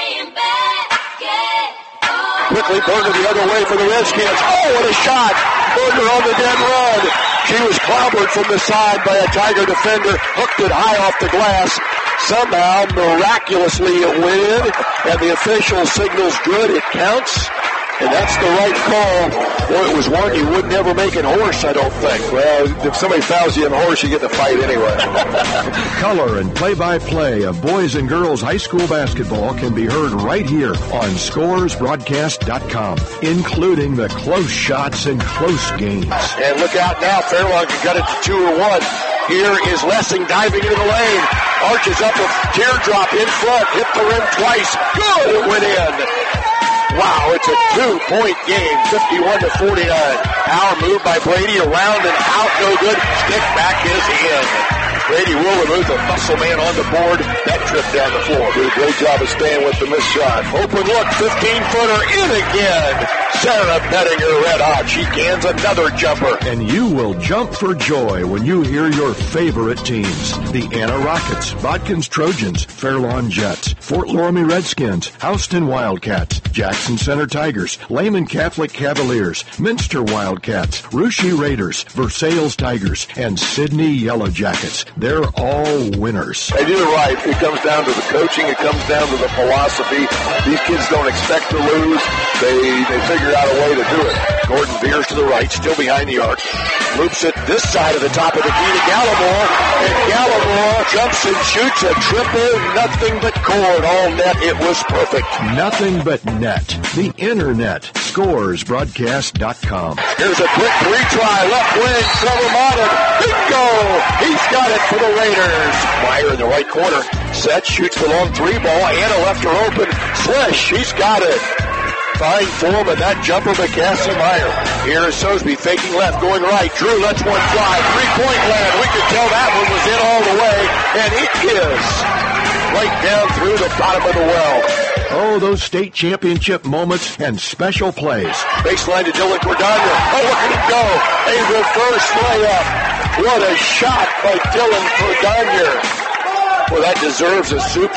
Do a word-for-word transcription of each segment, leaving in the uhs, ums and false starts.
Quickly, Berger the other way for the Redskins. Oh, what a shot! Berger on the dead run. She was clobbered from the side by a Tiger defender, hooked it high off the glass. Somehow, miraculously, it went in, and the official signals good. It counts. And that's the right call. Boy, it was one you would never make in horse, I don't think. Well, if somebody fouls you in horse, you get to fight anyway. Color and play-by-play of boys and girls high school basketball can be heard right here on scores broadcast dot com, including the close shots and close games. And look out now. Fairlawn can cut it to two or one. Here is Lessing diving into the lane. Arches up a teardrop in front. Hit the rim twice. Good. It went in. Wow, it's a two-point game, fifty-one to forty-nine. Power move by Brady, around and out, no good. Stick back is in. Brady Willermuth, the muscle man on the board. That trip down the floor. Did a great job of staying with the missed shot. Open look, fifteen-footer in again. Sarah Bettinger red hot. She cans another jumper. And you will jump for joy when you hear your favorite teams. The Anna Rockets, Bodkins Trojans, Fairlawn Jets, Fort Loramie Redskins, Houston Wildcats, Jackson Center Tigers, Lehman Catholic Cavaliers, Minster Wildcats, Russia Raiders, Versailles Tigers, and Sydney Yellow Jackets. They're all winners. And you're right. It comes down to the coaching. It comes down to the philosophy. These kids don't expect to lose. They they figure out a way to do it. Gordon veers to the right, still behind the arc. Loops it this side of the top of the key to Gallimore. And Gallimore jumps and shoots a triple. Nothing but cord. All net. It was perfect. Nothing but net. The internet. scores broadcast dot com. Here's a quick retry. Left wing. Trevor Monaghan. Bingo! He's got it for the Raiders. Meyer in the right corner. Set. Shoots the long three ball. Anna left her open. Swish. He's got it. Fine form of that jumper by Cassie Meyer. Here is Sosby faking left, going right. Drew lets one fly. Three-point land. We could tell that one was in all the way. And it is. Right down through the bottom of the well. Oh, those state championship moments and special plays. Baseline to Dylan Cordano. Oh, look at it go. A reverse layup. What a shot by Dylan Cordano. Well, that deserves a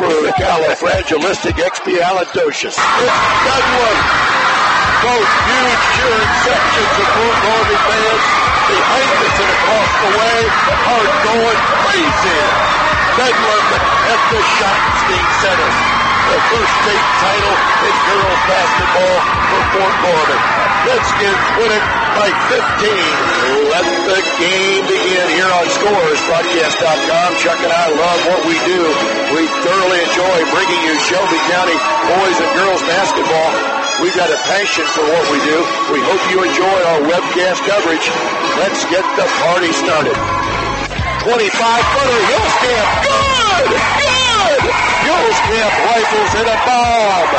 supercalifragilisticexpialidocious. It's Dunlap. Both huge cheering sections of Fort Loramie fans behind us and across the way are going crazy. Dunlap at the Schottenstein Center. The first state title in girls basketball for Fort Loramie. Redskins win it by fifteen. Let the game begin here on scores broadcast dot com. Chuck and I love what we do. We thoroughly enjoy bringing you Shelby County boys and girls basketball. We've got a passion for what we do. We hope you enjoy our webcast coverage. Let's get the party started. twenty-five footer, Hillscamp. Good! Good! Hillscamp rifles in a bomb.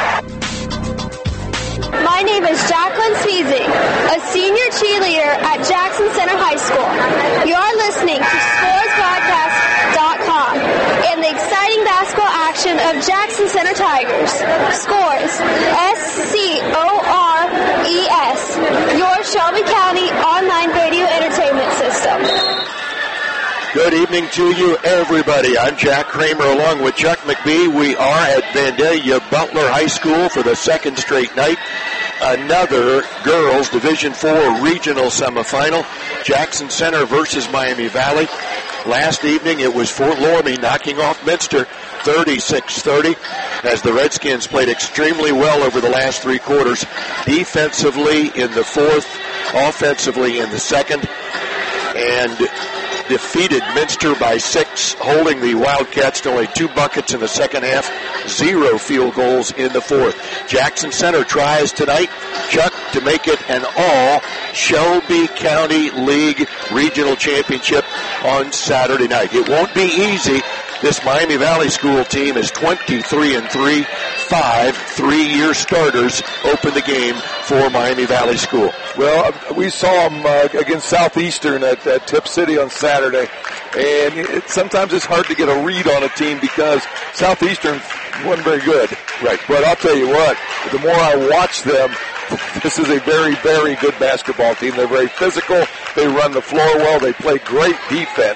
My name is Jacqueline Sweezy, a senior cheerleader at Jackson Center High School. You're listening to scores broadcast dot com and the exciting basketball action of Jackson Center Tigers. Scores, S C O R E S, your Shelby County online radio entertainment system. Good evening to you, everybody. I'm Jack Kramer along with Chuck McBee. We are at Vandalia Butler High School for the second straight night. Another girls Division four regional semifinal. Jackson Center versus Miami Valley. Last evening it was Fort Loramie knocking off Minster thirty-six thirty as the Redskins played extremely well over the last three quarters. Defensively in the fourth, offensively in the second, and defeated Minster by six, holding the Wildcats to only two buckets in the second half, zero field goals in the fourth. Jackson Center tries tonight, Chuck, to make it an all Shelby County League Regional Championship on Saturday night. It won't be easy. This Miami Valley School team is twenty-three and three. Five three-year starters open the game for Miami Valley School. Well, we saw them uh, against Southeastern at, at Tip City on Saturday, and it, sometimes it's hard to get a read on a team because Southeastern wasn't very good. Right. But I'll tell you what, the more I watch them, this is a very, very good basketball team. They're very physical. They run the floor well. They play great defense.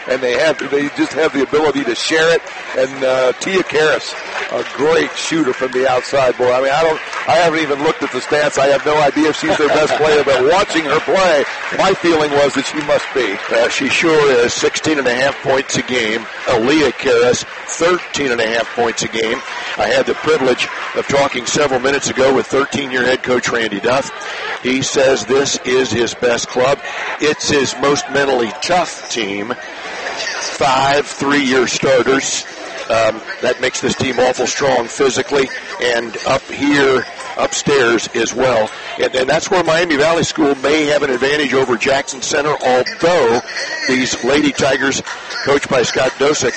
and they have they just have the ability to share it. And uh, Tia Karras, a great shooter from the outside, boy. I mean, I don't, I haven't even looked at the stats. I have no idea if she's their best player, but watching her play, my feeling was that she must be. Uh, she sure is. sixteen and a half points a game. Aaliyah Karras, thirteen and a half points a game. I had the privilege of talking several minutes ago with thirteen-year head coach Randy Duff. He says this is his best club. It's his most mentally tough team. Five three-year starters. Um, that makes this team awful strong physically, and up here, upstairs as well. And, and that's where Miami Valley School may have an advantage over Jackson Center, although these Lady Tigers, coached by Scott Dosick,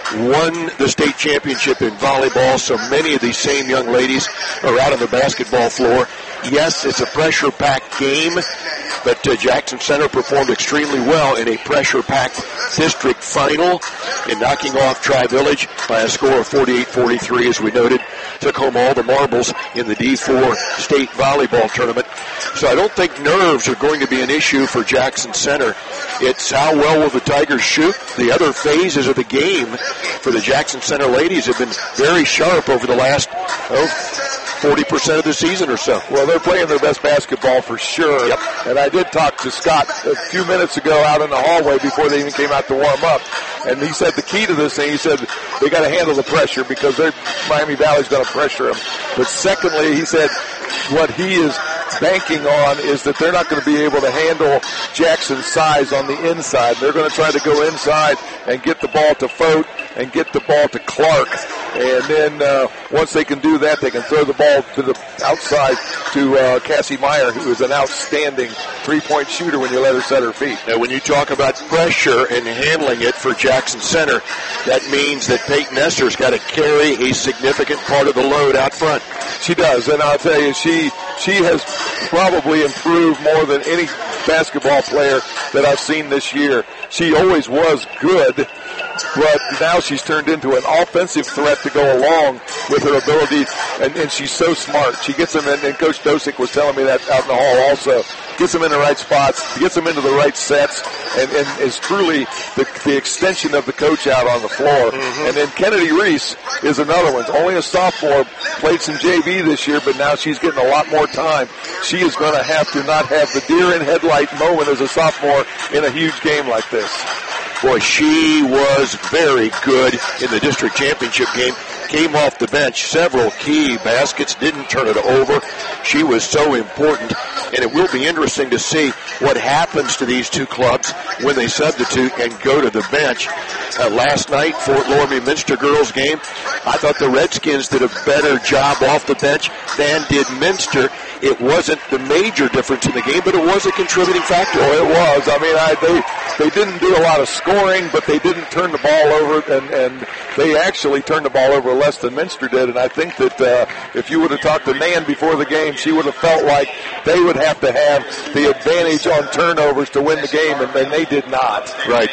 won the state championship in volleyball, so many of these same young ladies are out on the basketball floor. Yes, it's a pressure-packed game, but uh, Jackson Center performed extremely well in a pressure-packed district final in knocking off Tri-Village by a score of forty-eight forty-three, as we noted. Took home all the marbles in the D four state volleyball tournament. So I don't think nerves are going to be an issue for Jackson Center. It's how well will the Tigers shoot. The other phases of the game for the Jackson Center ladies have been very sharp over the last, oh, forty percent of the season or so. Well, they're playing their best basketball for sure. Yep. And I did talk to Scott a few minutes ago out in the hallway before they even came out to warm up. And he said the key to this thing, he said they got to handle the pressure because they're, Miami Valley's going to pressure them. But secondly, he said what he is banking on is that they're not going to be able to handle Jackson's size on the inside. They're going to try to go inside and get the ball to Fote and get the ball to Clark. And then uh, once they can do that, they can throw the ball to the outside to uh, Cassie Meyer, who is an outstanding three-point shooter when you let her set her feet. Now, when you talk about pressure and handling it for Jackson Center, that means that Peyton Esser's got to carry a significant part of the load out front. She does, and I'll tell you, she she has probably improved more than any basketball player that I've seen this year. She always was good, but now she's turned into an offensive threat to go along with her ability, and, and she's so smart. She gets them in, and Coach Dosick was telling me that out in the hall also, gets them in the right spots, gets them into the right sets, and, and is truly the, the extension of the coach out on the floor. Mm-hmm. And then Kennedy Reese is another one. Only a sophomore, played some J V this year, but now she's getting a lot more time. She is going to have to not have the deer in headlight moment as a sophomore in a huge game like this. Boy, she was very good in the district championship game. Came off the bench, several key baskets, didn't turn it over. She was so important, and it will be interesting to see what happens to these two clubs when they substitute and go to the bench. Uh, last night, Fort Loramie Minster girls game, I thought the Redskins did a better job off the bench than did Minster. It wasn't the major difference in the game, but it was a contributing factor. Oh, it was. I mean, I, they they didn't do a lot of scoring, but they didn't turn the ball over, and, and they actually turned the ball over less than Minster did. And I think that uh, if you would have talked to Nan before the game, she would have felt like they would have to have the advantage on turnovers to win the game, and, and they did not. Right.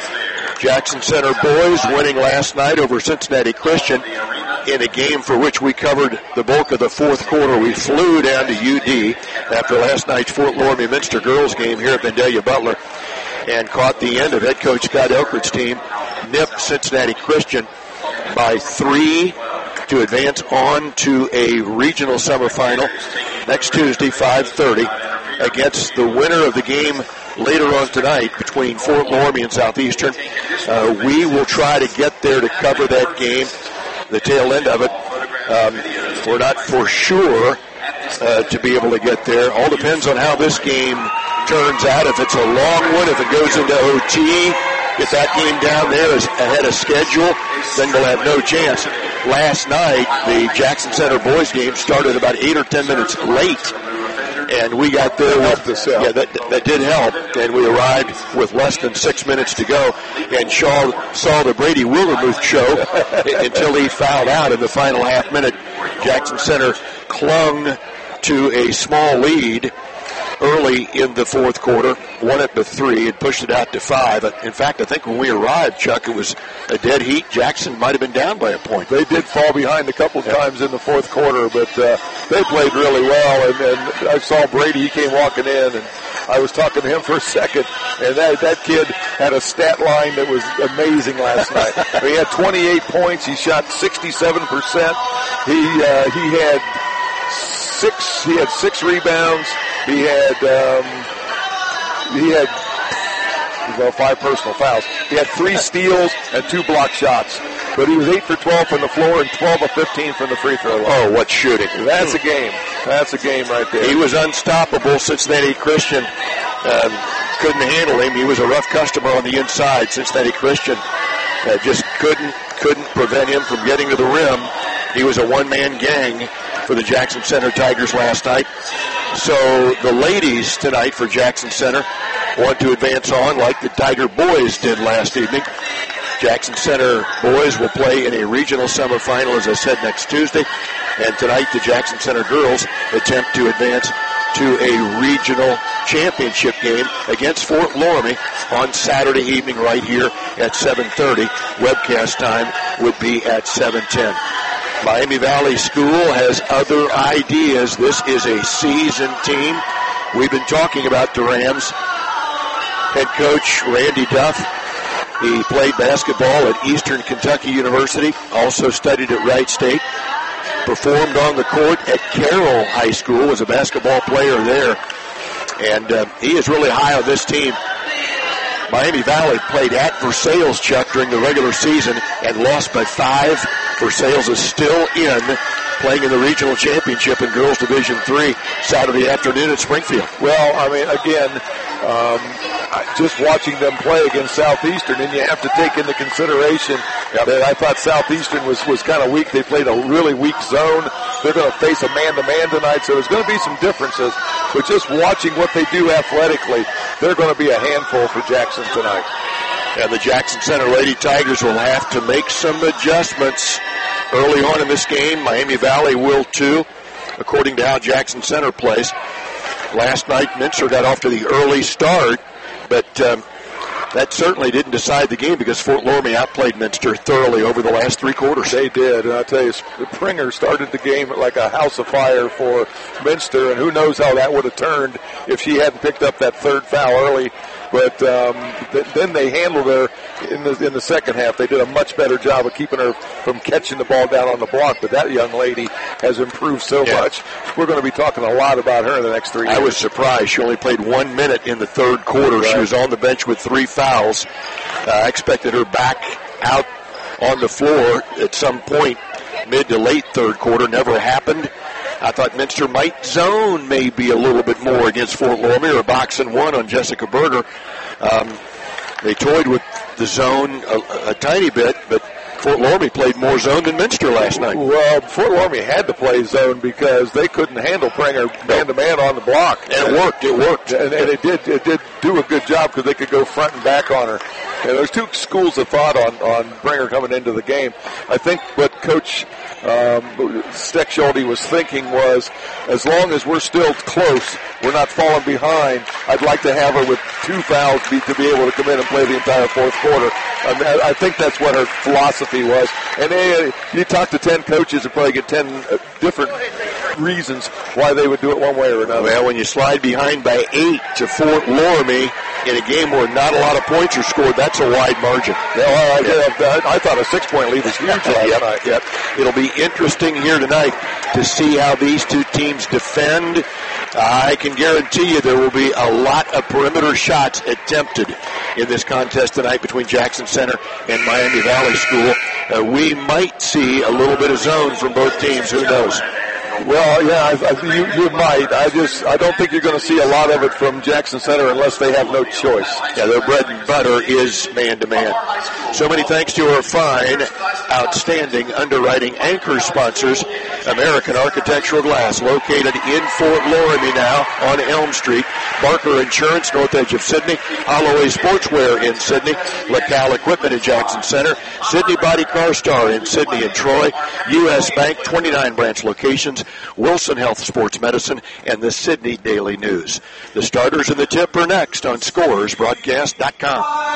Jackson Center boys winning last night over Cincinnati Christian in a game for which we covered the bulk of the fourth quarter. We flew down to U D after last night's Fort Loramie Minster girls game here at Vandalia Butler and caught the end of head coach Scott Elkert's team nip Cincinnati Christian by three to advance on to a regional semifinal next Tuesday, five thirty, against the winner of the game later on tonight between Fort Loramie and Southeastern. Uh, we will try to get there to cover that game, the tail end of it. Um, we're not for sure uh, to be able to get there. All depends on how this game turns out. If it's a long one, if it goes into O T, get that game down there as ahead of schedule, then we'll have no chance. Last night, the Jackson Center boys game started about eight or ten minutes late. And we got there with, us, yeah. yeah, that, that did help. And we arrived with less than six minutes to go. And Shaw saw the Brady Wildermuth show until he fouled out in the final half minute. Jackson Center clung to a small lead early in the fourth quarter, won it to three, and pushed it out to five. In fact, I think when we arrived, Chuck, it was a dead heat. Jackson might have been down by a point. They did fall behind a couple of times in the fourth quarter, but uh, they played really well. And, and I saw Brady, he came walking in, and I was talking to him for a second, and that, that kid had a stat line that was amazing last night. He had twenty-eight points. He shot sixty-seven percent. He uh, he had six. He had six rebounds. He had um, he had well five personal fouls. He had three steals and two block shots. But he was eight for twelve from the floor and twelve of fifteen from the free throw line. Oh, what shooting. That's a game. That's a game right there. He was unstoppable. Cincinnati Christian um, couldn't handle him. He was a rough customer on the inside. Cincinnati Christian uh, just couldn't couldn't prevent him from getting to the rim. He was a one-man gang for the Jackson Center Tigers last night. So the ladies tonight for Jackson Center want to advance on like the Tiger boys did last evening. Jackson Center boys will play in a regional semifinal, as I said, next Tuesday. And tonight, the Jackson Center girls attempt to advance to a regional championship game against Fort Loramie on Saturday evening right here at seven thirty. Webcast time would be at seven ten. Miami Valley School has other ideas. This is a seasoned team. We've been talking about the Rams. Head coach Randy Duff. He played basketball at Eastern Kentucky University, also studied at Wright State, performed on the court at Carroll High School, was a basketball player there, and uh, he is really high on this team. Miami Valley played at Versailles, Chuck, during the regular season and lost by five. Versailles is still in, playing in the regional championship in Girls Division three Saturday afternoon at Springfield. Well, I mean, again, um, just watching them play against Southeastern, and you have to take into consideration yep. that I thought Southeastern was, was kind of weak. They played a really weak zone. They're going to face a man-to-man tonight, so there's going to be some differences. But just watching what they do athletically, they're going to be a handful for Jackson tonight. And the Jackson Center Lady Tigers will have to make some adjustments early on in this game. Miami Valley will too, according to how Jackson Center plays. Last night, Minster got off to the early start, but um, that certainly didn't decide the game because Fort Loramie outplayed Minster thoroughly over the last three quarters. They did, and I'll tell you, Pringer started the game like a house of fire for Minster, and who knows how that would have turned if she hadn't picked up that third foul early. But um, th- then they handled her in the in the second half. They did a much better job of keeping her from catching the ball down on the block. But that young lady has improved so yeah. much. We're going to be talking a lot about her in the next three years. I was surprised. She only played one minute in the third quarter. Right. She was on the bench with three fouls. Uh, I expected her back out on the floor at some point, mid to late third quarter. Never happened. I thought Minster might zone maybe a little bit more against Fort Loramie, or box and one on Jessica Berger. Um, they toyed with the zone a, a tiny bit, but Fort Loramie played more zone than Minster last night. Well, Fort Loramie had to play zone because they couldn't handle Pringer man-to-man on the block. And it worked. It worked. And, and it did It did do a good job because they could go front and back on her. And there's two schools of thought on, on Pringer coming into the game. I think what Coach um, Steckschulte was thinking was, as long as we're still close, we're not falling behind, I'd like to have her with two fouls be, to be able to come in and play the entire fourth quarter. I, mean, I, I think that's what her philosophy was. And they, you talk to ten coaches and probably get ten different reasons why they would do it one way or another. Well, when you slide behind by eight to Fort Loramie in a game where not a lot of points are scored, that's a wide margin. Yeah, well, I, yeah. I, I thought a six-point lead was huge last yep, night. Yep. It'll be interesting here tonight to see how these two teams defend. I can guarantee you there will be a lot of perimeter shots attempted in this contest tonight between Jackson Center and Miami Valley School. Uh, we might see a little bit of zone from both teams. Who knows? Well, yeah, I, I, you, you might. I just, I don't think you're going to see a lot of it from Jackson Center unless they have no choice. Yeah, their bread and butter is man-to-man. So many thanks to our fine, outstanding underwriting anchor sponsors, American Architectural Glass, located in Fort Loramie now on Elm Street, Barker Insurance, north edge of Sydney, Holloway Sportswear in Sydney, LaCal Equipment in Jackson Center, Sydney Body Car Star in Sydney and Troy, U S Bank, twenty-nine branch locations, Wilson Health Sports Medicine, and the Sydney Daily News. The starters and the tip are next on Scores Broadcast dot com.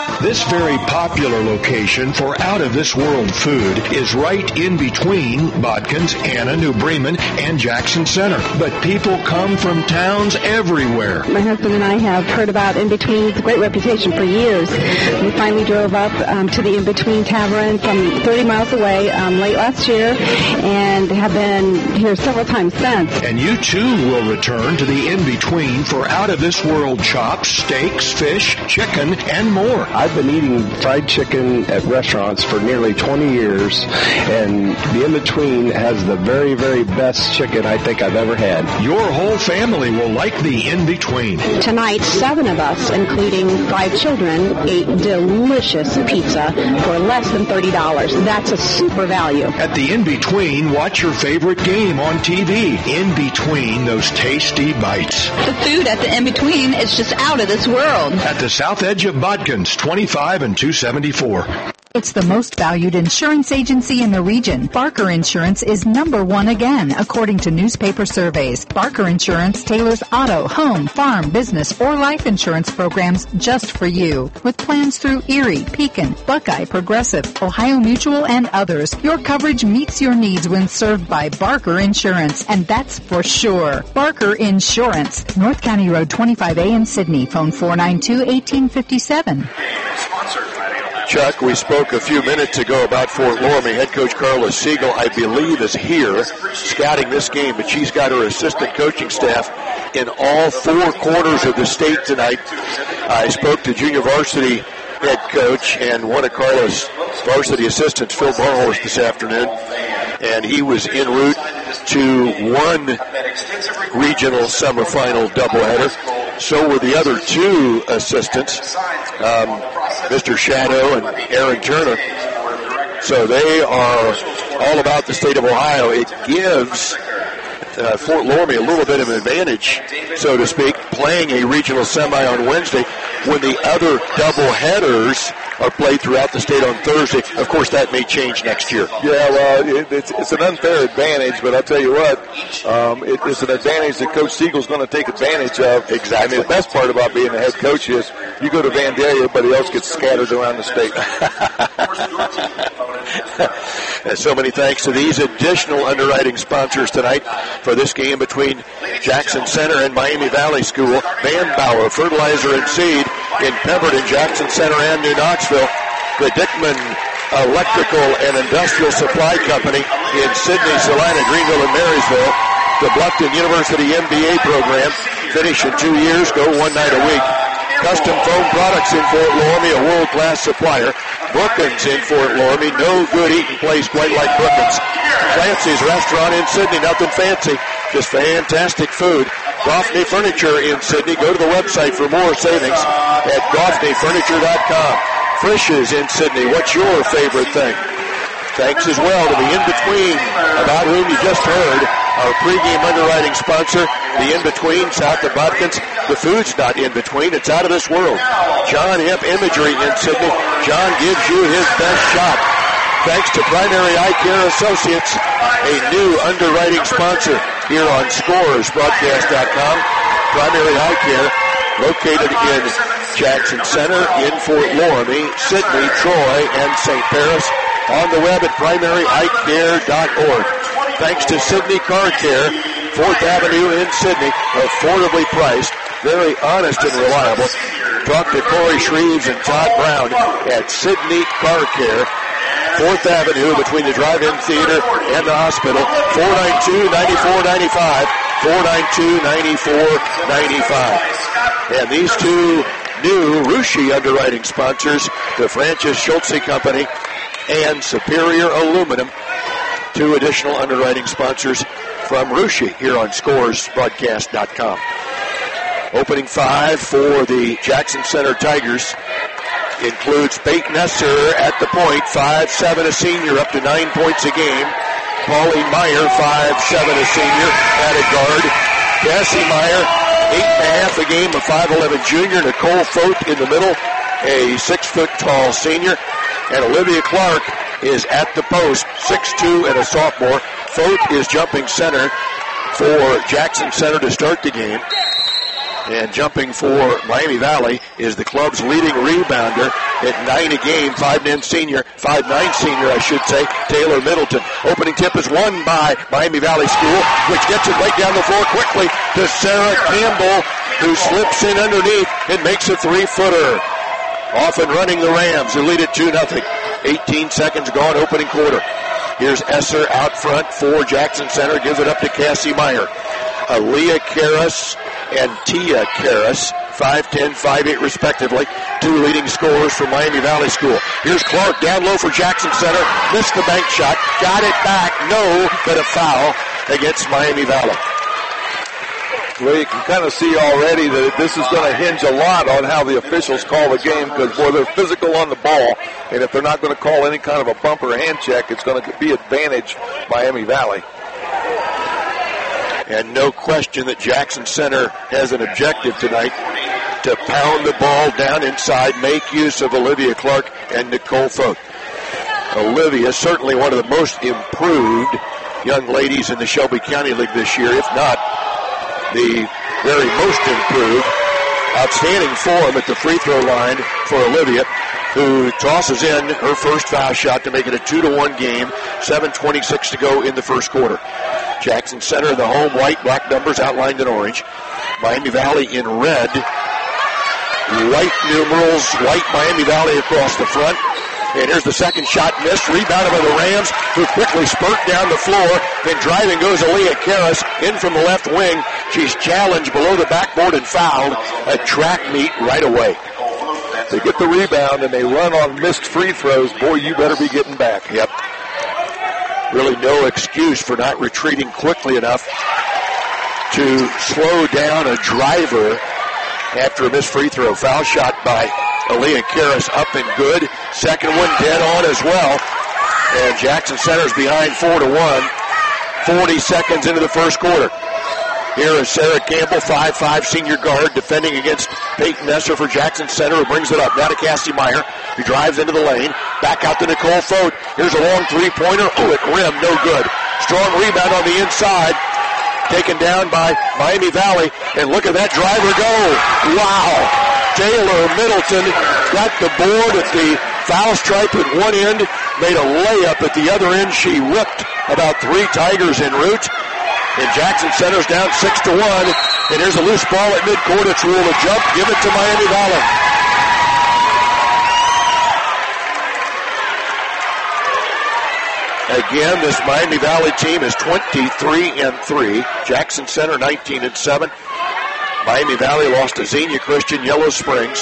This very popular location for out-of-this-world food is right in between Bodkins, Anna, New Bremen, and Jackson Center. But people come from towns everywhere. My husband and I have heard about In Between. It's a great reputation for years. We finally drove up um, to the In Between Tavern from thirty miles away um, late last year and have been here several times since. And you too will return to the In Between for out-of-this-world chops, steaks, fish, chicken, and more. I've been eating fried chicken at restaurants for nearly twenty years, and the In Between has the very, very best chicken I think I've ever had. Your whole family will like the In Between. Tonight, seven of us, including five children, ate delicious pizza for less than thirty dollars. That's a super value. At the In Between, watch your favorite game on T V. In Between those tasty bites. The food at the In Between is just out of this world. At the south edge of Bodkins, twenty-five and two seventy-four. It's the most valued insurance agency in the region. Barker Insurance is number one again, according to newspaper surveys. Barker Insurance tailors auto, home, farm, business, or life insurance programs just for you. With plans through Erie, Pekin, Buckeye, Progressive, Ohio Mutual, and others, your coverage meets your needs when served by Barker Insurance, and that's for sure. Barker Insurance, North County Road twenty-five A in Sydney. Phone four nine two, one eight five seven. Chuck, we spoke a few minutes ago about Fort Loramie. Head coach Carla Siegel, I believe, is here scouting this game, but she's got her assistant coaching staff in all four corners of the state tonight. I spoke to junior varsity head coach and one of Carla's varsity assistants, Phil Barnhorst, this afternoon, and he was en route to one regional semifinal doubleheader. So were the other two assistants, um, Mister Shadow and Aaron Turner. So they are all about the state of Ohio. It gives uh, Fort Loramie a little bit of an advantage, so to speak, playing a regional semi on Wednesday when the other doubleheaders are played throughout the state on Thursday. Of course, that may change next year. Yeah, well, it, it's, it's an unfair advantage, but I'll tell you what, um, it, it's an advantage that Coach Siegel's going to take advantage of. Exactly. And the best part about being a head coach is you go to Vandalia, everybody else gets scattered around the state. And so many thanks to these additional underwriting sponsors tonight for this game between Jackson Center and Miami Valley School. Van Bauer Fertilizer and Seed in Pemberton, Jackson Center, and New Knoxville. The Dickman Electrical and Industrial Supply Company in Sydney, Salina, Greenville, and Marysville. The Bluffton University M B A program. Finish in two years. Go one night a week. Custom Foam Products in Fort Loramie, a world-class supplier. Brookins in Fort Loramie, no good eating place quite like Brookins. Clancy's Restaurant in Sydney, nothing fancy, just fantastic food. Goffney Furniture in Sydney, go to the website for more savings at goffney furniture dot com. Frisch's in Sydney, what's your favorite thing? Thanks as well to the In-Between, about whom you just heard, our pregame underwriting sponsor, the In-Between, south of Bodkins. The food's not in between, it's out of this world. John Hemp Imagery in Sydney. John gives you his best shot. Thanks to Primary Eye Care Associates, a new underwriting sponsor here on scores broadcast dot com. Primary Eye Care, located in Jackson Center, in Fort Loramie, Sydney, Troy, and Saint Paris. On the web at primary eye care dot org. Thanks to Sydney Car Care, fourth Avenue in Sydney, affordably priced, very honest and reliable. Talk to Corey Shreves and Todd Brown at Sydney Car Care, fourth Avenue between the Drive-In Theater and the hospital, four nine two, nine four nine five, four nine two, nine four nine five. And these two new Russia underwriting sponsors, the Francis Schultze Company and Superior Aluminum, two additional underwriting sponsors from Russia here on scores broadcast dot com. Opening five for the Jackson Center Tigers includes Peyton Esser at the point, five seven, a senior, up to nine points a game. Pauline Meyer, five seven, a senior, at a guard. Cassie Meyer, eight and a half a game, a five eleven junior. Nicole Fote in the middle, a six foot tall senior. And Olivia Clark is at the post, six two and a sophomore. Fote is jumping center for Jackson Center to start the game. And jumping for Miami Valley is the club's leading rebounder at nine a game, five nine senior, five nine senior, I should say, Taylor Middleton. Opening tip is won by Miami Valley School, which gets it right down the floor quickly to Sarah Campbell, who slips in underneath and makes a three-footer. Off and running the Rams, who lead it two nothing. eighteen seconds gone, opening quarter. Here's Esser out front for Jackson Center, gives it up to Cassie Meyer. Aaliyah Karras and Tia Karras, five ten, five eight respectively, two leading scorers from Miami Valley School. Here's Clark down low for Jackson Center, missed the bank shot, got it back, no, but a foul against Miami Valley. Well, you can kind of see already that this is going to hinge a lot on how the officials call the game, because, boy, they're physical on the ball, and if they're not going to call any kind of a bump or a hand check, it's going to be advantage Miami Valley. And no question that Jackson Center has an objective tonight to pound the ball down inside, make use of Olivia Clark and Nicole Fote. Olivia, certainly one of the most improved young ladies in the Shelby County League this year, if not the very most improved. Outstanding form at the free throw line for Olivia, who tosses in her first foul shot to make it a two to one game, seven twenty-six to go in the first quarter. Jackson Center, the home white, black numbers outlined in orange. Miami Valley in red. White numerals, white Miami Valley across the front. And here's the second shot missed, rebounded by the Rams, who quickly spurt down the floor. Then driving goes Aaliyah Karras in from the left wing. She's challenged below the backboard and fouled. A track meet right away. They get the rebound and they run on missed free throws. Boy, you better be getting back. Yep. Really no excuse for not retreating quickly enough to slow down a driver after a missed free throw. Foul shot by Aaliyah Karras up and good. Second one dead on as well. And Jackson Center's behind four to one. forty seconds into the first quarter. Here is Sarah Campbell, five five senior guard, defending against Peyton Esser for Jackson Center, who brings it up. Now to Cassie Meyer, who drives into the lane. Back out to Nicole Fote. Here's a long three-pointer. Oh, at rim, no good. Strong rebound on the inside. Taken down by Miami Valley. And look at that driver go. Wow. Taylor Middleton got the board at the foul stripe at one end, made a layup at the other end. She whipped about three Tigers en route. And Jackson Center's down six to one. And here's a loose ball at midcourt. It's rule of jump. Give it to Miami Valley. Again, this Miami Valley team is twenty-three and three. Jackson Center nineteen and seven. Miami Valley lost to Xenia Christian, Yellow Springs.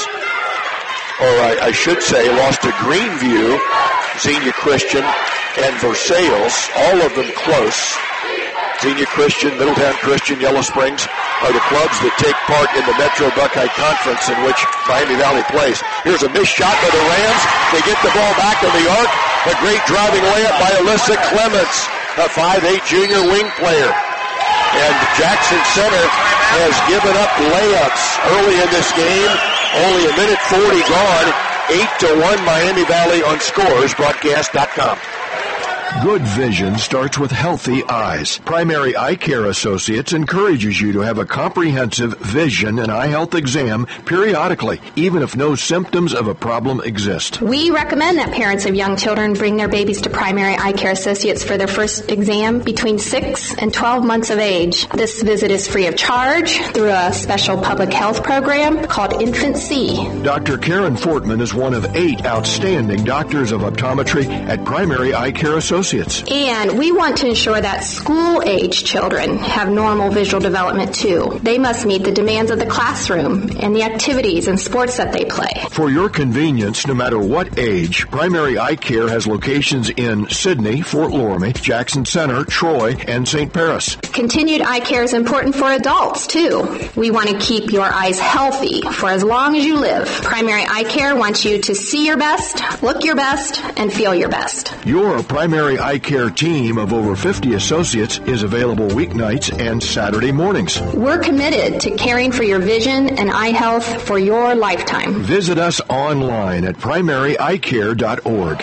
Or I, I should say lost to Greenview, Xenia Christian, and Versailles. All of them close. Xenia Christian, Middletown Christian, Yellow Springs are the clubs that take part in the Metro Buckeye Conference in which Miami Valley plays. Here's a missed shot by the Rams. They get the ball back on the arc. A great driving layup by Alyssa Clements, a five eight junior wing player. And Jackson Center has given up layups early in this game. Only a minute forty gone. eight to one Miami Valley on scores broadcast dot com. Good vision starts with healthy eyes. Primary Eye Care Associates encourages you to have a comprehensive vision and eye health exam periodically, even if no symptoms of a problem exist. We recommend that parents of young children bring their babies to Primary Eye Care Associates for their first exam between six and twelve months of age. This visit is free of charge through a special public health program called Infant C. Doctor Karen Fortman is one of eight outstanding doctors of optometry at Primary Eye Care Associates. And we want to ensure that school-age children have normal visual development too. They must meet the demands of the classroom and the activities and sports that they play. For your convenience, no matter what age, Primary Eye Care has locations in Sidney, Fort Loramie, Jackson Center, Troy, and Saint Paris. Continued eye care is important for adults too. We want to keep your eyes healthy for as long as you live. Primary Eye Care wants you to see your best, look your best, and feel your best. Your Primary Eye Care team of over fifty associates is available weeknights and Saturday mornings. We're committed to caring for your vision and eye health for your lifetime. Visit us online at primary eye care dot org.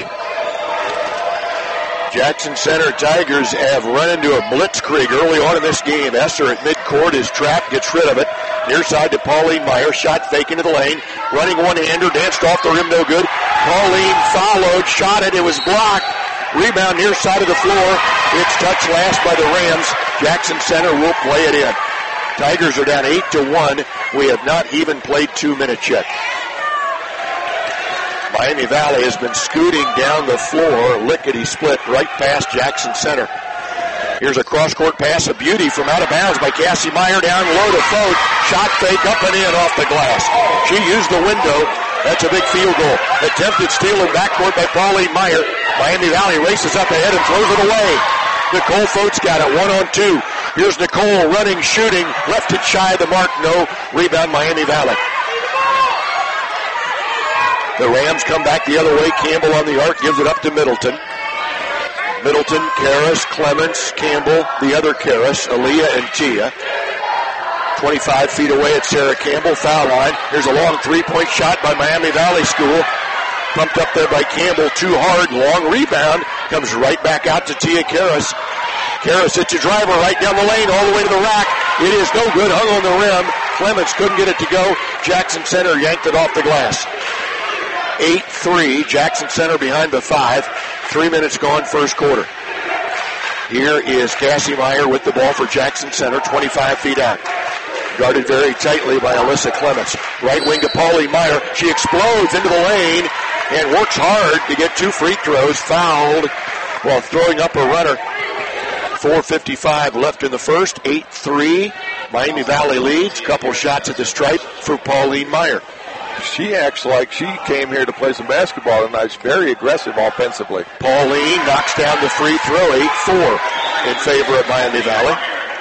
Jackson Center Tigers have run into a blitzkrieg early on in this game. Esser at midcourt is trapped, gets rid of it. Near side to Pauline Meyer. Shot fake into the lane. Running one-hander. Danced off the rim. No good. Pauline followed. Shot it. It was blocked. Rebound near side of the floor. It's touched last by the Rams. Jackson Center will play it in. Tigers are down eight to one. We have not even played two minutes yet. Miami Valley has been scooting down the floor, lickety-split, right past Jackson Center. Here's a cross-court pass, a beauty from out of bounds by Cassie Meyer, down low to Fote. Shot fake up and in off the glass. She used the window. That's a big field goal. Attempted steal in backcourt by Pauline Meyer. Miami Valley races up ahead and throws it away. Nicole Fote's got it, one on two. Here's Nicole running, shooting, left it shy of the mark, no. Rebound Miami Valley. The Rams come back the other way. Campbell on the arc, gives it up to Middleton. Middleton, Karras, Clements, Campbell, the other Karras, Aaliyah, and Tia. twenty-five feet away at Sarah Campbell, foul line. Here's a long three-point shot by Miami Valley School. Pumped up there by Campbell, too hard, long rebound. Comes right back out to Tia Karras. Karras hits a driver right down the lane, all the way to the rack. It is no good, hung on the rim. Clements couldn't get it to go. Jackson Center yanked it off the glass. eight three, Jackson Center behind the five. Three minutes gone, first quarter. Here is Cassie Meyer with the ball for Jackson Center, twenty-five feet out. Guarded very tightly by Alyssa Clements. Right wing to Pauline Meyer. She explodes into the lane and works hard to get two free throws. Fouled while throwing up a runner. four fifty-five left in the first, eight three. Miami Valley leads. Couple shots at the stripe for Pauline Meyer. She acts like she came here to play some basketball tonight. She's very aggressive offensively. Pauline knocks down the free throw, eight four in favor of Miami Valley.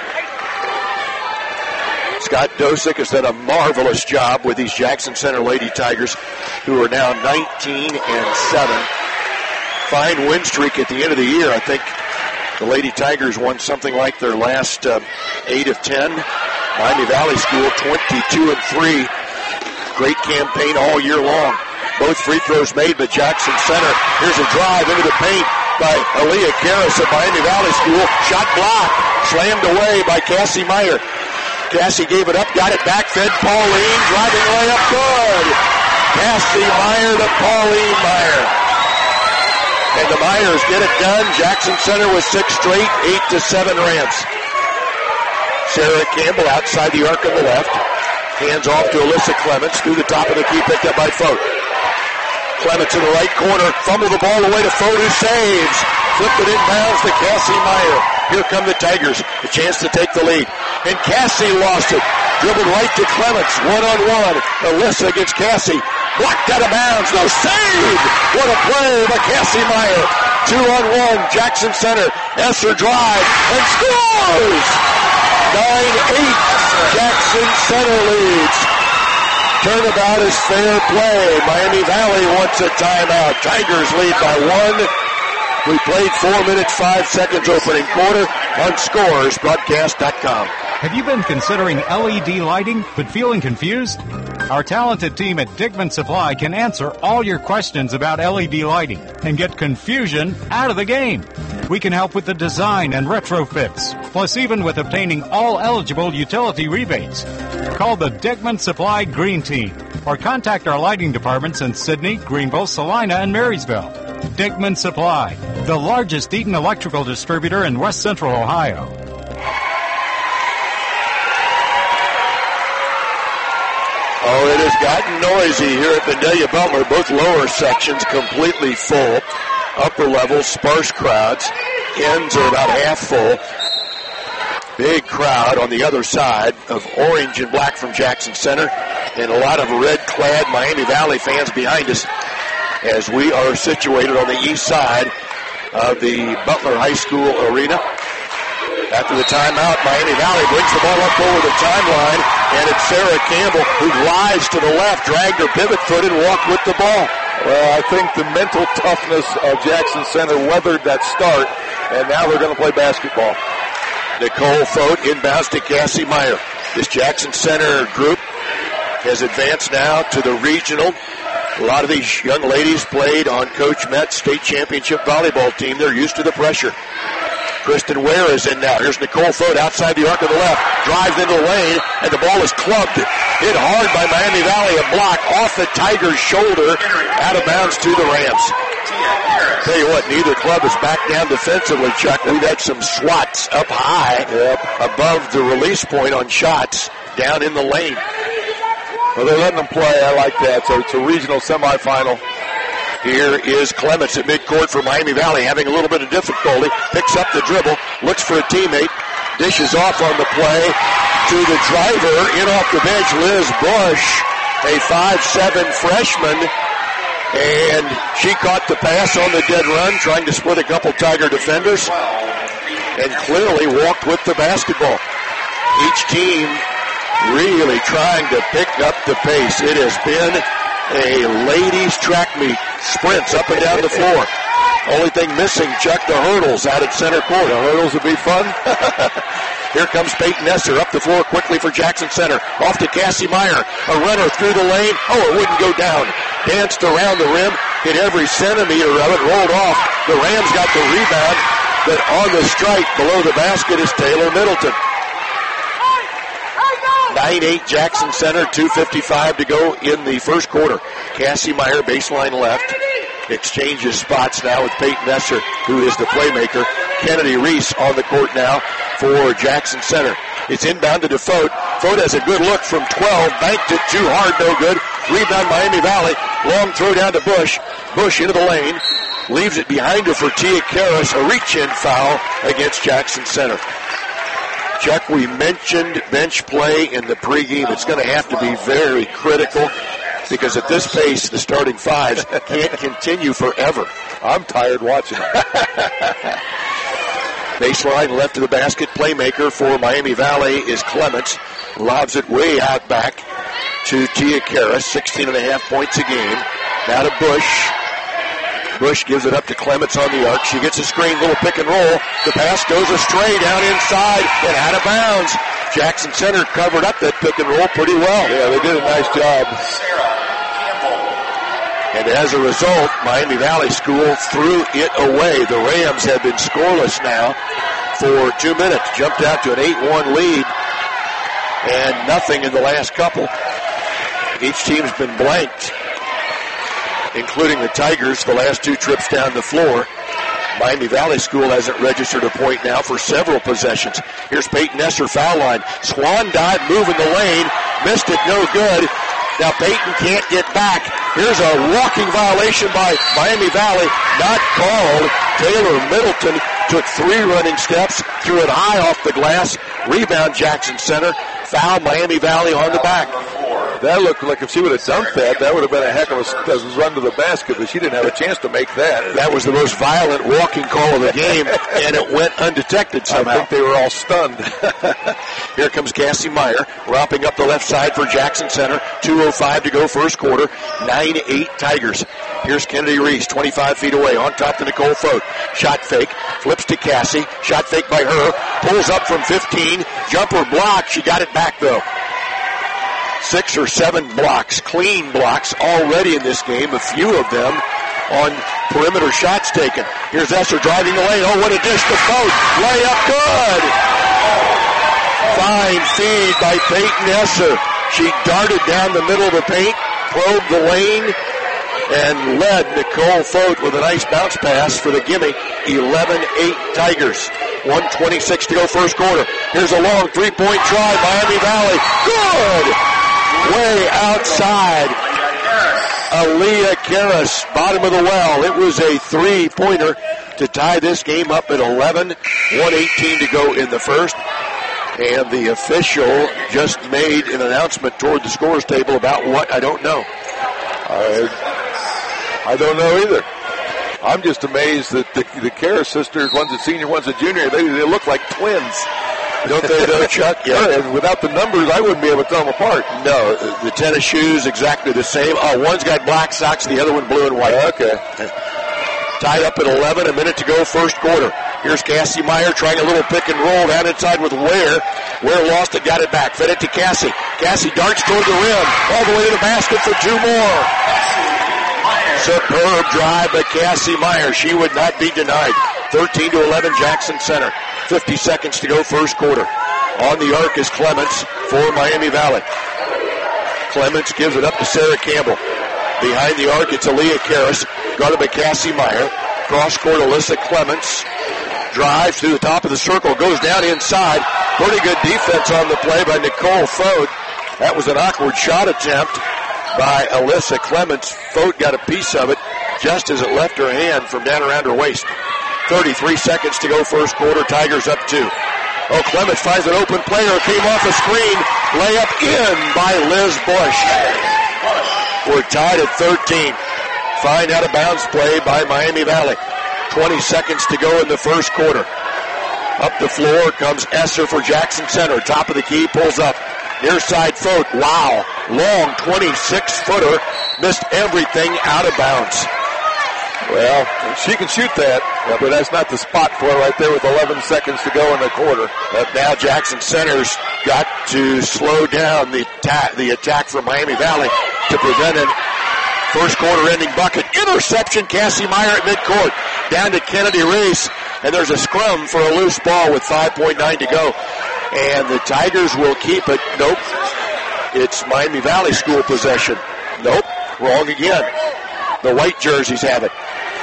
Scott Dosick has done a marvelous job with these Jackson Center Lady Tigers, who are now nineteen and seven. Fine win streak at the end of the year. I think the Lady Tigers won something like their last uh, eight of ten. Miami Valley School twenty-two and three. Great campaign all year long. Both free throws made by Jackson Center. Here's a drive into the paint by Aaliyah Karras of Miami Valley School. Shot blocked. Slammed away by Cassie Meyer. Cassie gave it up, got it back, fed Pauline. Driving layup, good. Cassie Meyer to Pauline Meyer. And the Myers get it done. Jackson Center with six straight, eight to seven Rams. Sarah Campbell outside the arc on the left. Hands off to Alyssa Clements through the top of the key, picked up by Fote. Clements in the right corner, fumble the ball away to Fote, who saves. Flipped it inbounds to Cassie Meyer. Here come the Tigers, a chance to take the lead. And Cassie lost it. Dribbled right to Clements, one-on-one. Alyssa against Cassie. Blocked out of bounds, no save! What a play by Cassie Meyer. Two-on-one, Jackson Center. Esser drive and scores! nine eight, Jackson Center leads. Turnabout is fair play. Miami Valley wants a timeout. Tigers lead by one. We played four minutes, five seconds opening quarter on scores broadcast dot com. Have you been considering L E D lighting but feeling confused? Our talented team at Dickman Supply can answer all your questions about L E D lighting and get confusion out of the game. We can help with the design and retrofits, plus even with obtaining all eligible utility rebates. Call the Dickman Supply Green Team or contact our lighting departments in Sidney, Greenville, Salina, and Marysville. Dickman Supply, the largest Eaton electrical distributor in West Central Ohio. Oh, it has gotten noisy here at Vandalia Butler. Both lower sections completely full. Upper levels, sparse crowds. Ends are about half full. Big crowd on the other side of orange and black from Jackson Center. And a lot of red-clad Miami Valley fans behind us as we are situated on the east side of the Butler High School arena. After the timeout, Miami Valley brings the ball up over the timeline, and it's Sarah Campbell who lies to the left, dragged her pivot foot and walked with the ball. Well, I think the mental toughness of Jackson Center weathered that start, and now they're going to play basketball. Nicole Fote inbounds to Cassie Meyer. This Jackson Center group has advanced now to the regional. A lot of these young ladies played on Coach Metz's state championship volleyball team. They're used to the pressure. Kristen Ware is in now. Here's Nicole Fote outside the arc of the left. Drives into the lane, and the ball is clubbed. Hit hard by Miami Valley. A block off the Tigers' shoulder. Out of bounds to the Rams. Tell you what, neither club is back down defensively, Chuck. We've had some swats up high yep. above the release point on shots down in the lane. Well, they're letting them play. I like that. So it's a regional semifinal. Here is Clements at midcourt for Miami Valley, having a little bit of difficulty. Picks up the dribble, looks for a teammate, dishes off on the play to the driver. In off the bench, Liz Bush, a five seven freshman. And she caught the pass on the dead run, trying to split a couple Tiger defenders, and clearly walked with the basketball. Each team really trying to pick up the pace. It has been a ladies' track meet, sprints up and down the floor. Only thing missing, Chuck, the hurdles out at center court. The hurdles would be fun. Here comes Peyton Esser up the floor quickly for Jackson Center. Off to Cassie Meyer. A runner through the lane. Oh, it wouldn't go down. Danced around the rim. Hit every centimeter of it. Rolled off. The Rams got the rebound. But on the strike below the basket is Taylor Middleton. nine eight Jackson Center. two fifty-five to go in the first quarter. Cassie Meyer, baseline left. Exchanges spots now with Peyton Esser, who is the playmaker. Kennedy Reese on the court now for Jackson Center. It's inbounded to Fote. Fote has a good look from twelve. Banked it too hard, no good. Rebound Miami Valley. Long throw down to Bush. Bush into the lane. Leaves it behind her for Tia Karras. A reach-in foul against Jackson Center. Chuck, we mentioned bench play in the pregame. It's going to have to be very critical, because at this pace, the starting fives can't continue forever. I'm tired watching it. Baseline left of the basket. Playmaker for Miami Valley is Clements. Lobs it way out back to Tia Karras. sixteen and a half points a game. Now to Bush. Bush gives it up to Clements on the arc. She gets a screen, little pick and roll. The pass goes astray down inside and out of bounds. Jackson Center covered up that pick and roll pretty well. Yeah, they did a nice job. And as a result, Miami Valley School threw it away. The Rams have been scoreless now for two minutes. Jumped out to an eight one lead and nothing in the last couple. Each team's been blanked, including the Tigers, the last two trips down the floor. Miami Valley School hasn't registered a point now for several possessions. Here's Peyton Esser, foul line. Swan dive, moving the lane. Missed it, no good. Now Peyton can't get back. Here's a walking violation by Miami Valley. Not called. Taylor Middleton took three running steps, threw it high off the glass. Rebound Jackson Center. Foul Miami Valley on the back. That looked like if she would have dunked that, that would have been a heck of a, a run to the basket, but she didn't have a chance to make that. That was the most violent walking call of the game, and it went undetected somehow. I think they were all stunned. Here comes Cassie Meyer, romping up the left side for Jackson Center. two oh five to go first quarter. nine eight Tigers. Here's Kennedy Reese, twenty-five feet away, on top to Nicole Fote. Shot fake, flips to Cassie. Shot fake by her, pulls up from fifteen. Jumper block, she got it back though. Six or seven blocks, clean blocks already in this game, a few of them on perimeter shots taken. Here's Esser driving the lane. Oh, what a dish to Fote. Layup good. Fine feed by Peyton Esser. She darted down the middle of the paint, probed the lane, and led Nicole Fote with a nice bounce pass for the gimme. eleven eight Tigers. one twenty-six to go first quarter. Here's a long three-point try. Miami Valley. Good. Way outside. Aaliyah Karras, bottom of the well. It was a three-pointer to tie this game up at eleven. one eighteen to go in the first. And the official just made an announcement toward the scores table about what, I don't know. I, I don't know either. I'm just amazed that the, the Karras sisters, one's a senior, one's a junior, they, they look like twins. Don't they, though, Chuck? Yeah. And without the numbers, I wouldn't be able to tell them apart. No, the tennis shoes exactly the same. Oh, one's got black socks, the other one blue and white. Okay. Tied up at eleven, a minute to go, first quarter. Here's Cassie Meyer trying a little pick and roll down inside with Ware. Ware lost it, got it back. Fed it to Cassie. Cassie darts toward the rim, all the way to the basket for two more. Superb drive by Cassie Meyer. She would not be denied. thirteen to eleven, Jackson Center. fifty seconds to go, first quarter. On the arc is Clements for Miami Valley. Clements gives it up to Sarah Campbell. Behind the arc, it's Aaliyah Karras, guarded by Cassie Meyer. Cross court, Alyssa Clements. Drives through the top of the circle, goes down inside. Pretty good defense on the play by Nicole Fote. That was an awkward shot attempt by Alyssa Clements. Fote got a piece of it just as it left her hand from down around her waist. thirty-three seconds to go, first quarter. Tigers up two. Oh, Clements finds an open player. Came off a screen. Layup in by Liz Bush. We're tied at thirteen. Fine out of bounds play by Miami Valley. twenty seconds to go in the first quarter. Up the floor comes Esser for Jackson Center. Top of the key, pulls up. Near side Fote. Wow. Long twenty-six footer. Missed everything out of bounds. Well, she can shoot that, but that's not the spot for her right there with eleven seconds to go in the quarter. But now Jackson Center's got to slow down the, ta- the attack from Miami Valley to prevent an first quarter ending bucket. Interception, Cassie Meyer at midcourt. Down to Kennedy Reese, and there's a scrum for a loose ball with five point nine to go. And the Tigers will keep it. Nope. It's Miami Valley school possession. Nope. Wrong again. The white jerseys have it.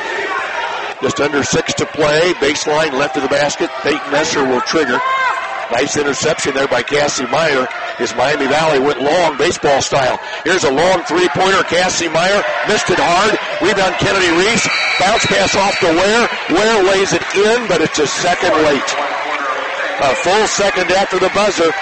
Just under six to play. Baseline left of the basket. Peyton Messer will trigger. Nice interception there by Cassie Meyer as Miami Valley went long, baseball style. Here's a long three-pointer. Cassie Meyer missed it hard. Rebound Kennedy Reese. Bounce pass off to Ware. Ware lays it in, but it's a second late. A full second after the buzzer.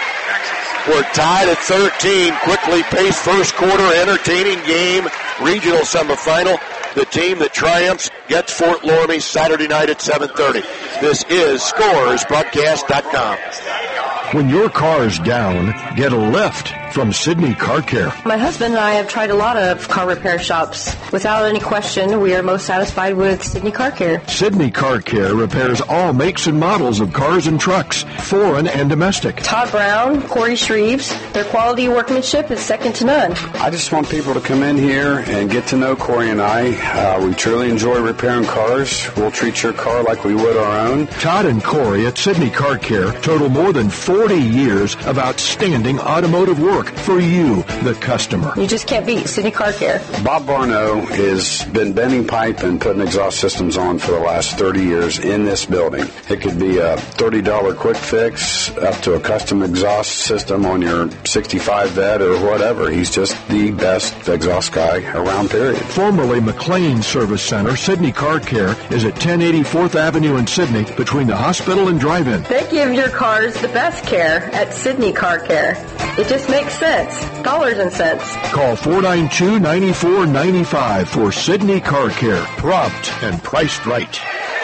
We're tied at thirteen. Quickly paced first quarter, entertaining game. Regional semifinal. The team that triumphs gets Fort Loramie Saturday night at seven thirty. This is Scores Broadcast dot com. When your car's down, get a lift from Sydney Car Care. My husband and I have tried a lot of car repair shops. Without any question, we are most satisfied with Sydney Car Care. Sydney Car Care repairs all makes and models of cars and trucks, foreign and domestic. Todd Brown, Corey Shreves, their quality workmanship is second to none. I just want people to come in here and get to know Corey and I. Uh, we truly enjoy repairing cars. We'll treat your car like we would our own. Todd and Corey at Sydney Car Care total more than forty years of outstanding automotive work for you, the customer. You just can't beat Sydney Car Care. Bob Barno has been bending pipe and putting exhaust systems on for the last thirty years in this building. It could be a thirty dollars quick fix up to a custom exhaust system on your sixty-five Vet or whatever. He's just the best exhaust guy around, period. Formerly McLean Service Center, Sydney Car Care is at ten eighty-fourth Avenue in Sydney between the hospital and drive-in. They give your cars the best care at Sydney Car Care. It just makes sense. Dollars and cents. Call four nine two, nine four nine five for Sydney Car Care. Prompt and priced right.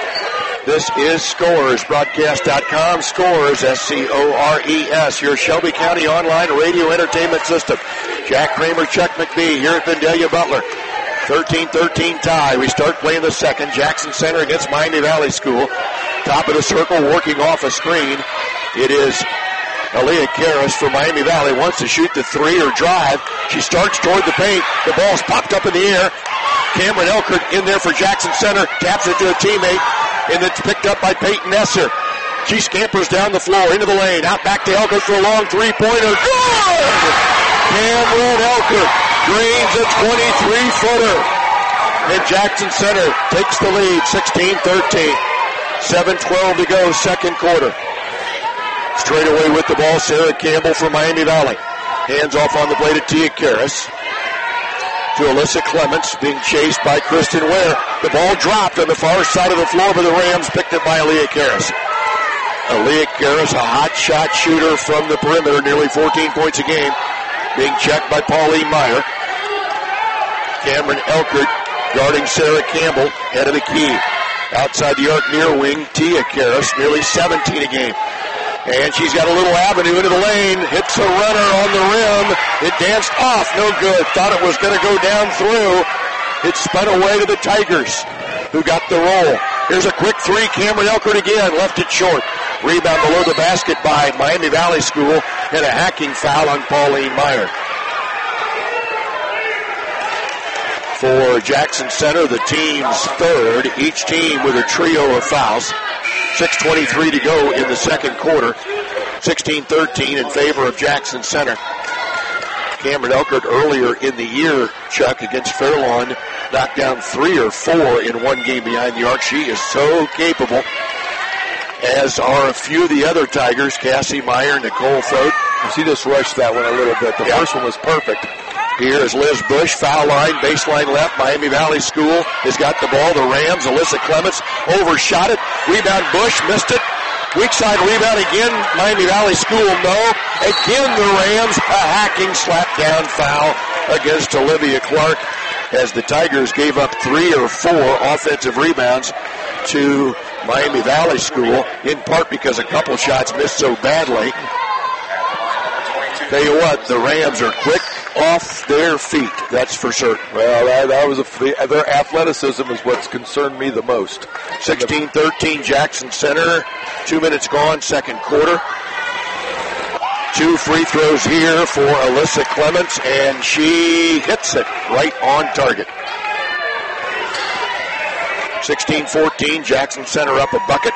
This is Scores Broadcast dot com. Scores, S C O R E S, your Shelby County online radio entertainment system. Jack Kramer, Chuck McBee here at Vandalia Butler. thirteen thirteen tie. We start playing the second. Jackson Center against Miami Valley School. Top of the circle, working off a screen. It is Aaliyah Karras for Miami Valley. Wants to shoot the three or drive. She starts toward the paint. The ball's popped up in the air. Cameron Elkert in there for Jackson Center. Taps it to a teammate. And it's picked up by Peyton Esser. She scampers down the floor into the lane. Out back to Elkert for a long three-pointer. Good! Cameron Elkert drains a twenty-three footer. And Jackson Center takes the lead, sixteen thirteen. seven twelve to go, second quarter. Straight away with the ball, Sarah Campbell from Miami Valley. Hands off on the play to Tia Karras. To Alyssa Clements, being chased by Kristen Ware. The ball dropped on the far side of the floor, but the Rams picked it by Aaliyah Karras. Aaliyah Karras, a hot shot shooter from the perimeter, nearly fourteen points a game. Being checked by Pauline Meyer. Cameron Elkert guarding Sarah Campbell, head of the key. Outside the arc near wing, Tia Karras, nearly seventeen a game. And she's got a little avenue into the lane. Hits a runner on the rim. It danced off. No good. Thought it was going to go down through. It spun away to the Tigers, who got the roll. Here's a quick three. Cameron Elkert again. Left it short. Rebound below the basket by Miami Valley School. And a hacking foul on Pauline Meyer. for Jackson Center, the team's third, each team with a trio of fouls. six twenty-three to go in the second quarter. sixteen thirteen in favor of Jackson Center. Cameron Elkert earlier in the year, Chuck, against Fairlawn, knocked down three or four in one game behind the arc. She is so capable, as are a few of the other Tigers, Cassie Meyer, Nicole Fote. She just rushed that one a little bit. The yep. first one was perfect. Here is Liz Bush, foul line, baseline left. Miami Valley School has got the ball. The Rams, Alyssa Clements, overshot it. Rebound Bush, missed it. Weak side rebound again. Miami Valley School, no. Again, the Rams, a hacking slap down foul against Olivia Clark, as the Tigers gave up three or four offensive rebounds to Miami Valley School, in part because a couple shots missed so badly. Tell you what, the Rams are quick off their feet, that's for certain. Well, that, that was a, their athleticism is what's concerned me the most. sixteen thirteen Jackson Center, two minutes gone, second quarter. Two free throws here for Alyssa Clements, and she hits it right on target. sixteen fourteen, Jackson Center up a bucket.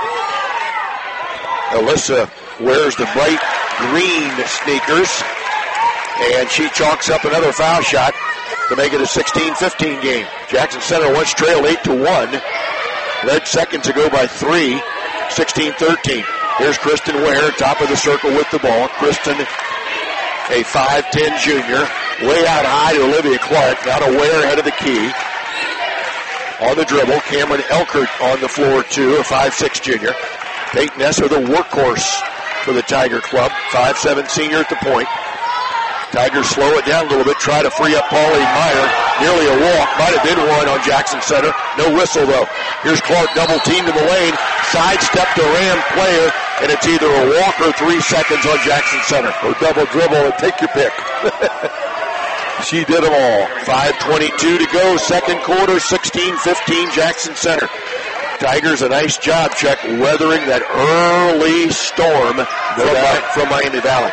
Alyssa wears the bright green sneakers, and she chalks up another foul shot to make it a sixteen fifteen game. Jackson Center once trailed eight to one, led seconds ago by three, sixteen thirteen. Here's Kristen Ware, top of the circle with the ball. Kristen, a five ten junior, way out high to Olivia Clark. Now to Ware, head of the key. On the dribble, Cameron Elkert on the floor too, a five six junior. Peyton Esser, the workhorse for the Tiger Club, five seven senior at the point. Tigers slow it down a little bit, try to free up Pauline Meyer. Nearly a walk, might have been one on Jackson Center. No whistle though. Here's Clark double teamed in the lane, sidestep to Ram player, and it's either a walk or three seconds on Jackson Center. Or double dribble and take your pick. She did them all. five twenty-two to go, second quarter, sixteen fifteen Jackson Center. Tigers, a nice job, Chuck, weathering that early storm from, from Miami Valley.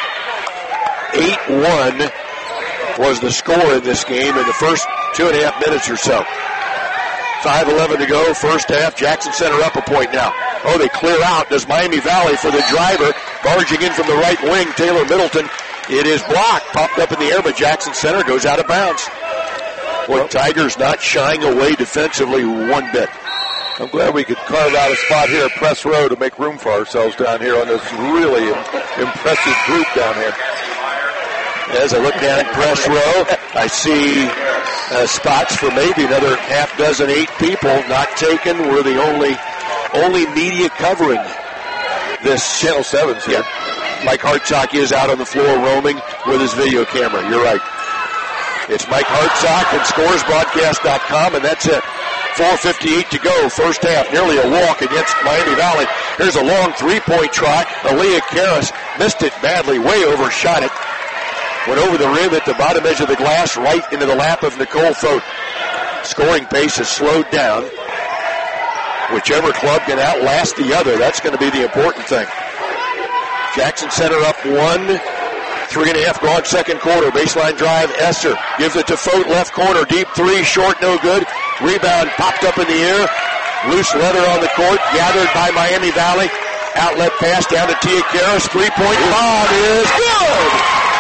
eight one was the score in this game in the first two and a half minutes or so. five eleven to go, first half. Jackson Center up a point now. Oh, they clear out. Does Miami Valley for the driver, barging in from the right wing, Taylor Middleton. It is blocked, popped up in the air, but Jackson Center goes out of bounds. Boy, Tigers not shying away defensively one bit. I'm glad we could carve out a spot here at Press Row to make room for ourselves down here on this really impressive group down here. As I look down at Press Row, I see uh, spots for maybe another half dozen, eight people not taken. We're the only only media covering this. Channel seven's here. Yeah. Mike Hartsock is out on the floor roaming with his video camera. You're right. It's Mike Hartsock and scores broadcast dot com, and that's it. four fifty-eight to go, first half, nearly a walk against Miami Valley. Here's a long three-point try. Aaliyah Karras missed it badly, way overshot it. Went over the rim at the bottom edge of the glass, right into the lap of Nicole Fote. Scoring pace has slowed down. Whichever club can outlast the other, that's going to be the important thing. Jackson Center up one. Three and a half gone second quarter. Baseline drive, Esser gives it to Fote, left corner, deep three, short, no good. Rebound popped up in the air. Loose leather on the court, gathered by Miami Valley. Outlet pass down to Tia Karras. Three-point bomb is good.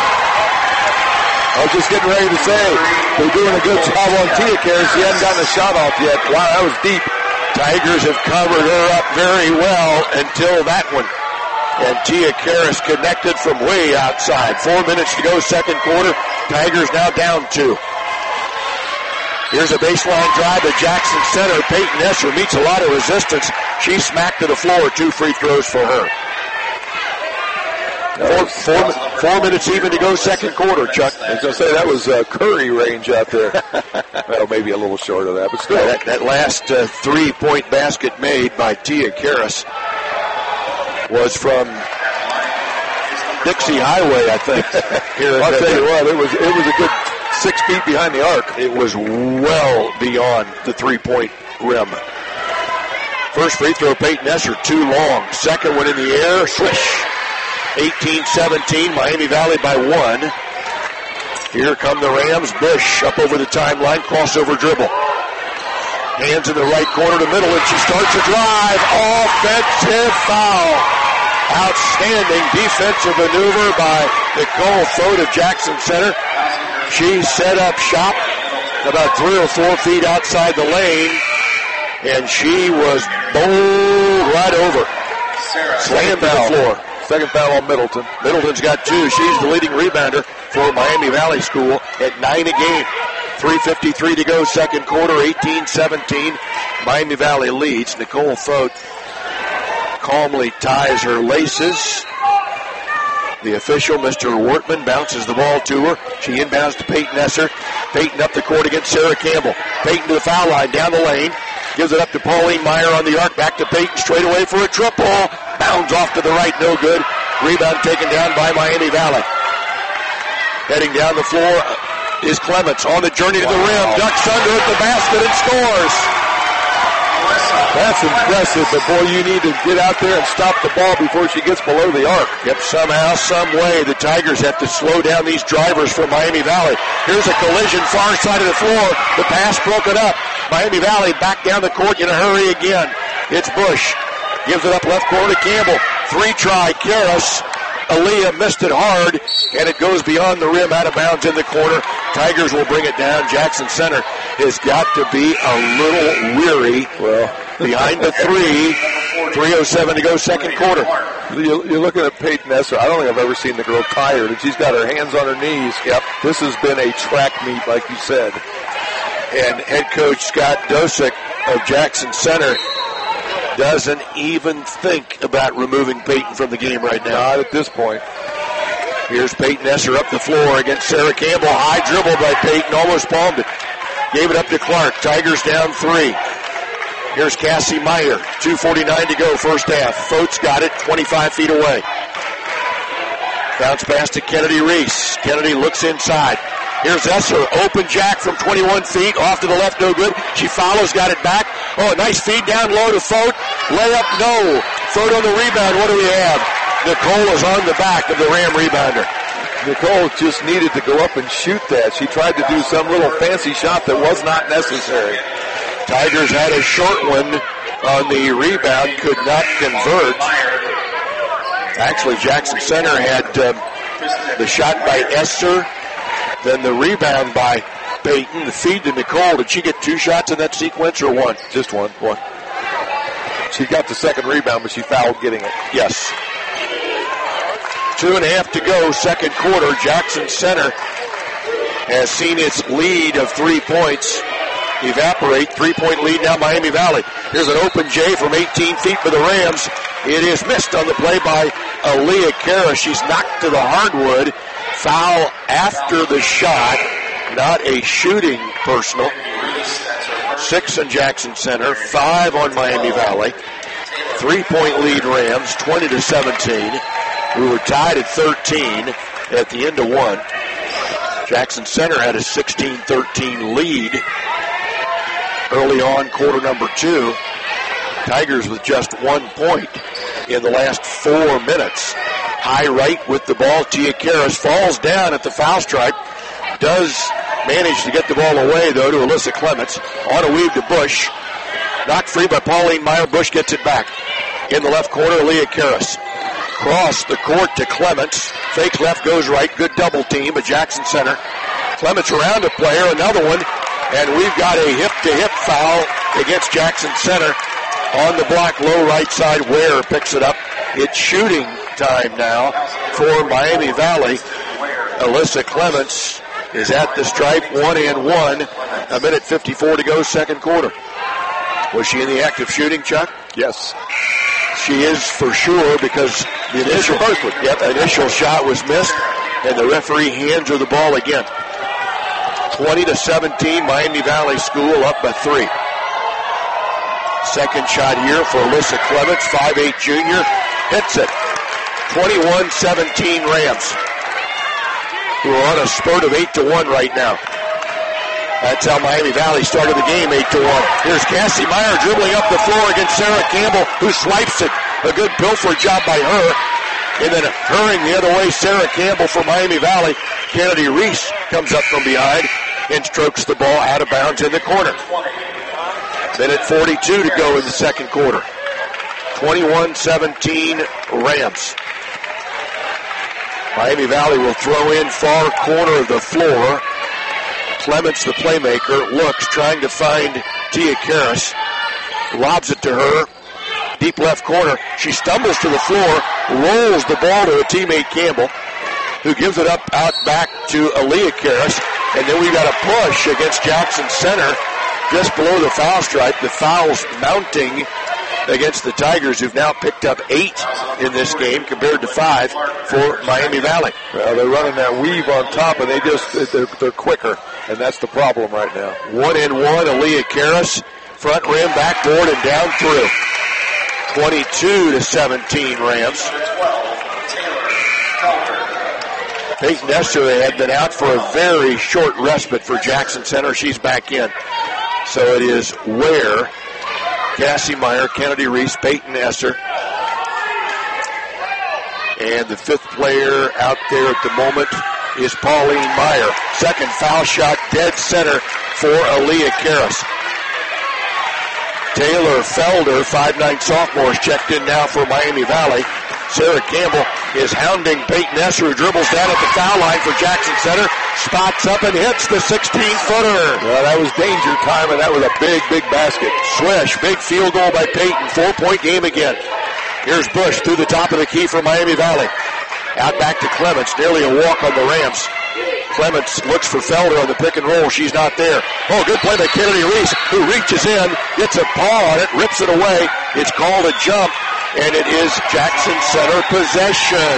I was just getting ready to say, they're doing a good job on Tia Karras. She hasn't gotten a shot off yet. Wow, that was deep. Tigers have covered her up very well until that one. And Tia Karras connected from way outside. Four minutes to go, second quarter. Tigers now down two. Here's a baseline drive to Jackson Center. Peyton Esser meets a lot of resistance. She smacked to the floor. Two free throws for her. Four, four, four minutes even to go, second quarter, Chuck. I was going to say, that was uh, Curry range out there. Well, maybe a little short of that, but still. Yeah, that, that last uh, three-point basket made by Tia Karras was from Dixie Highway, I think. Here I'll tell you what, it was, it was a good six feet behind the arc. It was well beyond the three-point rim. First free throw, Peyton Esser, too long. Second one in the air, swish. eighteen seventeen, Miami Valley by one. Here come the Rams. Bush up over the timeline, crossover dribble. Hands in the right corner to middle, and she starts a drive. Offensive foul. Outstanding defensive maneuver by Nicole Fote of Jackson Center. She set up shop about three or four feet outside the lane, and she was bowled right over. Slammed to the floor. Second foul on Middleton. Middleton's got two. She's the leading rebounder for Miami Valley School at nine a game. three fifty-three to go, second quarter, eighteen seventeen. Miami Valley leads. Nicole Fote calmly ties her laces. The official, Mister Wortman, bounces the ball to her. She inbounds to Peyton Esser. Peyton up the court against Sarah Campbell. Peyton to the foul line, down the lane. Gives it up to Pauline Meyer on the arc. Back to Peyton, straight away for a triple. Bounds off to the right, no good. Rebound taken down by Miami Valley. Heading down the floor is Clements on the journey to the rim. Ducks under at the basket and scores. That's impressive, but boy, you need to get out there and stop the ball before she gets below the arc. Yep, somehow, some way, the Tigers have to slow down these drivers from Miami Valley. Here's a collision, far side of the floor. The pass broken up. Miami Valley back down the court in a hurry again. It's Bush. Gives it up left corner to Campbell. Three try, Karras. Aaliyah missed it hard, and it goes beyond the rim, out of bounds in the corner. Tigers will bring it down. Jackson Center has got to be a little weary. Well, behind the three. three oh seven to go, second quarter. You're looking at Peyton Esser. I don't think I've ever seen the girl tired, and she's got her hands on her knees. Yep. This has been a track meet, like you said. And head coach Scott Dosick of Jackson Center doesn't even think about removing Peyton from the game right now. Not at this point. Here's Peyton Esser up the floor against Sarah Campbell. High dribble by Peyton, almost palmed it. Gave it up to Clark. Tigers down three. Here's Cassie Meyer. two forty-nine to go, first half. Fote's got it, twenty-five feet away. Bounce pass to Kennedy Reese. Kennedy looks inside. Here's Esser, open jack from twenty-one feet, off to the left, no good. She follows, got it back. Oh, a nice feed down low to Fote. Layup, no. Fote on the rebound, what do we have? Nicole is on the back of the Ram rebounder. Nicole just needed to go up and shoot that. She tried to do some little fancy shot that was not necessary. Tigers had a short one on the rebound, could not convert. Actually, Jackson Center had um, the shot by Esser, then the rebound by Peyton, the feed to Nicole. Did she get two shots in that sequence or one? Just one. One. She got the second rebound, but she fouled getting it. Yes. Two and a half to go, second quarter. Jackson Center has seen its lead of three points evaporate. Three-point lead now, Miami Valley. Here's an open J from eighteen feet for the Rams. It is missed on the play by Aaliyah Karras. She's knocked to the hardwood. Foul after the shot, not a shooting personal. Six on Jackson Center, five on Miami Valley. Three-point lead Rams, twenty to seventeen. We were tied at thirteen at the end of one. Jackson Center had a sixteen thirteen lead early on, quarter number two. Tigers with just one point in the last four minutes. High right with the ball. Tia Karras falls down at the foul stripe. Does manage to get the ball away, though, to Alyssa Clements. On a weave to Bush. Knocked free by Pauline Meyer. Bush gets it back. In the left corner, Leah Karras. Cross the court to Clements. Fakes left, goes right. Good double team at Jackson Center. Clements around a player, another one. And we've got a hip-to-hip foul against Jackson Center. On the block, low right side, Ware picks it up. It's shooting time now for Miami Valley. Alyssa Clements is at the stripe, one and one. A minute fifty-four to go, second quarter. Was she in the act of shooting, Chuck? Yes. She is for sure, because the initial, yep, initial shot was missed, and the referee hands her the ball again. twenty to seventeen, Miami Valley School up by three. Second shot here for Alyssa Clements, five eight junior. Hits it. twenty-one seventeen Rams, who are on a spurt of eight to one right now. That's how Miami Valley started the game, eight to one. Here's Cassie Meyer dribbling up the floor against Sarah Campbell, who swipes it. A good pilfer job by her. And then hurrying the other way, Sarah Campbell from Miami Valley. Kennedy Reese comes up from behind and strokes the ball out of bounds in the corner. Minute forty-two to go in the second quarter. twenty-one seventeen Rams. Miami Valley will throw in far corner of the floor. Clements, the playmaker, looks, trying to find Tia Karras. Lobs it to her. Deep left corner. She stumbles to the floor, rolls the ball to a teammate, Campbell, who gives it up out back to Aaliyah Karras. And then we got a push against Jackson Center just below the foul stripe. The foul's mounting against the Tigers, who've now picked up eight in this game compared to five for Miami Valley. Well, they're running that weave on top, and they just, they're, they're quicker, and that's the problem right now. One and one, Aaliyah Karras, front rim, backboard, and down through. twenty-two to seventeen Rams. Peyton Nestor had been out for a very short respite for Jackson Center. She's back in. So it is Ware, Cassie Meyer, Kennedy Reese, Peyton Esser. And the fifth player out there at the moment is Pauline Meyer. Second foul shot, dead center for Aaliyah Karras. Taylor Felder, five nine sophomore, is checked in now for Miami Valley. Sarah Campbell is hounding Peyton Esser, who dribbles down at the foul line for Jackson Center. Spots up and hits the sixteen-footer. Well, that was danger time, and that was a big, big basket. Swish, big field goal by Peyton. Four-point game again. Here's Bush through the top of the key for Miami Valley. Out back to Clements, nearly a walk on the Rams. Clements looks for Felder on the pick and roll. She's not there. Oh, good play by Kennedy Reese, who reaches in, gets a paw on it, rips it away. It's called a jump, and it is Jackson Center possession.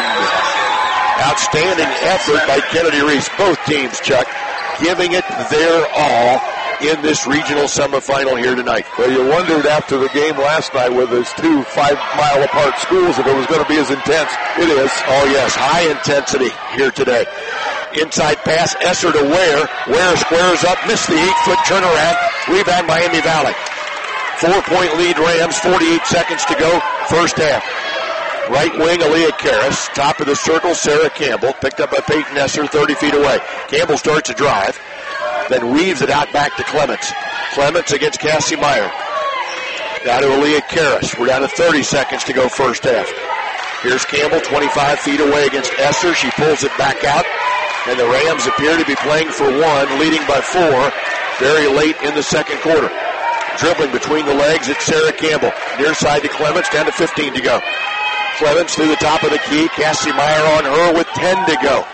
Outstanding effort by Kennedy Reese. Both teams, Chuck, giving it their all in this regional semifinal here tonight. Well, you wondered after the game last night with those two five-mile-apart schools if it was going to be as intense. It is. Oh, yes, high intensity here today. Inside pass, Esser to Ware. Ware squares up, missed the eight-foot turnaround. Rebound, Miami Valley. Four-point lead, Rams, forty-eight seconds to go, first half. Right wing, Aaliyah Karras. Top of the circle, Sarah Campbell. Picked up by Peyton Esser, thirty feet away. Campbell starts a drive, then weaves it out back to Clements. Clements against Cassie Meyer. Down to Aaliyah Karras. We're down to thirty seconds to go, first half. Here's Campbell, twenty-five feet away against Esser. She pulls it back out. And the Rams appear to be playing for one, leading by four, very late in the second quarter. Dribbling between the legs, it's Sarah Campbell. Near side to Clements, down to fifteen to go. Clements through the top of the key. Cassie Meyer on her with ten to go.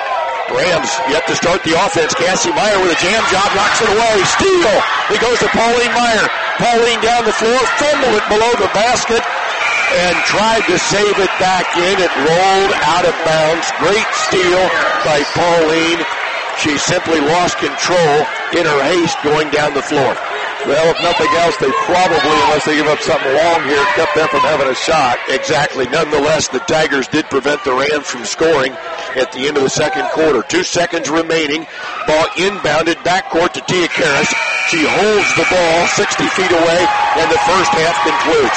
Rams yet to start the offense. Cassie Meyer with a jam job, knocks it away. Steal. It goes to Pauline Meyer. Pauline down the floor, fumbled it below the basket, and tried to save it back in. It rolled out of bounds. Great steal by Pauline. She simply lost control in her haste going down the floor. Well, if nothing else, they probably, unless they give up something long here, kept them from having a shot. Exactly. Nonetheless, the Tigers did prevent the Rams from scoring at the end of the second quarter. Two seconds remaining. Ball inbounded backcourt to Tia Karras. She holds the ball sixty feet away, and the first half concludes.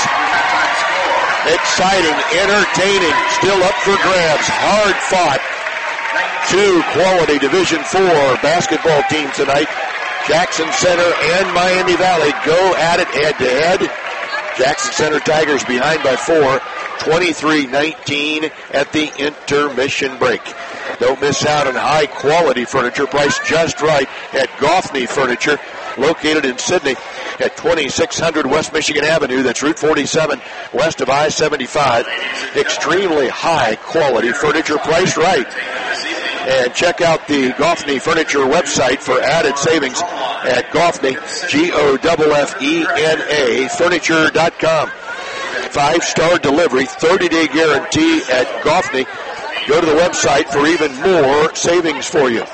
Exciting, entertaining, still up for grabs, hard fought. Two quality Division four basketball teams tonight. Jackson Center and Miami Valley go at it head to head. Jackson Center Tigers behind by four, twenty-three nineteen at the intermission break. Don't miss out on high quality furniture priced just right at Goffney Furniture, located in Sydney at twenty-six hundred West Michigan Avenue. That's Route forty-seven west of I seventy-five. Extremely high quality furniture priced right. And check out the Goffney Furniture website for added savings at Goffney, G O F F E N A, furniture dot com. Five-star delivery, thirty-day guarantee at Goffney. Go to the website for even more savings for you.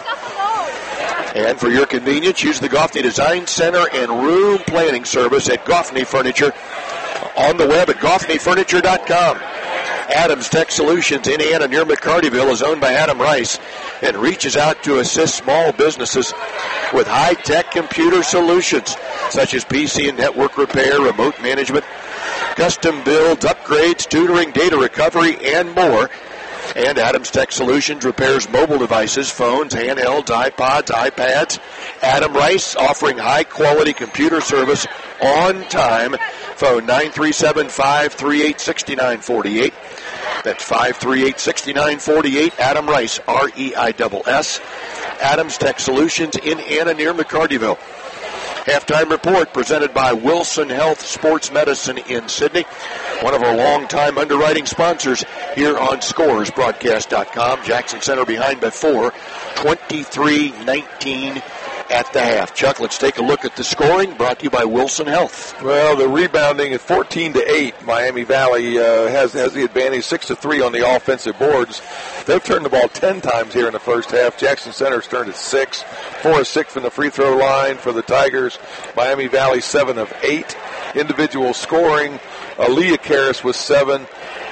And for your convenience, use the Goffney Design Center and Room Planning Service at Goffney Furniture on the web at Goffney furniture dot com. Adams Tech Solutions, Indiana, near McCartyville, is owned by Adam Rice and reaches out to assist small businesses with high-tech computer solutions such as P C and network repair, remote management, custom builds, upgrades, tutoring, data recovery, and more. And Adams Tech Solutions repairs mobile devices, phones, handhelds, iPods, iPads. Adam Rice offering high-quality computer service on time. Phone nine three seven, five three eight, six nine four eight. That's five three eight, six nine four eight. Adam Rice, R E I S S. Adams Tech Solutions in Anna near McCartyville. Halftime report presented by Wilson Health Sports Medicine in Sydney, one of our longtime underwriting sponsors here on Scores Broadcast dot com. Jackson Center behind by four, twenty-three nineteen at the half. Chuck, let's take a look at the scoring brought to you by Wilson Health. Well, the rebounding at fourteen to eight. Miami Valley uh, has, has the advantage, six to three on the offensive boards. They've turned the ball ten times here in the first half. Jackson Center's turned it six. Four of six from the free throw line for the Tigers. Miami Valley seven of eight. Individual scoring, Aaliyah Karras was seven.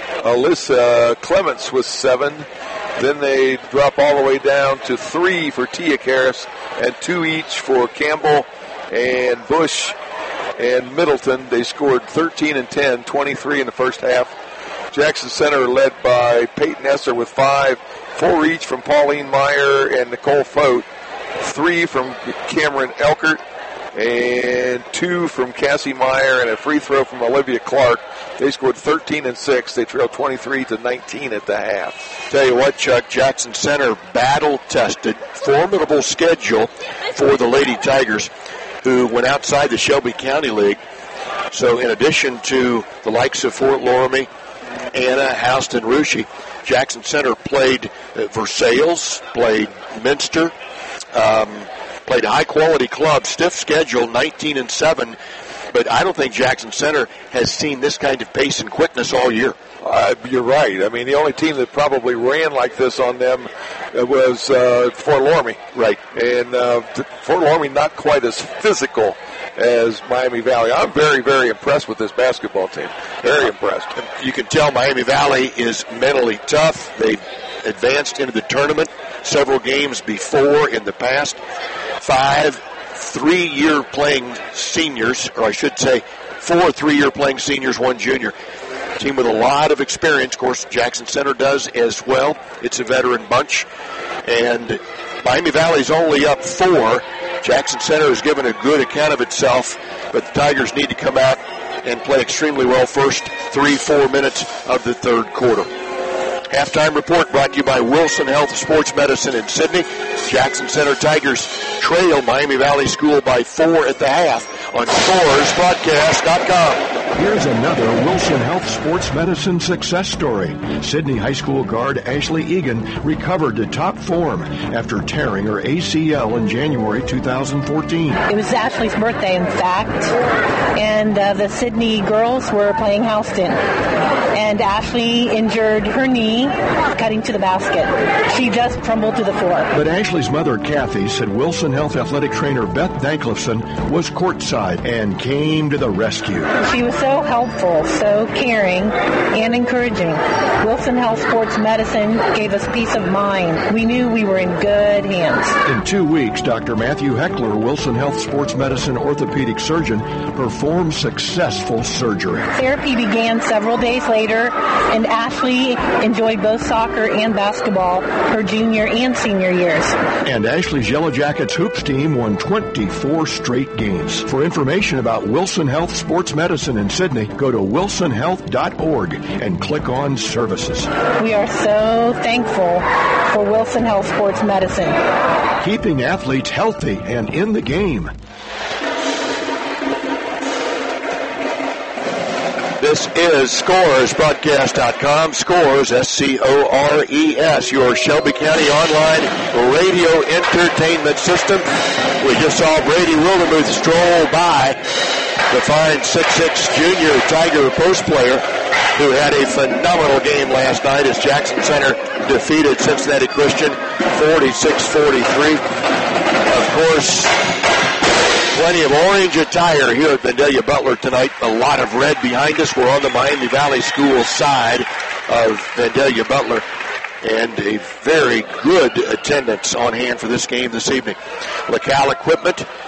Alyssa Clements was seven. Then they drop all the way down to three for Tia Karras and two each for Campbell and Bush and Middleton. They scored thirteen and ten, twenty-three in the first half. Jackson Center led by Peyton Esser with five, four each from Pauline Meyer and Nicole Fote, three from Cameron Elkert, and two from Cassie Meyer and a free throw from Olivia Clark. They scored thirteen and six. They trailed twenty-three to nineteen at the half. Tell you what, Chuck, Jackson Center battle-tested, formidable schedule for the Lady Tigers, who went outside the Shelby County League. So in addition to the likes of Fort Loramie, Anna, Houston, Russia, Jackson Center played uh, Versailles, played Minster, um, played a high-quality club, stiff schedule, nineteen and seven. But I don't think Jackson Center has seen this kind of pace and quickness all year. Uh, you're right. I mean, the only team that probably ran like this on them was uh, Fort Loramie. Right. And uh, Fort Loramie not quite as physical as Miami Valley. I'm very, very impressed with this basketball team. Very impressed. You can tell Miami Valley is mentally tough. They've advanced into the tournament several games before in the past. Five three-year playing seniors, or I should say four three-year playing seniors, one junior. Team with a lot of experience. Of course, Jackson Center does as well. It's a veteran bunch. And Miami Valley's only up four. Jackson Center has given a good account of itself, but the Tigers need to come out and play extremely well first three, four minutes of the third quarter. Halftime report brought to you by Wilson Health Sports Medicine in Sydney. Jackson Center Tigers trail Miami Valley School by four at the half on Scores Broadcast dot com. Here's another Wilson Health Sports Medicine success story. Sydney High School guard Ashley Egan recovered to top form after tearing her A C L in January two thousand fourteen. It was Ashley's birthday, in fact, and uh, the Sydney girls were playing Houston. And Ashley injured her knee cutting to the basket. She just crumbled to the floor. But Ashley's mother, Kathy, said Wilson Health athletic trainer Beth Danklifson was courtside and came to the rescue. She was so helpful, so caring, and encouraging. Wilson Health Sports Medicine gave us peace of mind. We knew we were in good hands. In two weeks, Doctor Matthew Heckler, Wilson Health Sports Medicine orthopedic surgeon, performed successful surgery. Therapy began several days later, and Ashley enjoyed both soccer and basketball her junior and senior years. And Ashley's Yellow Jackets hoops team won twenty-four straight games. For information about Wilson Health Sports Medicine in Sydney, go to wilson health dot org and click on Services. We are so thankful for Wilson Health Sports Medicine. Keeping athletes healthy and in the game. This is Scores Broadcast dot com. Scores, S C O R E S, your Shelby County online radio entertainment system. We just saw Brady Wildermuth stroll by, the fine six six junior Tiger post player who had a phenomenal game last night as Jackson Center defeated Cincinnati Christian forty-six forty-three. Of course, plenty of orange attire here at Vandalia Butler tonight. A lot of red behind us. We're on the Miami Valley School side of Vandalia Butler. And a very good attendance on hand for this game this evening. LaCal Equipment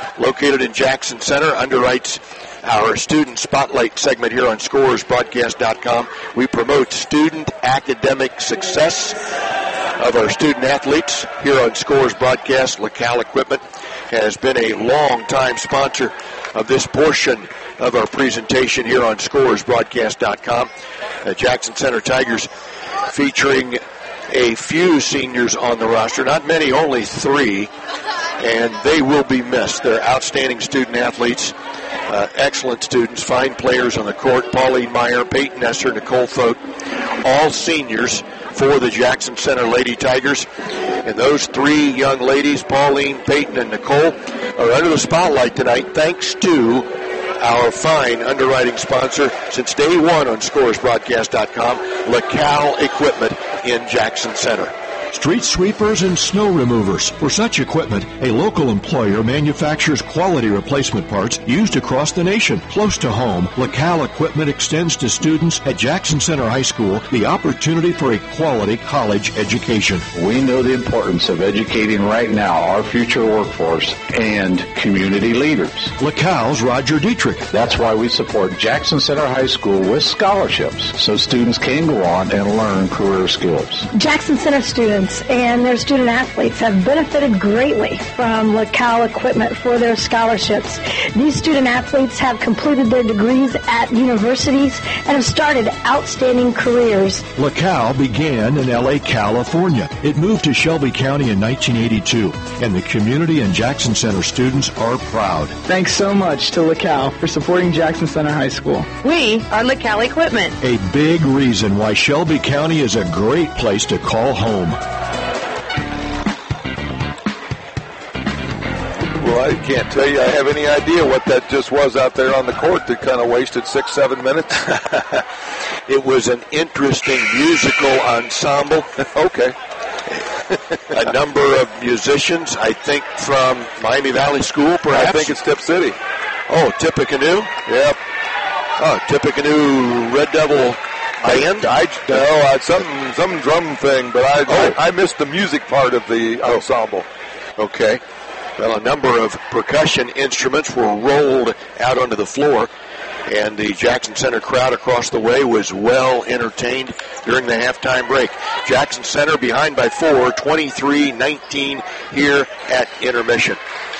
located in Jackson Center, underwrites our student spotlight segment here on Scores Broadcast dot com. We promote student academic success of our student athletes here on Scores Broadcast. LaCal Equipment has been a long-time sponsor of this portion of our presentation here on Scores Broadcast dot com. Uh, Jackson Center Tigers featuring a few seniors on the roster, not many, only three, and they will be missed. They're outstanding student athletes, uh, excellent students, fine players on the court. Pauline Meyer, Peyton Esser, Nicole Thote, all seniors for the Jackson Center Lady Tigers. And those three young ladies, Pauline, Peyton, and Nicole, are under the spotlight tonight thanks to our fine underwriting sponsor since day one on Scores Broadcast dot com, LaCal Equipment in Jackson Center. Street sweepers and snow removers. For such equipment, a local employer manufactures quality replacement parts used across the nation. Close to home, LaCal Equipment extends to students at Jackson Center High School the opportunity for a quality college education. We know the importance of educating right now our future workforce and community leaders. LaCal's Roger Dietrich. That's why we support Jackson Center High School with scholarships so students can go on and learn career skills. Jackson Center students and their student athletes have benefited greatly from LaCal Equipment for their scholarships. These student athletes have completed their degrees at universities and have started outstanding careers. LaCal began in L A, California. It moved to Shelby County in nineteen eighty-two, and the community and Jackson Center students are proud. Thanks so much to LaCal for supporting Jackson Center High School. We are LaCal Equipment. A big reason why Shelby County is a great place to call home. Well, I can't tell you I have any idea what that just was out there on the court that kind of wasted six, seven minutes. It was an interesting musical ensemble. Okay. A number of musicians, I think from Miami Valley School, perhaps? I think it's Tip City. Oh, Tippecanoe? Yep. Oh, Tippecanoe Red Devil band? I, I no, I, some some drum thing, but I, oh. I I missed the music part of the ensemble. Okay. Well, a number of percussion instruments were rolled out onto the floor, and the Jackson Center crowd across the way was well entertained during the halftime break. Jackson Center behind by four, twenty-three nineteen here at intermission.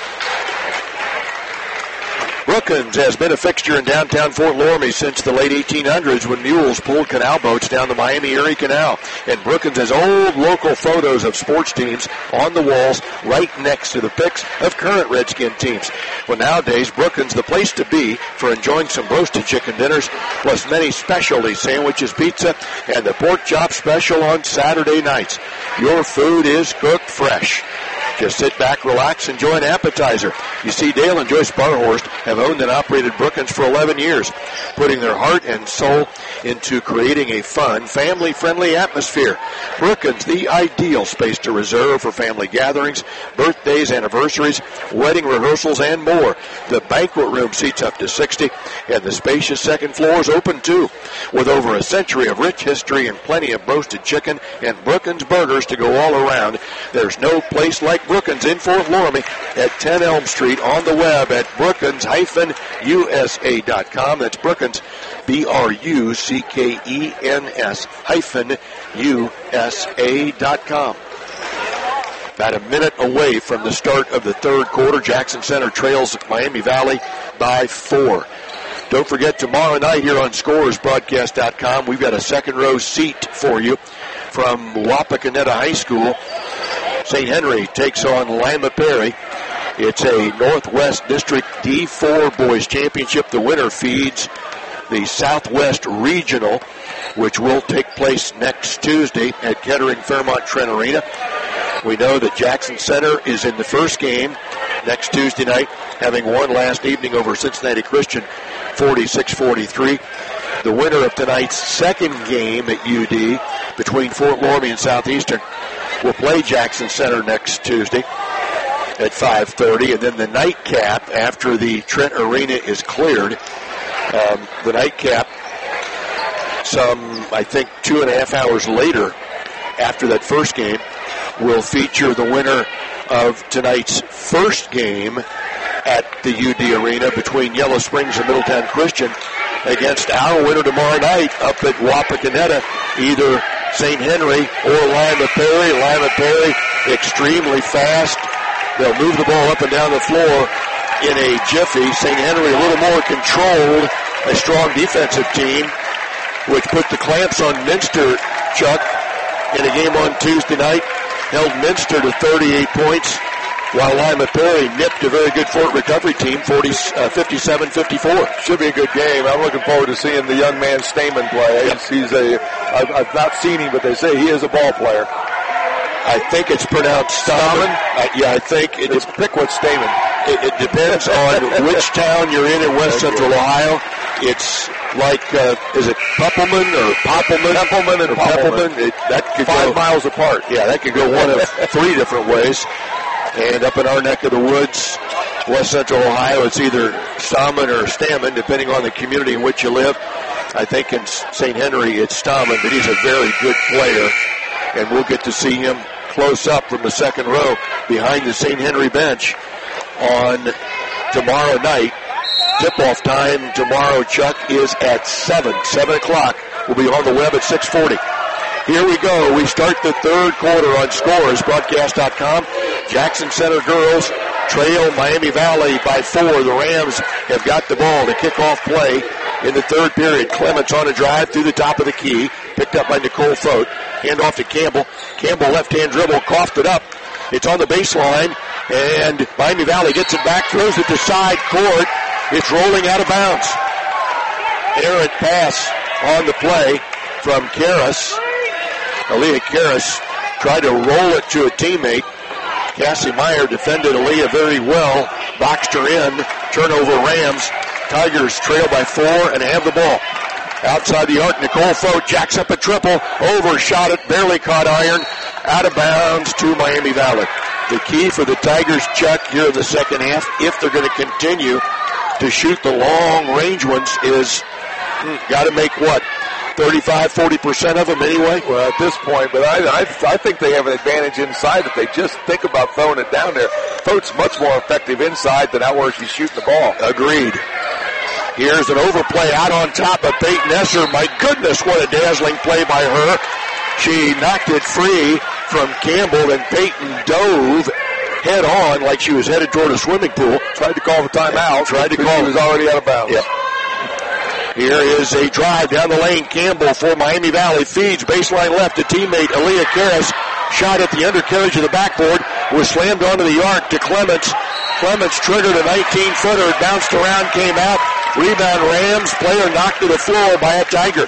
Brookins has been a fixture in downtown Fort Loramie since the late eighteen hundreds when mules pulled canal boats down the Miami-Erie Canal. And Brookins has old local photos of sports teams on the walls right next to the pics of current Redskin teams. Well, nowadays, Brookins, the place to be for enjoying some roasted chicken dinners, plus many specialty sandwiches, pizza, and the pork chop special on Saturday nights. Your food is cooked fresh. Just sit back, relax, enjoy an appetizer. You see, Dale and Joyce Barhorst have owned and operated Brookins for eleven years, putting their heart and soul into creating a fun, family-friendly atmosphere. Brookins, the ideal space to reserve for family gatherings, birthdays, anniversaries, wedding rehearsals, and more. The banquet room seats up to sixty, and the spacious second floor is open too. With over a century of rich history and plenty of roasted chicken and Brookins burgers to go all around, there's no place like Brookins in Fort Loramie at ten Elm Street, on the web at brookins dash U S A dot com. That's Brookins, B R U C K E N S hyphen U S A dot com. About a minute away from the start of the third quarter, Jackson Center trails Miami Valley by four. Don't forget, tomorrow night here on Scores Broadcast dot com, we've got a second row seat for you from Wapakoneta High School. Saint Henry takes on Lima Perry. It's a Northwest District D four Boys Championship. The winner feeds the Southwest Regional, which will take place next Tuesday at Kettering Fairmont Trent Arena. We know that Jackson Center is in the first game next Tuesday night, having won last evening over Cincinnati Christian forty-six forty-three. The winner of tonight's second game at U D between Fort Loramie and Southeastern will play Jackson Center next Tuesday at five thirty, and then the nightcap after the Trent Arena is cleared. Um, the nightcap, some, I think, two and a half hours later after that first game, will feature the winner of tonight's first game at the U D Arena between Yellow Springs and Middletown Christian against our winner tomorrow night up at Wapakoneta, either Saint Henry or Lima Perry. Lima Perry extremely fast. They'll move the ball up and down the floor in a jiffy. Saint Henry a little more controlled, a strong defensive team, which put the clamps on Minster, Chuck, in a game on Tuesday night. Held Minster to thirty-eight points, while Lima Perry nipped a very good Fort Recovery team, forty, uh, fifty-seven fifty-four. Should be a good game. I'm looking forward to seeing the young man Stamen play. Yep. He's a, I've, I've not seen him, but they say he is a ball player. I think it's pronounced Stamen. Uh, yeah, I think it, it's Pickwood Stamen. It, it depends on which town you're in in West Central Ohio. It's like, uh, is it Puppelman or Poppelman? Puppelman and Poppelman. It, that could Five go, miles apart. Yeah, that could go one of three different ways. And up in our neck of the woods, West Central Ohio, it's either Stamen or Stamen, depending on the community in which you live. I think in Saint Henry it's Stamen, but he's a very good player. And we'll get to see him close up from the second row behind the Saint Henry bench on tomorrow night. Tip-off time tomorrow, Chuck, is at seven. seven o'clock. We'll be on the web at six forty. Here we go. We start the third quarter on Scores, broadcast dot com. Jackson Center girls trail Miami Valley by four. The Rams have got the ball to kick off play in the third period. Clements on a drive through the top of the key, picked up by Nicole Fote. Hand off to Campbell. Campbell left-hand dribble, coughed it up. It's on the baseline, and Miami Valley gets it back, throws it to side court. It's rolling out of bounds. Errant pass on the play from Karras. Aaliyah Karras tried to roll it to a teammate. Cassie Meyer defended Aaliyah very well, boxed her in. Turnover Rams. Tigers trail by four and have the ball. Outside the arc, Nicole Fote jacks up a triple, overshot it, barely caught iron, out of bounds to Miami Valley. The key for the Tigers, Chuck, here in the second half, if they're going to continue to shoot the long-range ones, is hmm, got to make what, thirty-five, forty percent of them anyway? Well, at this point, but I, I, I think they have an advantage inside if they just think about throwing it down there. Fote's much more effective inside than out where she's shooting the ball. Agreed. Here's an overplay out on top of Peyton Esser. My goodness, what a dazzling play by her. She knocked it free from Campbell, and Peyton dove head on like she was headed toward a swimming pool. Tried to call the timeout. Tried to call. She was already out of bounds. Yep. Here is a drive down the lane. Campbell for Miami Valley feeds baseline left to teammate Aaliyah Karras. Shot at the undercarriage of the backboard. Was slammed onto the arc to Clements. Clements triggered a nineteen-footer. It bounced around, came out. Rebound Rams. Player knocked to the floor by a Tiger.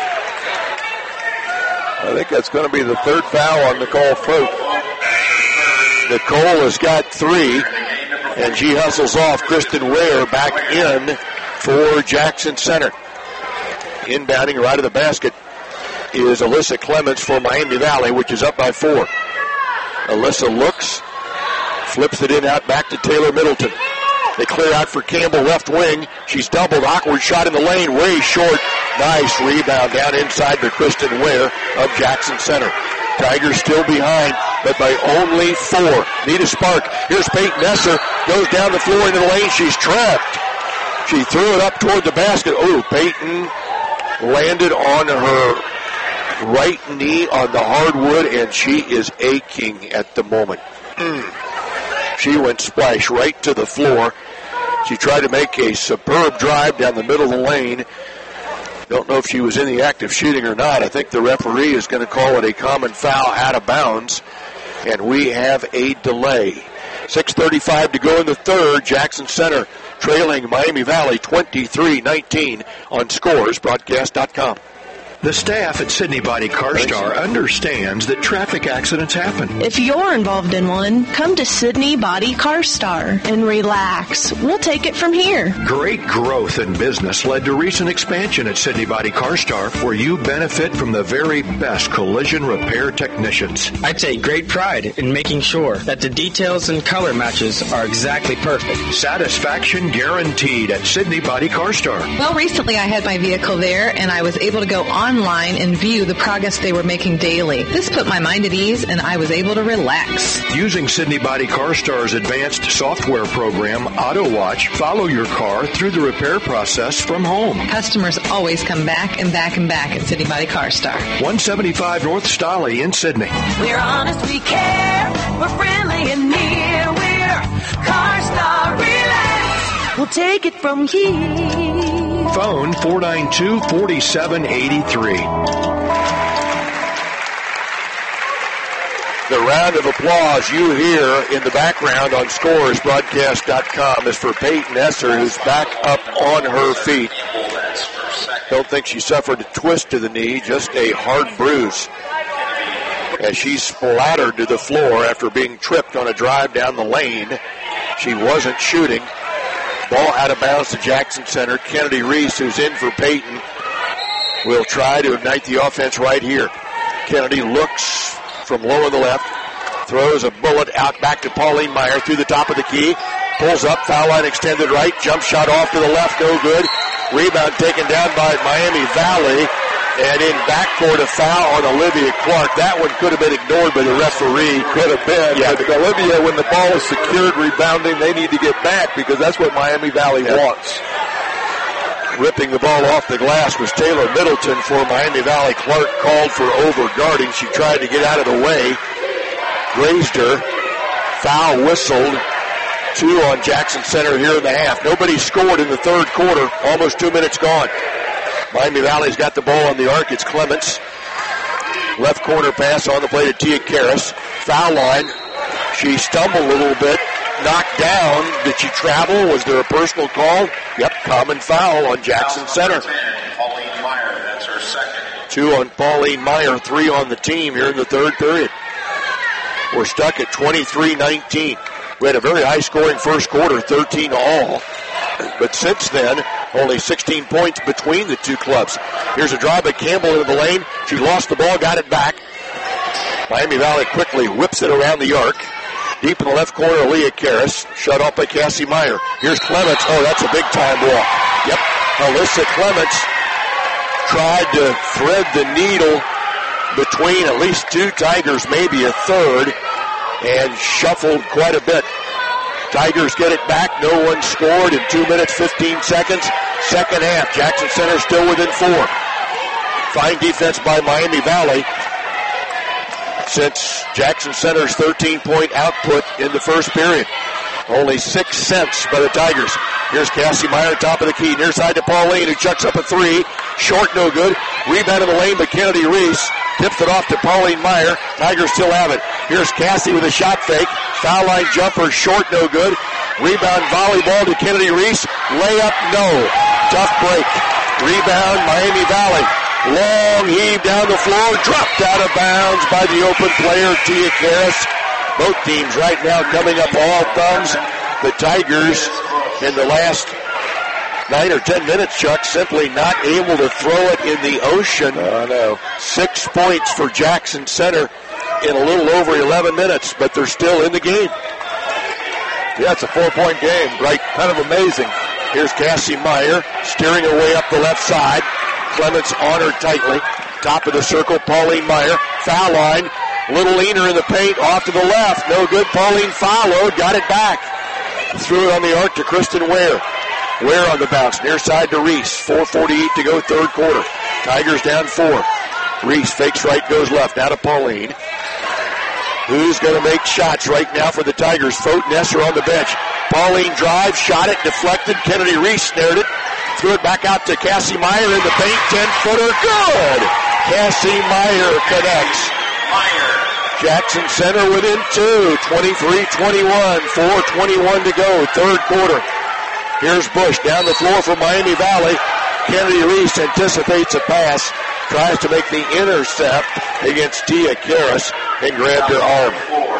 I think that's going to be the third foul on Nicole Fote. Nicole has got three, and she hustles off. Kristen Ware back in for Jackson Center. Inbounding right of the basket is Alyssa Clements for Miami Valley, which is up by four. Alyssa looks, flips it in out back to Taylor Middleton. They clear out for Campbell, left wing. She's doubled. Awkward shot in the lane, way short. Nice rebound down inside to Kristen Ware of Jackson Center. Tigers still behind, but by only four. Need a spark. Here's Peyton Esser. Goes down the floor into the lane. She's trapped. She threw it up toward the basket. Oh, Peyton landed on her right knee on the hardwood, and she is aching at the moment. Mm. She went splash right to the floor. She tried to make a superb drive down the middle of the lane. Don't know if she was in the act of shooting or not. I think the referee is going to call it a common foul out of bounds, and we have a delay. six thirty-five to go in the third. Jackson Center trailing Miami Valley twenty-three nineteen on Scores, broadcast dot com. The staff at Sydney Body Car Star understands that traffic accidents happen. If you're involved in one, come to Sydney Body Car Star and relax. We'll take it from here. Great growth in business led to recent expansion at Sydney Body Car Star, where you benefit from the very best collision repair technicians. I take great pride in making sure that the details and color matches are exactly perfect. Satisfaction guaranteed at Sydney Body Car Star. Well, recently I had my vehicle there, and I was able to go on online and view the progress they were making daily. This put my mind at ease, and I was able to relax. Using Sydney Body CarStar's advanced software program, AutoWatch, follow your car through the repair process from home. Customers always come back and back and back at Sydney Body CarStar. one seventy-five North Stolly in Sydney. We're honest, we care. We're friendly and near. We're CarStar. Relax. We'll take it from here. Phone four nine two, four seven eight three. The round of applause you hear in the background on scores broadcast dot com is for Peyton Esser, who's back up on her feet. Don't think she suffered a twist to the knee, just a hard bruise, as she splattered to the floor after being tripped on a drive down the lane. She wasn't shooting. Ball out of bounds to Jackson Center. Kennedy Reese, who's in for Peyton, will try to ignite the offense right here. Kennedy looks from low on the left, throws a bullet out back to Pauline Meyer through the top of the key, pulls up, foul line extended right, jump shot off to the left, no good. Rebound taken down by Miami Valley, and in backcourt a foul on Olivia Clark. That one could have been ignored by the referee. Could have been. Yeah. But Olivia, when the ball is secured rebounding, they need to get back because that's what Miami Valley yeah. wants. Ripping the ball off the glass was Taylor Middleton for Miami Valley. Clark called for overguarding. She tried to get out of the way. Grazed her. Foul whistled. Two on Jackson Center here in the half. Nobody scored in the third quarter. Almost two minutes gone. Miami Valley's got the ball on the arc. It's Clements. Left corner pass on the play to Tia Karras. Foul line. She stumbled a little bit. Knocked down. Did she travel? Was there a personal call? Yep, common foul on Jackson Center. Pauline Meyer, that's her second. Two on Pauline Meyer, three on the team here in the third period. We're stuck at twenty-three nineteen. We had a very high-scoring first quarter, thirteen all. But since then, only sixteen points between the two clubs. Here's a drive by Campbell into the lane. She lost the ball, got it back. Miami Valley quickly whips it around the arc. Deep in the left corner, Leah Karras. Shut off by Cassie Meyer. Here's Clements. Oh, that's a big-time walk. Yep. Alyssa Clements tried to thread the needle between at least two Tigers, maybe a third, and shuffled quite a bit. Tigers get it back. No one scored in two minutes, fifteen seconds. Second half, Jackson Center still within four. Fine defense by Miami Valley, since Jackson Center's thirteen-point output in the first period. Only six cents by the Tigers. Here's Cassie Meyer, top of the key. Near side to Pauline, who chucks up a three. Short, no good. Rebound in the lane by Kennedy Reese. Tips it off to Pauline Meyer. Tigers still have it. Here's Cassie with a shot fake. Foul line jumper, short, no good. Rebound volleyball to Kennedy Reese. Layup, no. Tough break. Rebound, Miami Valley. Long heave down the floor, dropped out of bounds by the open player, Tia Karras. Both teams right now coming up all thumbs. The Tigers in the last nine or ten minutes, Chuck, simply not able to throw it in the ocean. I know. Six points for Jackson Center in a little over eleven minutes, but they're still in the game. Yeah, it's a four-point game. Right. Kind of amazing. Here's Cassie Meyer steering her way up the left side. Clements on her tightly. Top of the circle, Pauline Meyer. Foul line. Little leaner in the paint, off to the left. No good. Pauline followed, got it back. Threw it on the arc to Kristen Ware. Ware on the bounce, near side to Reese. four forty-eight to go, third quarter. Tigers down four. Reese fakes right, goes left. Now to Pauline. Who's going to make shots right now for the Tigers? Fote Nesser on the bench. Pauline drives, shot it, deflected. Kennedy Reese snared it. Threw it back out to Cassie Meyer in the paint. ten-footer, good! Cassie Meyer connects. Jackson Center within two. twenty-three twenty-one. four twenty-one to go, third quarter. Here's Bush down the floor for Miami Valley. Kennedy Reese anticipates a pass. Tries to make the intercept against Tia Karras and grabbed her arm.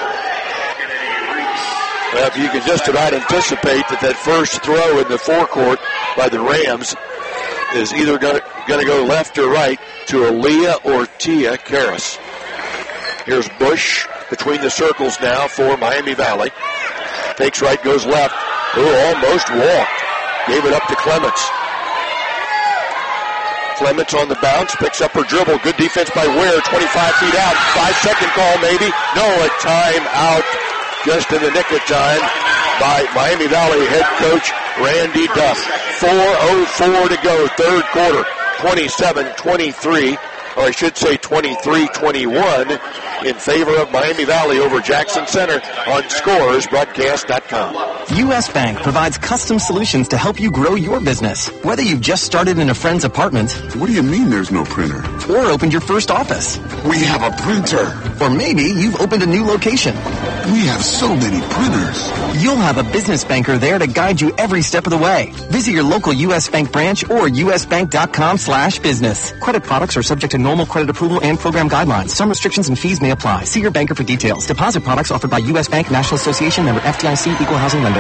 Well, if you can just about anticipate that that first throw in the forecourt by the Rams is either going to go left or right to Aaliyah or Tia Karras. Here's Bush between the circles now for Miami Valley. Fakes right, goes left. Oh, almost walked. Gave it up to Clements. Clements on the bounce, picks up her dribble. Good defense by Ware, twenty-five feet out. Five-second call maybe. No, a timeout just in the nick of time by Miami Valley head coach Randy Duff. four oh four to go, third quarter. twenty-seven twenty-three, or I should say twenty-three twenty-one in favor of Miami Valley over Jackson Center on scores broadcast dot com. U S Bank provides custom solutions to help you grow your business. Whether you've just started in a friend's apartment. What do you mean there's no printer? Or opened your first office. We have a printer. Or maybe you've opened a new location. We have so many printers. You'll have a business banker there to guide you every step of the way. Visit your local U S Bank branch or usbank.com slash business. Credit products are subject to normal credit approval and program guidelines. Some restrictions and fees may apply. See your banker for details. Deposit products offered by U S Bank, National Association, member F D I C, equal housing lender.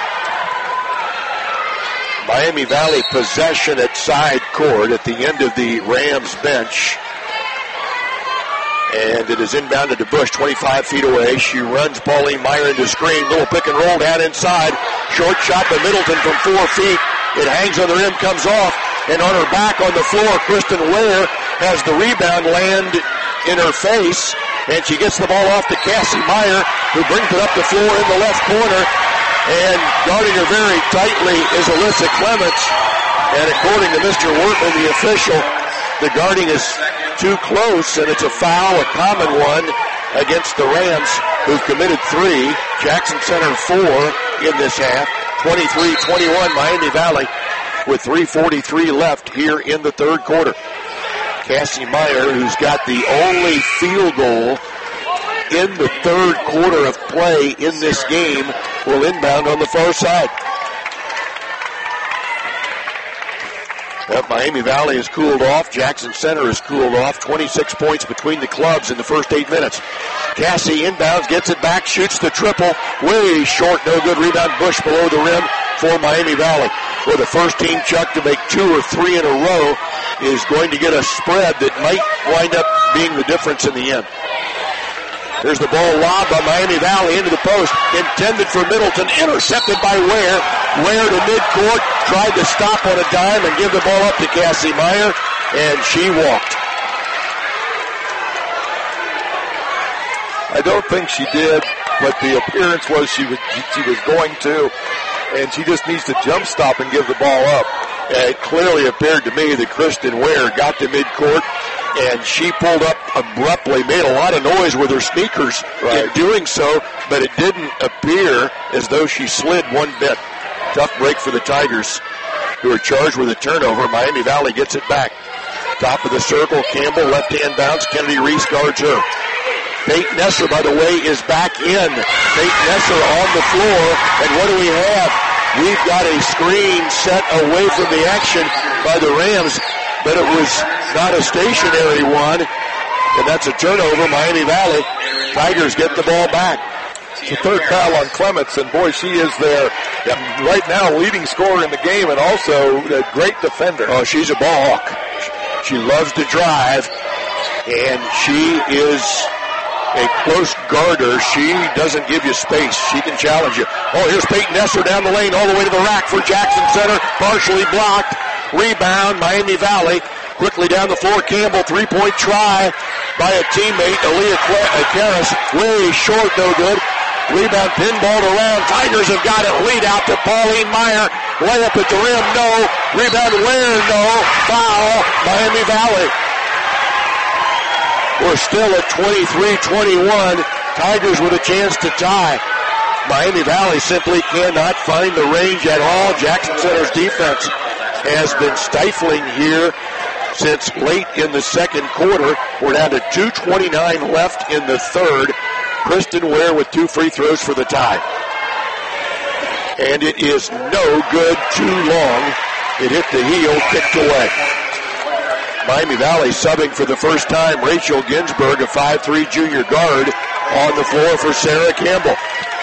Miami Valley possession at side court at the end of the Rams bench. And it is inbounded to Bush, twenty-five feet away. She runs Pauline Meyer into screen. Little pick and roll down inside. Short shot by Middleton from four feet. It hangs on the rim, comes off. And on her back on the floor, Kristen Ware has the rebound land in her face. And she gets the ball off to Cassie Meyer, who brings it up the floor in the left corner. And guarding her very tightly is Alyssa Clements. And according to Mister Wortman, the official, the guarding is too close, and it's a foul, a common one, against the Rams, who've committed three. Jackson Center four in this half. twenty-three twenty-one, Miami Valley, with three forty-three left here in the third quarter. Cassie Meyer, who's got the only field goal in the third quarter of play in this game, will inbound on the far side. Well, Miami Valley has cooled off. Jackson Center has cooled off. twenty-six points between the clubs in the first eight minutes. Cassie inbounds, gets it back, shoots the triple. Way short, no good. Rebound, Bush below the rim for Miami Valley. Where the first team, Chuck, to make two or three in a row is going to get a spread that might wind up being the difference in the end. There's the ball lobbed by Miami Valley into the post, intended for Middleton, intercepted by Ware. Ware to midcourt, tried to stop on a dime and give the ball up to Cassie Meyer, and she walked. I don't think she did, but the appearance was she was, she was going to, and she just needs to jump stop and give the ball up. It clearly appeared to me that Kristen Ware got to midcourt, and she pulled up abruptly, made a lot of noise with her sneakers right. in doing so, but it didn't appear as though she slid one bit. Tough break for the Tigers, who are charged with a turnover. Miami Valley gets it back. Top of the circle, Campbell, left-hand bounce. Kennedy Reese guards her. Peyton Nesser, by the way, is back in. Peyton Nesser on the floor, and what do we have? We've got a screen set away from the action by the Rams, but it was not a stationary one, and that's a turnover. Miami Valley Tigers get the ball back. It's the third foul on Clements, and boy, she is their, right now, leading scorer in the game and also a great defender. Oh, she's a ball hawk. She loves to drive, and she is a close guarder. She doesn't give you space. She can challenge you. Oh, here's Peyton Nesser down the lane all the way to the rack for Jackson Center. Partially blocked. Rebound, Miami Valley. Quickly down the floor, Campbell, three-point try by a teammate, Aaliyah Karras. Way short, no good. Rebound pinballed around. Tigers have got it. Lead out to Pauline Meyer. Layup at the rim, no. Rebound Ware, no. Foul, Miami Valley. We're still at twenty-three twenty-one. Tigers with a chance to tie. Miami Valley simply cannot find the range at all. Jackson Center's defense has been stifling here since late in the second quarter. We're down to two twenty-nine left in the third. Kristen Ware with two free throws for the tie. And it is no good, too long. It hit the heel, kicked away. Miami Valley subbing for the first time. Rachel Ginsburg, a five three junior guard, on the floor for Sarah Campbell.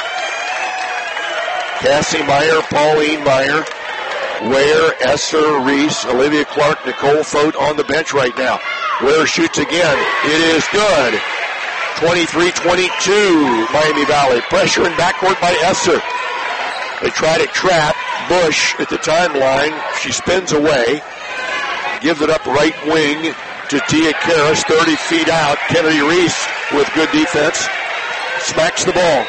Cassie Meyer, Pauline Meyer, Ware, Esser, Reese, Olivia Clark, Nicole Fote on the bench right now. Ware shoots again. It is good. twenty-three twenty-two, Miami Valley. Pressure in backcourt by Esser. They try to trap Bush at the timeline. She spins away. gives it up right wing to Tia Karras, thirty feet out. Kennedy Reese with good defense smacks the ball.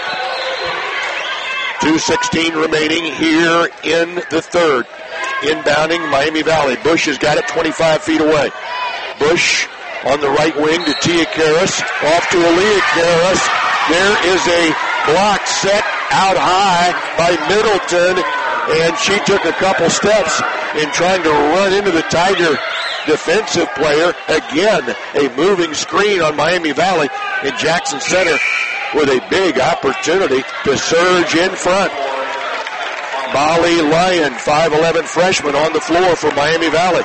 two sixteen remaining here in the third. Inbounding Miami Valley. Bush has got it twenty-five feet away. Bush on the right wing to Tia Karras. Off to Aaliyah Karras. There is a block set out high by Middleton, and she took a couple steps in trying to run into the Tiger defensive player. Again, a moving screen on Miami Valley, and Jackson Center with a big opportunity to surge in front. Molly Lyon, five eleven freshman on the floor for Miami Valley.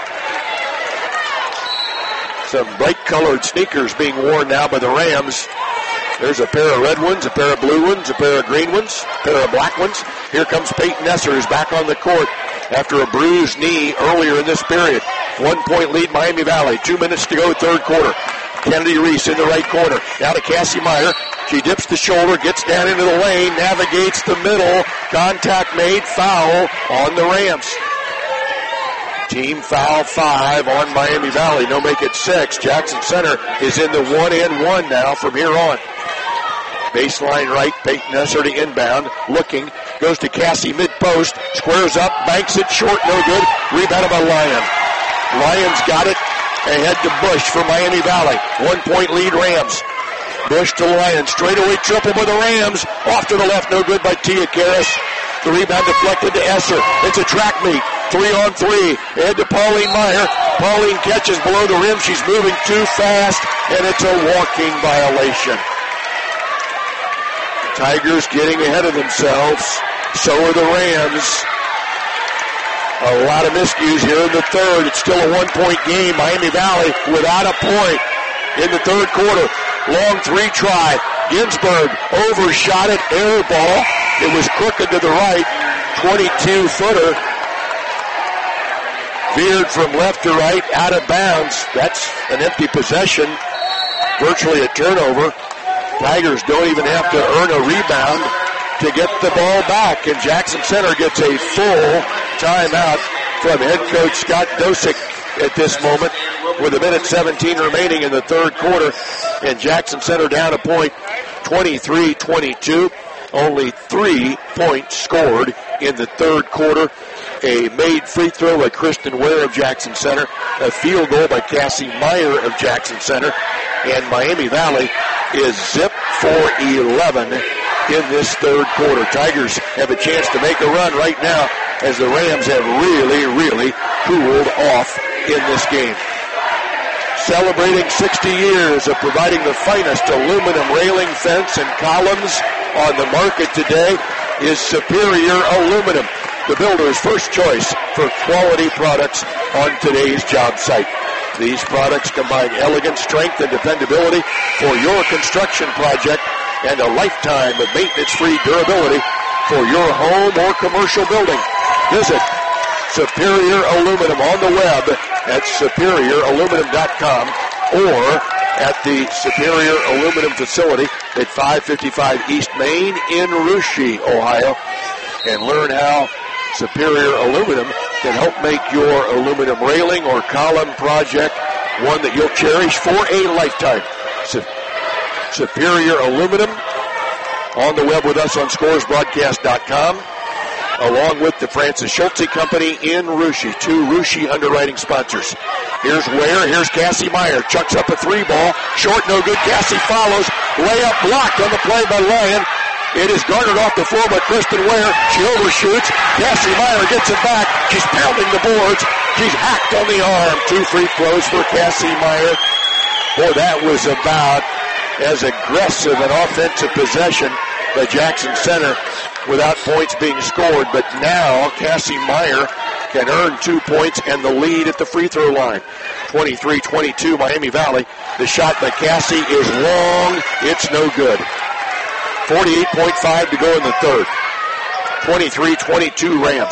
Some bright-colored sneakers being worn now by the Rams. There's a pair of red ones, a pair of blue ones, a pair of green ones, a pair of black ones. Here comes Peyton Esser, who's back on the court after a bruised knee earlier in this period. One-point lead, Miami Valley. Two minutes to go, third quarter. Kennedy Reese in the right corner. Now to Cassie Meyer. She dips the shoulder, gets down into the lane, navigates the middle. Contact made, foul on the Rams. Team foul five on Miami Valley. No make it six. Jackson Center is in the one and one now from here on. Baseline right, Peyton Esser to inbound. Looking, goes to Cassie mid-post. Squares up, banks it short, no good. Rebounded by Lyon. Lyons got it ahead to Bush for Miami Valley. One-point lead, Rams. Bush to Lyon. Straightaway triple by the Rams. Off to the left, no good by Tia Karras. The rebound deflected to Esser. It's a track meet. Three on three. Ahead to Pauline Meyer. Pauline catches below the rim. She's moving too fast, and it's a walking violation. Tigers getting ahead of themselves. So are the Rams. A lot of miscues here in the third. It's still a one-point game. Miami Valley without a point in the third quarter. Long three try. Ginsburg overshot it. Air ball. It was crooked to the right. twenty-two footer. Veered from left to right, out of bounds. That's an empty possession. Virtually a turnover. Tigers don't even have to earn a rebound to get the ball back. And Jackson Center gets a full timeout from head coach Scott Dosick at this moment with a minute seventeen remaining in the third quarter. And Jackson Center down a point, twenty-three twenty-two. Only three points scored in the third quarter. A made free throw by Kristen Ware of Jackson Center. A field goal by Cassie Meyer of Jackson Center. And Miami Valley is zip for eleven in this third quarter. Tigers have a chance to make a run right now as the Rams have really, really cooled off in this game. Celebrating sixty years of providing the finest aluminum railing, fence, and columns on the market today is Superior Aluminum, the builder's first choice for quality products on today's job site. These products combine elegant strength and dependability for your construction project and a lifetime of maintenance-free durability for your home or commercial building. Visit Superior Aluminum on the web at superior aluminum dot com or at the Superior Aluminum facility at five fifty-five East Main in Russia, Ohio, and learn how Superior Aluminum can help make your aluminum railing or column project one that you'll cherish for a lifetime. Su- Superior Aluminum on the web with us on scores broadcast dot com, along with the Francis Schulte Company in Russia, two Russia underwriting sponsors. Here's Ware, here's Cassie Meyer, chucks up a three ball, short, no good. Cassie follows, layup blocked on the play by Lyon. It is guarded off the floor by Kristen Ware. She overshoots. Cassie Meyer gets it back. She's pounding the boards. She's hacked on the arm. Two free throws for Cassie Meyer. Boy, that was about as aggressive an offensive possession by Jackson Center without points being scored. But now Cassie Meyer can earn two points and the lead at the free throw line. twenty-three twenty-two Miami Valley. The shot by Cassie is long. It's no good. forty-eight point five to go in the third. twenty-three twenty-two Rams.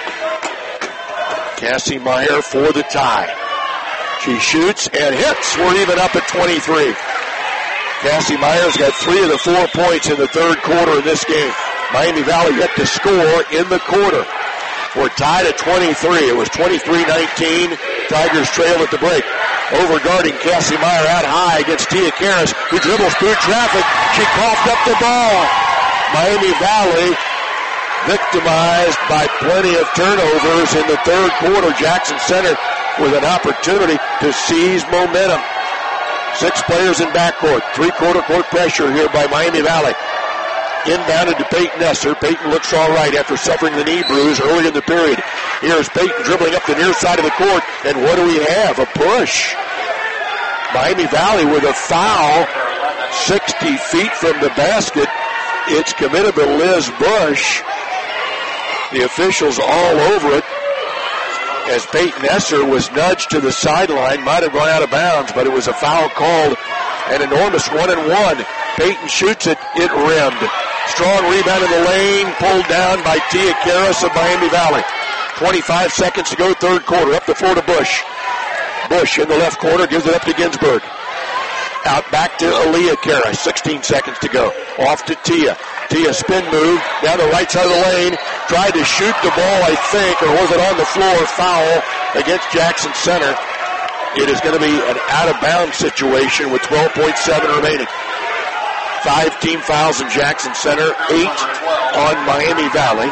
Cassie Meyer for the tie. She shoots and hits. We're even up at twenty-three. Cassie Meyer's got three of the four points in the third quarter in this game. Miami Valley yet to score in the quarter. We're tied at twenty-three. It was twenty-three nineteen. Tigers trailed at the break. Overguarding Cassie Meyer out high against Tia Karras, who dribbles through traffic. She coughed up the ball. Miami Valley victimized by plenty of turnovers in the third quarter. Jackson Center with an opportunity to seize momentum. Six players in backcourt. Three-quarter court pressure here by Miami Valley. Inbounded to Peyton Esser. Peyton looks all right after suffering the knee bruise early in the period. Here's Peyton dribbling up the near side of the court. And what do we have? A push. Miami Valley with a foul. sixty feet from the basket. It's committed to Liz Bush. The officials all over it. As Peyton Esser was nudged to the sideline, might have gone out of bounds, but it was a foul called. An enormous one and one. Peyton shoots it, it rimmed. Strong rebound in the lane, pulled down by Tia Karras of Miami Valley. twenty-five seconds to go, third quarter. Up the floor to Bush. Bush in the left corner, gives it up to Ginsburg. Out back to Aaliyah Karras, sixteen seconds to go. Off to Tia. Tia spin move, down the right side of the lane. Tried to shoot the ball, I think, or was it on the floor? Foul against Jackson Center. It is going to be an out-of-bounds situation with twelve point seven remaining. Five team fouls in Jackson Center, eight on Miami Valley.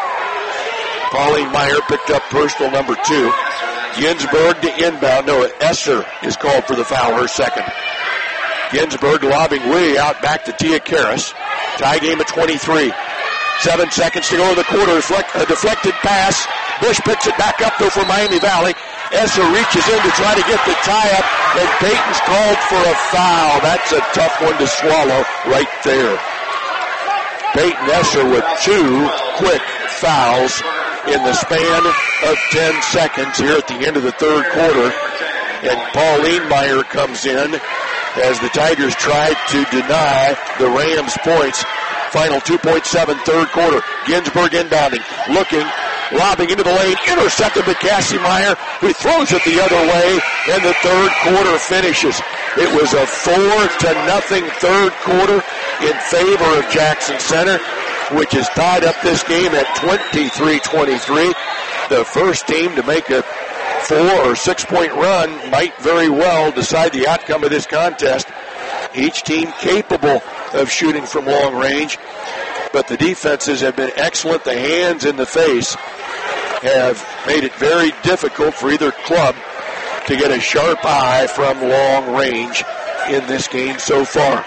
Pauline Meyer picked up personal number two. Ginsburg to inbound. No, Esser is called for the foul, her second. Ginsburg lobbing way out back to Tia Karras. Tie game at twenty-three. Seven seconds to go in the quarter. A deflected pass. Bush picks it back up, though, for Miami Valley. Esser reaches in to try to get the tie-up, and Peyton's called for a foul. That's a tough one to swallow right there. Peyton Esser with two quick fouls in the span of ten seconds here at the end of the third quarter. And Pauline Meyer comes in as the Tigers try to deny the Rams points. Final two point seven third quarter. Ginsburg inbounding, looking, lobbing into the lane, intercepted by Cassie Meyer, who throws it the other way, and the third quarter finishes. It was a four to nothing third quarter in favor of Jackson Center, which has tied up this game at twenty-three twenty-three. The first team to make a four or six point run might very well decide the outcome of this contest. Each team capable of shooting from long range, but the defenses have been excellent. The hands in the face have made it very difficult for either club to get a sharp eye from long range in this game so far.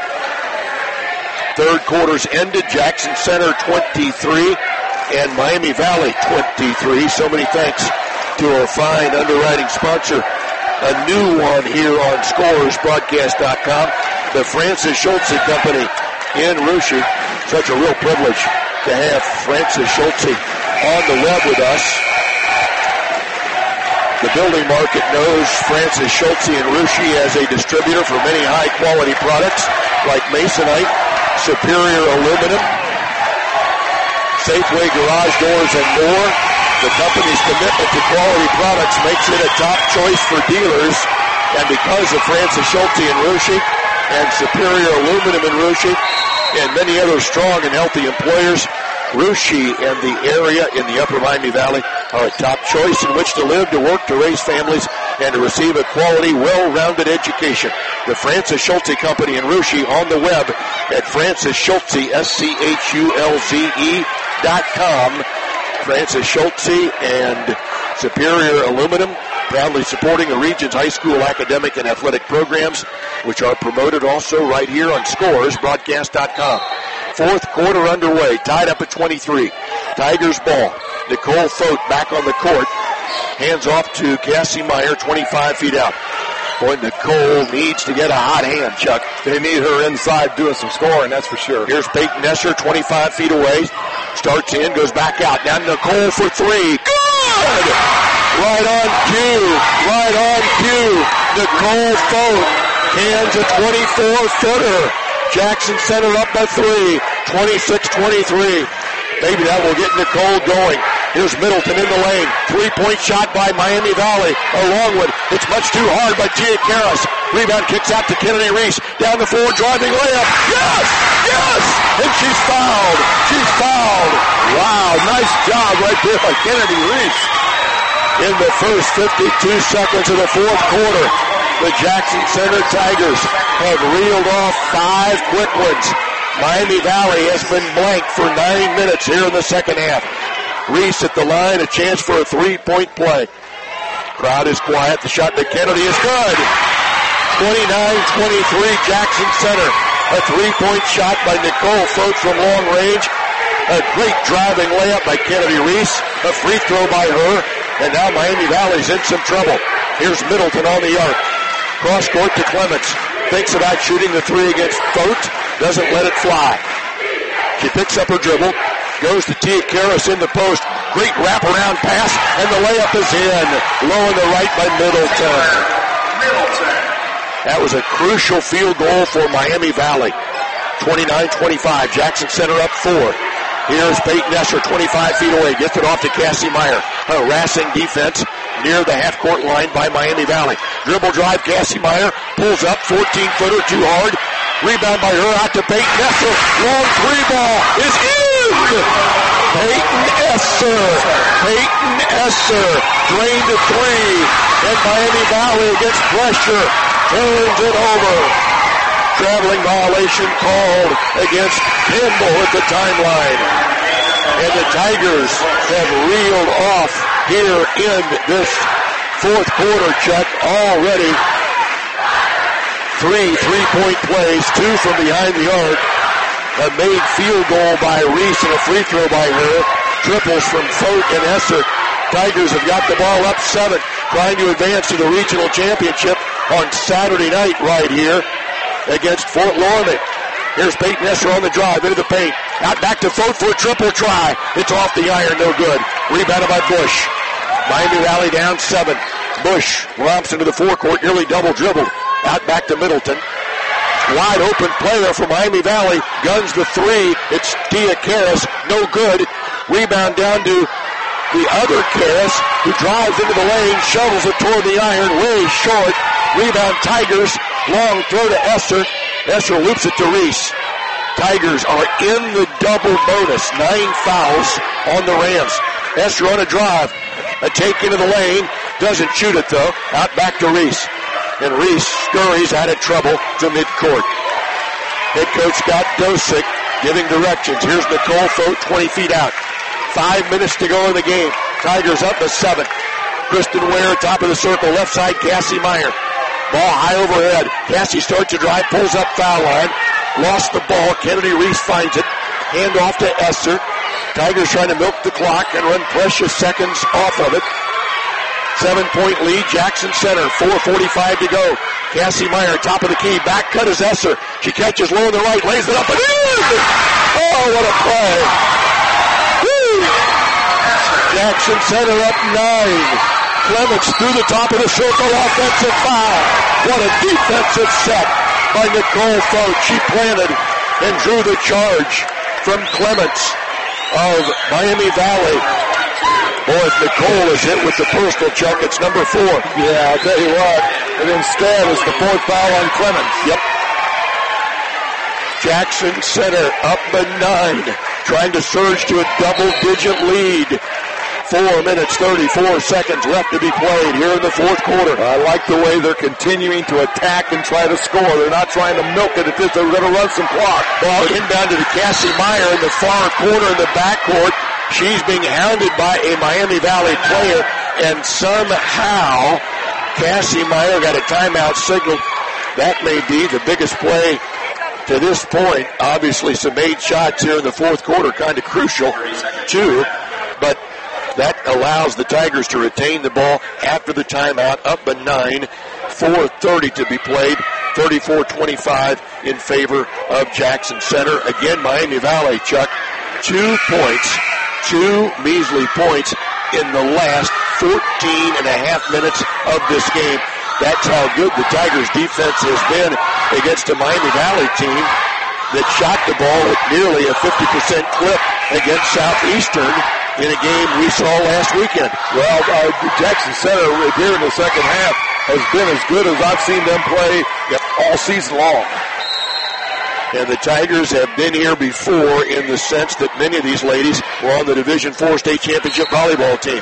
Third quarter's ended. Jackson Center twenty-three and Miami Valley twenty-three. So many thanks to our fine underwriting sponsor. A new one here on Scores Broadcast dot com. The Francis Schultze Company in Russia. Such a real privilege to have Francis Schultze on the web with us. The building market knows Francis Schultze and Russia as a distributor for many high-quality products like Masonite, Superior Aluminum, Safeway Garage Doors, and more. The company's commitment to quality products makes it a top choice for dealers. And because of Francis Schultze and Russia and Superior Aluminum and Russia and many other strong and healthy employers, Russia and the area in the Upper Miami Valley are a top choice in which to live, to work, to raise families, and to receive a quality, well-rounded education. The Francis Schultze Company in Russia on the web at Francis Schultze, S C H U L Z E dot com. Francis Schultze and Superior Aluminum, proudly supporting the region's high school academic and athletic programs, which are promoted also right here on Scores Broadcast dot com. Fourth quarter underway, tied up at twenty-three. Tigers ball. Nicole Fote back on the court. Hands off to Cassie Meyer, twenty-five feet out. Boy, Nicole needs to get a hot hand, Chuck. They need her inside doing some scoring, that's for sure. Here's Peyton Esser, twenty-five feet away. Starts in, goes back out. Now Nicole for three. Good! Right on cue. Right on cue. Nicole Fote hands a twenty-four footer. Jackson Center up by three. twenty-six twenty-three. Maybe that will get Nicole going. Here's Middleton in the lane. Three-point shot by Miami Valley. A long one. It's much too hard by Tia Karras. Rebound kicks out to Kennedy Reese. Down the floor, driving layup. Yes! Yes! And she's fouled. She's fouled. Wow, nice job right there by Kennedy Reese. In the first fifty-two seconds of the fourth quarter, the Jackson Center Tigers have reeled off five quick ones. Miami Valley has been blank for nine minutes here in the second half. Reese at the line, a chance for a three-point play. Crowd is quiet. The shot to Kennedy is good. twenty-nine twenty-three Jackson Center. A three-point shot by Nicole Fote from long range. A great driving layup by Kennedy Reese. A free throw by her. And now Miami Valley's in some trouble. Here's Middleton on the arc. Cross court to Clements. Thinks about shooting the three against Fote. Doesn't let it fly. She picks up her dribble. Goes to Tia Karras in the post. Great wraparound pass. And the layup is in. Low on the right by Middleton. Middleton. That was a crucial field goal for Miami Valley. twenty-nine twenty-five. Jackson Center up four. Here's Peyton Esser, twenty-five feet away. Gets it off to Cassie Meyer. Harassing defense near the half-court line by Miami Valley. Dribble drive, Cassie Meyer pulls up, fourteen-footer, too hard. Rebound by her, out to Peyton Esser. Long three ball is in! Peyton Esser. Peyton Esser drained a three. And Miami Valley against pressure turns it over. Traveling violation called against Campbell at the timeline. And the Tigers have reeled off here in this fourth quarter, Chuck. Already three three-point plays, two from behind the arc. A made field goal by Reese and a free throw by her. Triples from Fote and Esser. Tigers have got the ball up seven, trying to advance to the regional championship on Saturday night right here against Fort Loramie. Here's Peyton Esser on the drive into the paint. Out back to Fote for a triple try. It's off the iron, no good. Rebounded by Bush. Miami Valley down seven. Bush romps into the forecourt, nearly double dribbled. Out back to Middleton. Wide open player for Miami Valley. Guns the three. It's Tia Karras. No good. Rebound down to the other Karras, who drives into the lane, shovels it toward the iron, way short. Rebound Tigers. Long throw to Esser. Esser loops it to Reese. Tigers are in the double bonus. Nine fouls on the Rams. Esser on a drive. A take into the lane. Doesn't shoot it though. Out back to Reese. And Reese scurries out of trouble to midcourt. Head coach Scott Dosick giving directions. Here's Nicole Fote, twenty feet out. Five minutes to go in the game. Tigers up to seven. Kristen Ware, top of the circle, left side, Cassie Meyer. Ball high overhead. Cassie starts to drive, pulls up foul line. Lost the ball. Kennedy Reese finds it. Hand off to Esser. Tigers trying to milk the clock and run precious seconds off of it. Seven-point lead, Jackson Center, four forty-five to go. Cassie Meyer, top of the key, back cut is Esser. She catches low on the right, lays it up and in! Oh, what a play! Woo! Jackson Center up nine. Clements through the top of the circle, offensive foul. What a defensive set by Nicole Fote. She planted and drew the charge from Clements of Miami Valley. Boy, if Nicole is hit with the personal check, it's number four. Yeah, I'll tell you what. And instead, it's the fourth foul on Clements. Yep. Jackson Center up by nine, trying to surge to a double-digit lead. Four minutes, thirty-four seconds left to be played here in the fourth quarter. I like the way they're continuing to attack and try to score. They're not trying to milk it. If they're going to run some clock. Ball inbound to the Cassie Meyer in the far corner in the backcourt. She's being hounded by a Miami Valley player, and somehow Cassie Meyer got a timeout signal. That may be the biggest play to this point. Obviously, some made shots here in the fourth quarter, kind of crucial, too. But that allows the Tigers to retain the ball after the timeout, up by nine. four thirty to be played, thirty-four twenty-five in favor of Jackson Center. Again, Miami Valley, Chuck, two points, two measly points in the last fourteen and a half minutes of this game. That's how good the Tigers' defense has been against a Miami Valley team that shot the ball at nearly a fifty percent clip against Southeastern in a game we saw last weekend. Well, uh, Jackson Center here in the second half has been as good as I've seen them play all season long. And the Tigers have been here before in the sense that many of these ladies were on the Division four state championship volleyball team.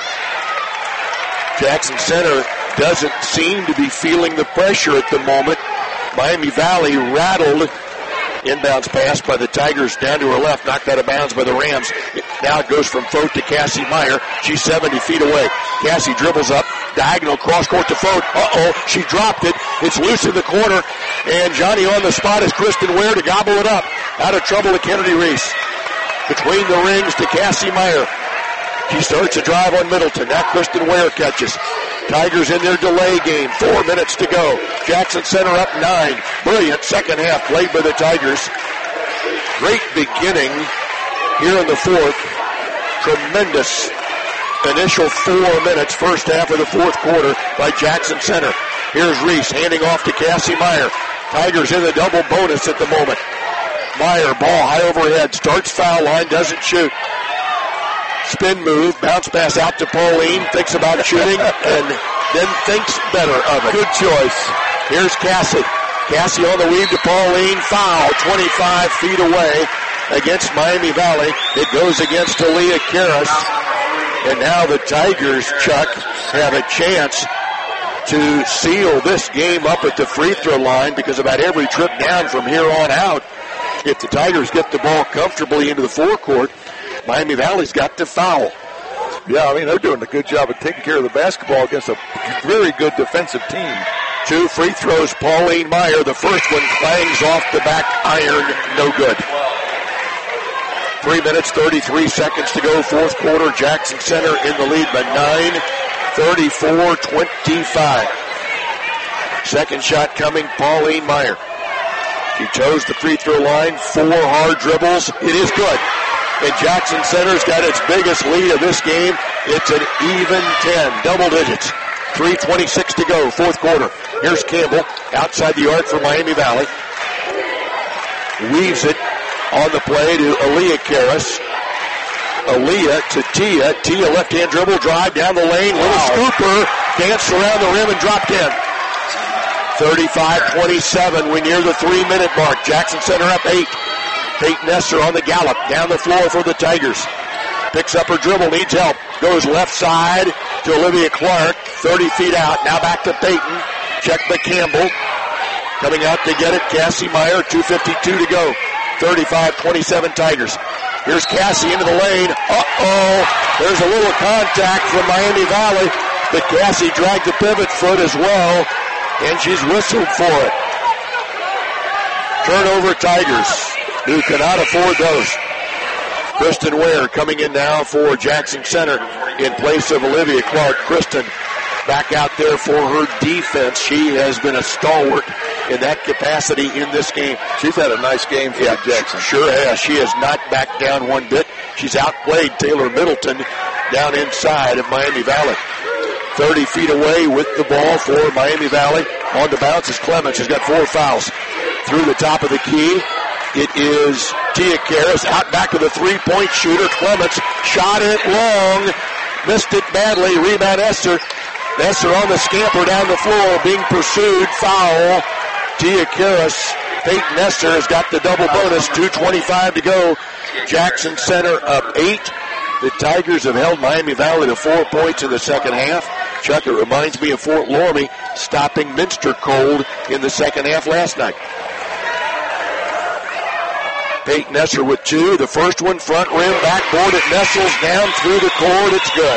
Jackson Center doesn't seem to be feeling the pressure at the moment. Miami Valley rattled. Inbounds pass by the Tigers down to her left, knocked out of bounds by the Rams. Now it goes from Fote to Cassie Meyer. She's seventy feet away. Cassie dribbles up, diagonal cross court to Fote. Uh-oh, she dropped it. It's loose in the corner, and Johnny on the spot is Kristen Ware to gobble it up. Out of trouble to Kennedy Reese. Between the rings to Cassie Meyer. She starts a drive on Middleton. Now Kristen Ware catches. Tigers in their delay game. Four minutes to go. Jackson Center up nine. Brilliant second half played by the Tigers. Great beginning here in the fourth. Tremendous initial four minutes, first half of the fourth quarter by Jackson Center. Here's Reese handing off to Cassie Meyer. Tigers in the double bonus at the moment. Meyer, ball high overhead, starts foul line, doesn't shoot. Spin move, bounce pass out to Pauline, thinks about shooting, and then thinks better of it. Good choice. Here's Cassie. Cassie on the weave to Pauline, foul, twenty-five feet away against Miami Valley. It goes against Aaliyah Karras. And now the Tigers, Chuck, have a chance to seal this game up at the free throw line because about every trip down from here on out, if the Tigers get the ball comfortably into the forecourt, Miami Valley's got to foul. Yeah, I mean, they're doing a good job of taking care of the basketball against a very good defensive team. Two free throws, Pauline Meyer. The first one clangs off the back iron, no good. Three minutes, thirty-three seconds to go, fourth quarter. Jackson Center in the lead by nine, thirty-four twenty-five. Second shot coming, Pauline Meyer. She toes the free throw line, four hard dribbles. It is good. And Jackson Center's got its biggest lead of this game. It's an even ten, double digits. three twenty-six to go, fourth quarter. Here's Campbell outside the arc for Miami Valley. Weaves it on the play to Aaliyah Karras. Aaliyah to Tia. Tia left-hand dribble, drive down the lane. Little wow. scooper, danced around the rim and dropped in. thirty-five twenty-seven. We near the three-minute mark. Jackson Center up eight. Peyton Esser on the gallop. Down the floor for the Tigers. Picks up her dribble, needs help. Goes left side to Olivia Clark. thirty feet out. Now back to Peyton. Check by Campbell. Coming out to get it, Cassie Meyer. two fifty-two to go. thirty-five twenty-seven Tigers. Here's Cassie into the lane. Uh-oh. There's a little contact from Miami Valley. But Cassie dragged the pivot foot as well. And she's whistled for it. Turnover Tigers, who cannot afford those. Kristen Ware coming in now for Jackson Center in place of Olivia Clark. Kristen back out there for her defense. She has been a stalwart in that capacity in this game. She's had a nice game for yeah, Jackson. Sure has. She has not backed down one bit. She's outplayed Taylor Middleton down inside of Miami Valley. thirty feet away with the ball for Miami Valley. On the bounce is Clements. She's got four fouls. Through the top of the key, it is Tia Karras out back to the three-point shooter. Clements shot it long, missed it badly. Rebound Esser. Esser on the scamper down the floor, being pursued. Foul. Tia Karras. Peyton Esser has got the double bonus. two twenty-five to go. Jackson Center up eight. The Tigers have held Miami Valley to four points in the second half. Chuck, it reminds me of Fort Loramie stopping Minster cold in the second half last night. Peyton Esser with two. The first one, front rim, backboard. It nestles down through the court. It's good.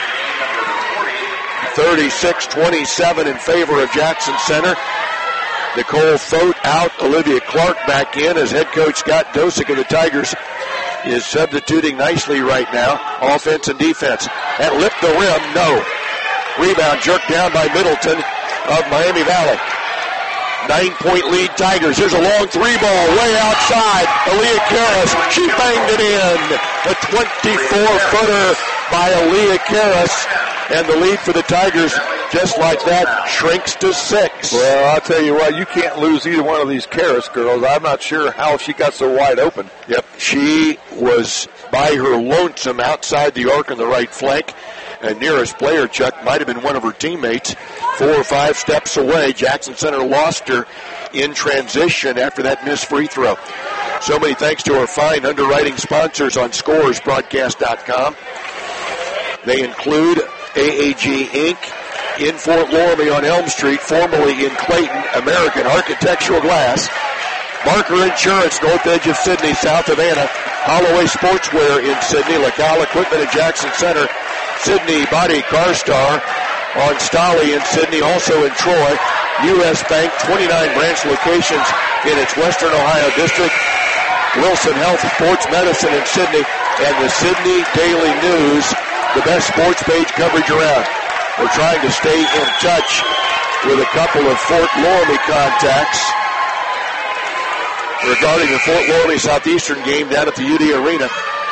thirty-six twenty-seven in favor of Jackson Center. Nicole Fote out. Olivia Clark back in as head coach Scott Dosick of the Tigers is substituting nicely right now. Offense and defense. That lift the rim. No. Rebound jerked down by Middleton of Miami Valley. Nine-point lead Tigers. Here's a long three ball way outside. Aaliyah Karras. She banged it in. A twenty-four footer by Aaliyah Karras. And the lead for the Tigers, just like that, shrinks to six. Well, I'll tell you what, you can't lose either one of these Karras girls. I'm not sure how she got so wide open. Yep, she was by her lonesome outside the arc on the right flank. And nearest player, Chuck, might have been one of her teammates. four or five steps away. Jackson Center lost her in transition after that missed free throw. So many thanks to our fine underwriting sponsors on scores broadcast dot com. They include A A G Incorporated in Fort Loramie on Elm Street, formerly in Clayton, American Architectural Glass, Barker Insurance, north edge of Sydney, south of Anna, Holloway Sportswear in Sydney, LaCal Equipment at Jackson Center, Sydney Body Car Star on Stolly in Sydney, also in Troy, U S Bank, twenty-nine branch locations in its Western Ohio district, Wilson Health Sports Medicine in Sydney, and the Sydney Daily News, the best sports page coverage around. We're trying to stay in touch with a couple of Fort Loramie contacts regarding the Fort Loramie Southeastern game down at the U D Arena.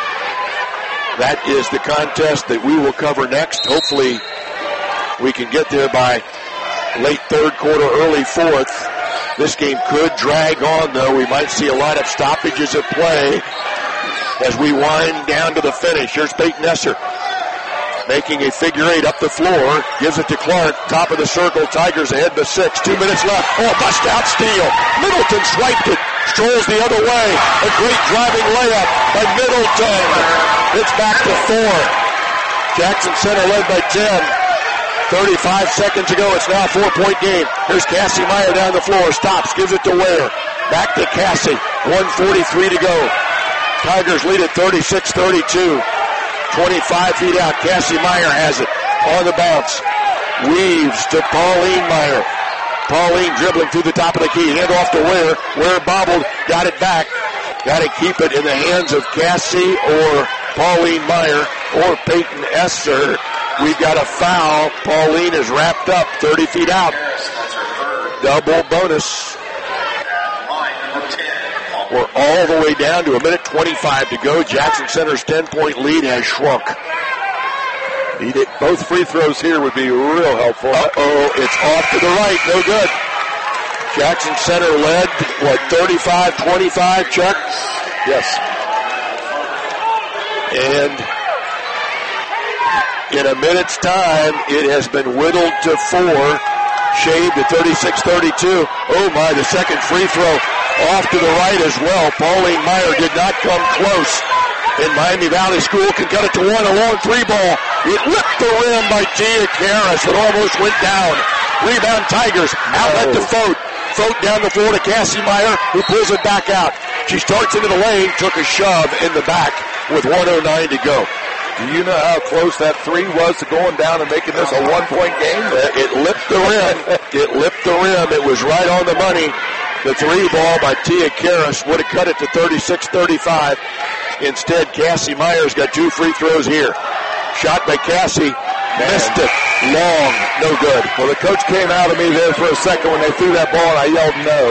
That is the contest that we will cover next. Hopefully we can get there by late third quarter, early fourth. This game could drag on, though. We might see a lot of stoppages at play as we wind down to the finish. Here's Peyton Esser making a figure eight up the floor, gives it to Clark, top of the circle, Tigers ahead by six, two minutes left. Oh, bust out steal. Middleton swiped it, strolls the other way. A great driving layup by Middleton. It's back to four. Jackson Center led by ten. thirty-five seconds ago, it's now a four-point game. Here's Cassie Meyer down the floor, stops, gives it to Ware. Back to Cassie, one forty-three to go. Tigers lead at thirty-six thirty-two. twenty-five feet out, Cassie Meyer has it on the bounce. Weaves to Pauline Meyer. Pauline dribbling through the top of the key, hand off to Ware. Ware bobbled, got it back. Got to keep it in the hands of Cassie or Pauline Meyer or Peyton Esser. We've got a foul. Pauline is wrapped up, thirty feet out. Double bonus. We're all the way down to a minute twenty-five to go. Jackson Center's ten-point lead has shrunk. Both free throws here would be real helpful. Uh-oh, it's off to the right. No good. Jackson Center led, what, thirty-five twenty-five, Chuck? Yes. And in a minute's time, it has been whittled to four, shaved to thirty-six thirty-two. Oh, my, the second free throw off to the right as well. Pauline Meyer did not come close. And Miami Valley School can cut it to one, a long three ball. It lipped the rim by Tia Karras. It almost went down. Rebound Tigers, outlet to Fote. Fote down the floor to Cassie Meyer, who pulls it back out. She starts into the lane, took a shove in the back with one oh nine to go. Do you know how close that three was to going down and making this a one-point game? It lipped the rim. It lipped the rim. It was right on the money. The three ball by Tia Karras would have cut it to thirty-six thirty-five. Instead, Cassie Meyer's got two free throws here. Shot by Cassie. Missed it. Long. No good. Well, the coach came out of me there for a second when they threw that ball, and I yelled no.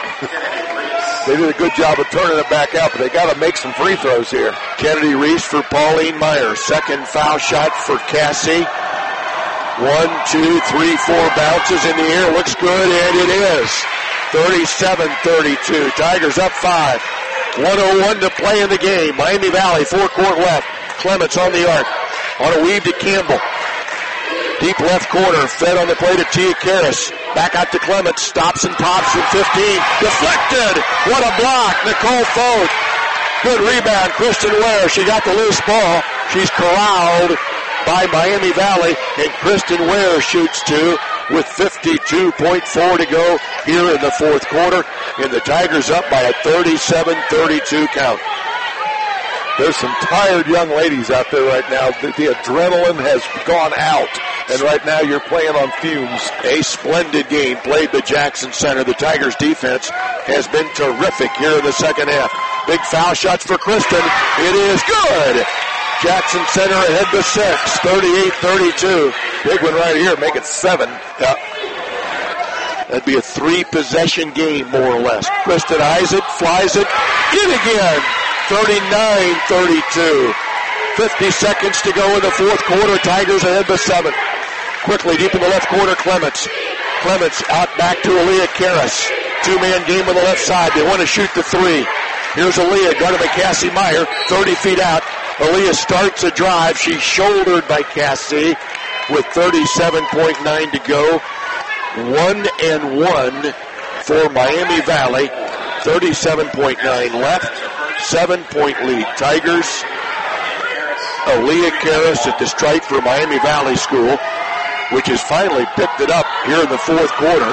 They did a good job of turning it back out, but they got to make some free throws here. Kennedy Reese for Pauline Meyer. Second foul shot for Cassie. One, two, three, four bounces in the air. Looks good, and it is. thirty-seven thirty-two. Tigers up five. one oh one to play in the game. Miami Valley, four-court left. Clements on the arc. On a weave to Campbell. Deep left corner, fed on the play to Tia Karras. Back out to Clements, stops and pops from fifteen. Deflected! What a block! Nicole Fote. Good rebound, Kristen Ware. She got the loose ball. She's corralled by Miami Valley, and Kristen Ware shoots two with fifty-two point four to go here in the fourth quarter, and the Tigers up by a thirty-seven thirty-two count. There's some tired young ladies out there right now. The, the adrenaline has gone out, and right now you're playing on fumes. A splendid game played by Jackson Center. The Tigers' defense has been terrific here in the second half. Big foul shots for Kristen. It is good. Jackson Center ahead to six, thirty-eight thirty-two. Big one right here, make it seven. Yeah. That'd be a three-possession game, more or less. Kristen eyes it, flies it, in again. thirty-nine thirty-two. fifty seconds to go in the fourth quarter. Tigers ahead by seven. Quickly, deep in the left corner, Clements. Clements out back to Aaliyah Karras. Two-man game on the left side. They want to shoot the three. Here's Aaliyah, guarded by Cassie Meyer, thirty feet out. Aaliyah starts a drive. She's shouldered by Cassie. with thirty-seven point nine to go. One and one for Miami Valley. thirty-seven point nine left. Seven-point lead. Tigers. Aaliyah Karras at the stripe for Miami Valley School, which has finally picked it up here in the fourth quarter.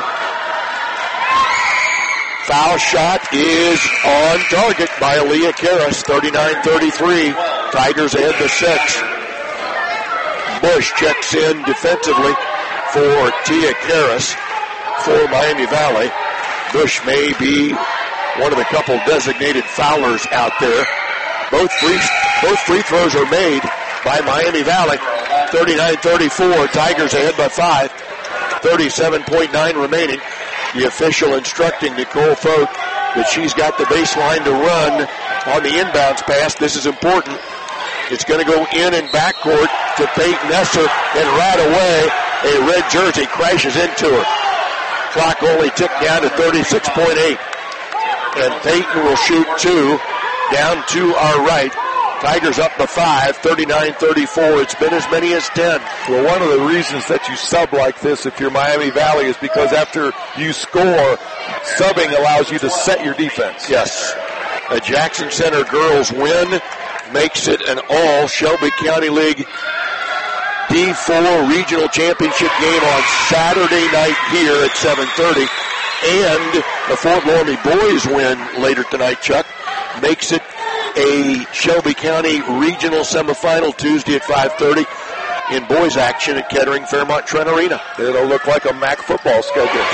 Foul shot is on target by Aaliyah Karras, thirty-nine thirty-three. Tigers ahead to six. Bush checks in defensively for Tia Karras for Miami Valley. Bush may be one of the couple designated foulers out there. Both free, both free throws are made by Miami Valley. thirty-nine thirty-four, Tigers ahead by five. thirty-seven point nine remaining. The official instructing Nicole Fote that she's got the baseline to run on the inbounds pass. This is important. It's going to go in and backcourt to Peyton Esser, and right away a red jersey crashes into her. Clock only ticked down to thirty-six point eight. And Peyton will shoot two down to our right. Tigers up to five, thirty-nine thirty-four. It's been as many as ten. Well, one of the reasons that you sub like this if you're Miami Valley is because after you score, subbing allows you to set your defense. Yes. A Jackson Center girls win makes it an all Shelby County League D four regional championship game on Saturday night here at seven thirty. And the Fort Loramie boys win later tonight, Chuck, makes it a Shelby County regional semifinal Tuesday at five thirty in boys action at Kettering Fairmont Trent Arena. It'll look like a M A C football schedule.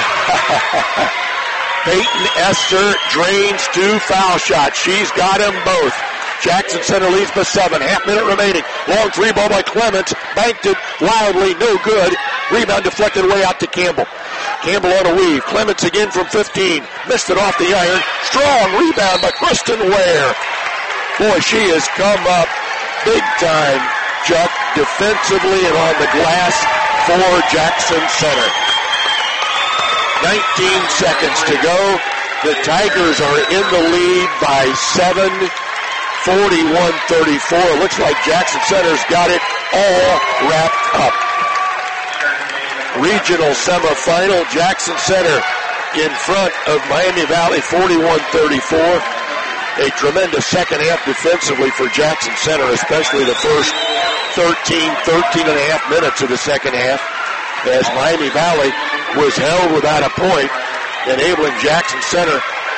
Peyton Esser drains two foul shots. She's got them both. Jackson Center leads by seven. Half minute remaining. Long three ball by Clements. Banked it wildly. No good. Rebound deflected way out to Campbell. Campbell on a weave. Clements again from fifteen. Missed it off the iron. Strong rebound by Kristen Ware. Boy, she has come up big time, Chuck, defensively and on the glass for Jackson Center. nineteen seconds to go. The Tigers are in the lead by seven. forty-one thirty-four. It looks like Jackson Center's got it all wrapped up. Regional semifinal, Jackson Center in front of Miami Valley, forty-one thirty-four. A tremendous second half defensively for Jackson Center, especially the first thirteen, thirteen and a half minutes of the second half, as Miami Valley was held without a point, enabling Jackson Center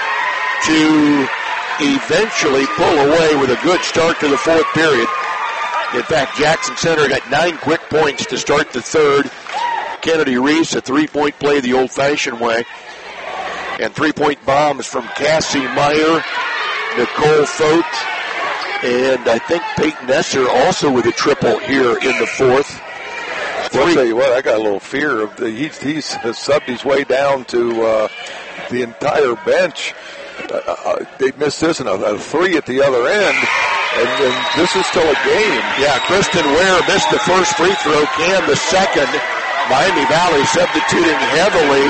to eventually pull away with a good start to the fourth period. In fact, Jackson Center got nine quick points to start the third. Kennedy Reese, a three-point play the old-fashioned way. And three-point bombs from Cassie Meyer, Nicole Fote, and I think Peyton Esser also with a triple here in the fourth. Well, I'll tell you what, I got a little fear of the, he's, he's subbed his way down to uh, the entire bench. Uh, uh, they missed this and a, a three at the other end, and, and this is still a game. Yeah, Kristen Ware missed the first free throw, Cam the second. Miami Valley substituting heavily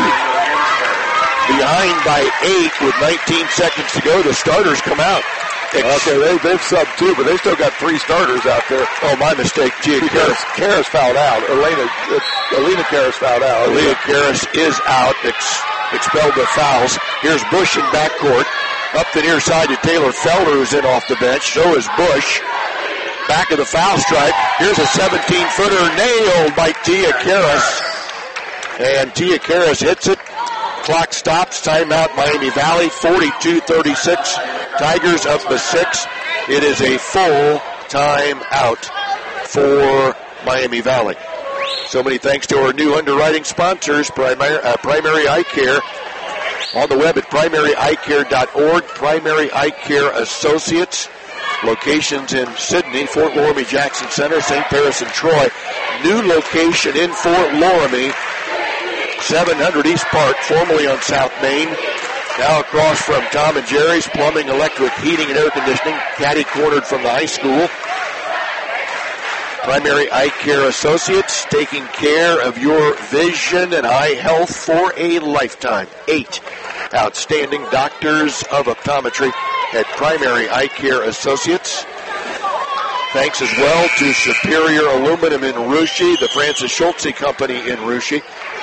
behind by eight with nineteen seconds to go. The starters come out. Okay, they, they've subbed two, but they still got three starters out there. Oh, my mistake. Tia Karras. Karras fouled out. Elena, uh, Elena Karras fouled out. Elena Karras is out. Ex- expelled the fouls. Here's Bush in backcourt. Up the near side to Taylor Felder, who's in off the bench. So is Bush. Back of the foul stripe. Here's a seventeen-footer nailed by Tia Karras. And Tia Karras hits it. Clock stops. Timeout Miami Valley. forty-two thirty-six. Tigers up to six. It is a full timeout for Miami Valley. So many thanks to our new underwriting sponsors, Primary, uh, Primary Eye Care. On the web at primary eye care dot org. Primary Eye Care Associates. Locations in Sidney, Fort Loramie, Jackson Center, Saint Paris, and Troy. New location in Fort Loramie, seven hundred East Park, formerly on South Main. Now across from Tom and Jerry's Plumbing, Electric, Heating, and Air Conditioning, catty-cornered from the high school. Primary Eye Care Associates, taking care of your vision and eye health for a lifetime. Eight outstanding doctors of optometry at Primary Eye Care Associates. Thanks as well to Superior Aluminum in Russia, the Francis Schultze Company in Russia,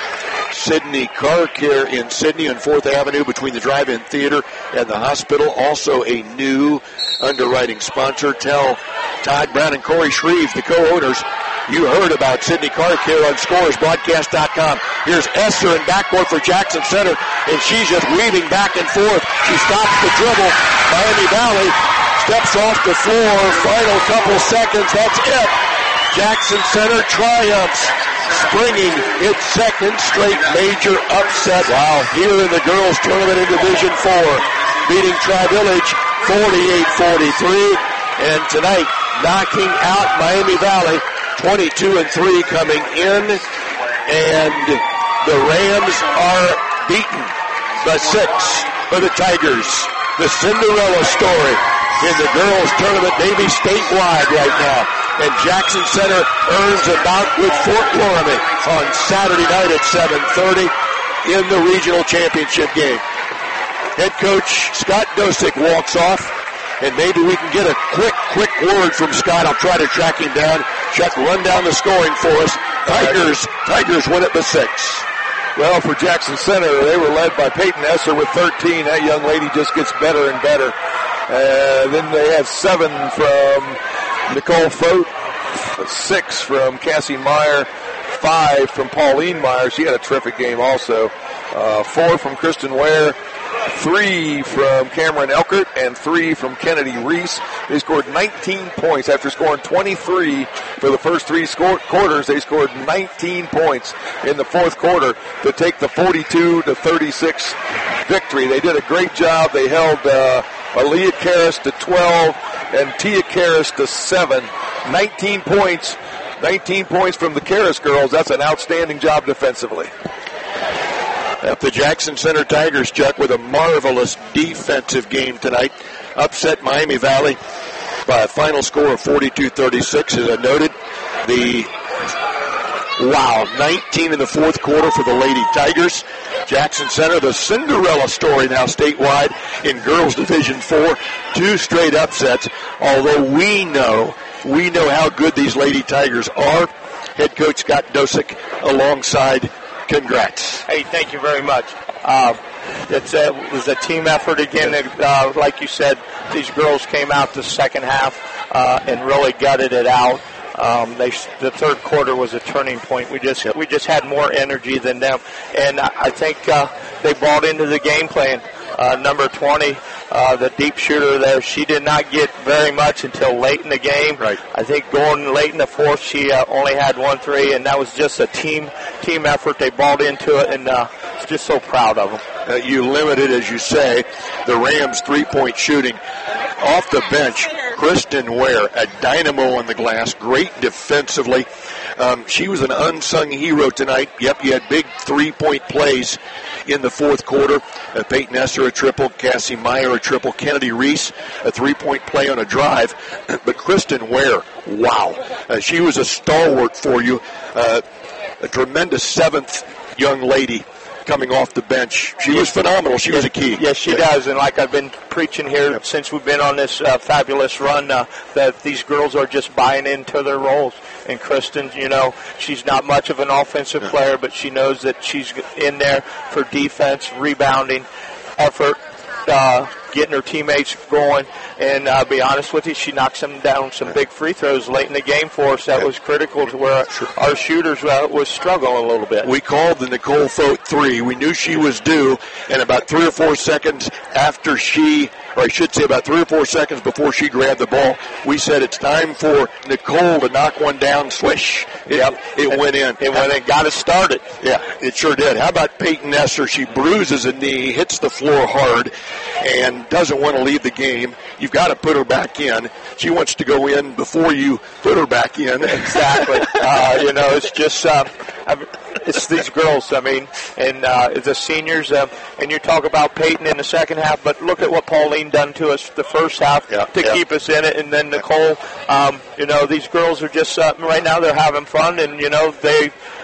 Sydney Car Care in Sydney on fourth Avenue between the Drive-In Theater and the hospital. Also a new underwriting sponsor. Tell Todd Brown and Corey Shreves, the co-owners, you heard about Sydney Car Care on Scores Broadcast dot com. Here's Esser in backcourt for Jackson Center, and she's just weaving back and forth. She stops the dribble. Miami Valley steps off the floor. Final couple seconds. That's it. Jackson Center triumphs, springing its second straight major upset. Wow. Here in the girls' tournament in Division four, beating Tri-Village forty-eight forty-three, and tonight knocking out Miami Valley twenty-two and three coming in, and the Rams are beaten. The six for the Tigers. The Cinderella story in the girls' tournament, maybe statewide right now. And Jackson Center earns a bout with Fort Loramie on Saturday night at seven thirty in the regional championship game. Head coach Scott Dosick walks off, and maybe we can get a quick, quick word from Scott. I'll try to track him down. Chuck, run down the scoring for us. Tigers, Tigers win it by six. Well, for Jackson Center, they were led by Peyton Esser with thirteen. That young lady just gets better and better. Uh, then they have seven from Nicole Fote, six from Cassie Meyer, five from Pauline Meyer. She had a terrific game also. Uh, four from Kristen Ware, three from Cameron Elkert, and three from Kennedy Reese. They scored nineteen points after scoring twenty-three for the first three score- quarters. They scored nineteen points in the fourth quarter to take the forty-two to thirty-six victory. They did a great job. They held uh, Aaliyah Karras to twelve and Tia Karras to seven. nineteen points. nineteen points from the Karras girls. That's an outstanding job defensively. At the Jackson Center Tigers, Chuck, with a marvelous defensive game tonight. Upset Miami Valley by a final score of forty-two thirty-six, as I noted. The, wow, nineteen in the fourth quarter for the Lady Tigers. Jackson Center, the Cinderella story now statewide in Girls Division four. Two straight upsets, although we know, we know how good these Lady Tigers are. Head coach Scott Dosick alongside. Congrats. Hey, thank you very much. Uh, it's a, it was a team effort again. Uh, like you said, these girls came out the second half uh, and really gutted it out. Um, they, the third quarter was a turning point. We just we just had more energy than them, and I, I think uh, they bought into the game plan. Uh, number twenty, uh, the deep shooter there, she did not get very much until late in the game. Right. I think going late in the fourth, she uh, only had one three, and that was just a team team effort. They bought into it, and uh, just so proud of them. Uh, you limited, as you say, the Rams' three-point shooting. Off the bench, Kristen Ware, a dynamo on the glass, great defensively. Um, she was an unsung hero tonight. Yep, you had big three-point plays in the fourth quarter. Uh, Peyton Esser a triple, Cassie Meyer a triple, Kennedy Reese a three-point play on a drive. But Kristen Ware, wow, uh, she was a stalwart for you, uh, a tremendous seventh young lady coming off the bench. She was phenomenal. She was a key. Yes, she does. And like I've been preaching here yep. since we've been on this uh, fabulous run, uh, that these girls are just buying into their roles. And Kristen, you know, she's not much of an offensive player, but she knows that she's in there for defense, rebounding, effort, uh, getting her teammates going. And I'll uh, be honest with you, she knocked some down some big free throws late in the game for us. That was critical to where our shooters uh, was struggling a little bit. We called the Nicole Fote three. We knew she was due, and about three or four seconds after she, or I should say about three or four seconds before she grabbed the ball, we said it's time for Nicole to knock one down. Swish. It, yep. it went in. It went in. Got it started. Yeah, it sure did. How about Peyton Esser? She bruises a knee, hits the floor hard, and doesn't want to leave the game. You've got to put her back in. She wants to go in before you put her back in. Exactly. uh, you know, it's just uh, it's these girls. I mean, and uh, the seniors. Uh, and you talk about Peyton in the second half, but look at what Pauline done to us the first half yeah, to yeah. keep us in it. And then Nicole. Um, you know, these girls are just uh, right now. They're having fun, and you know they.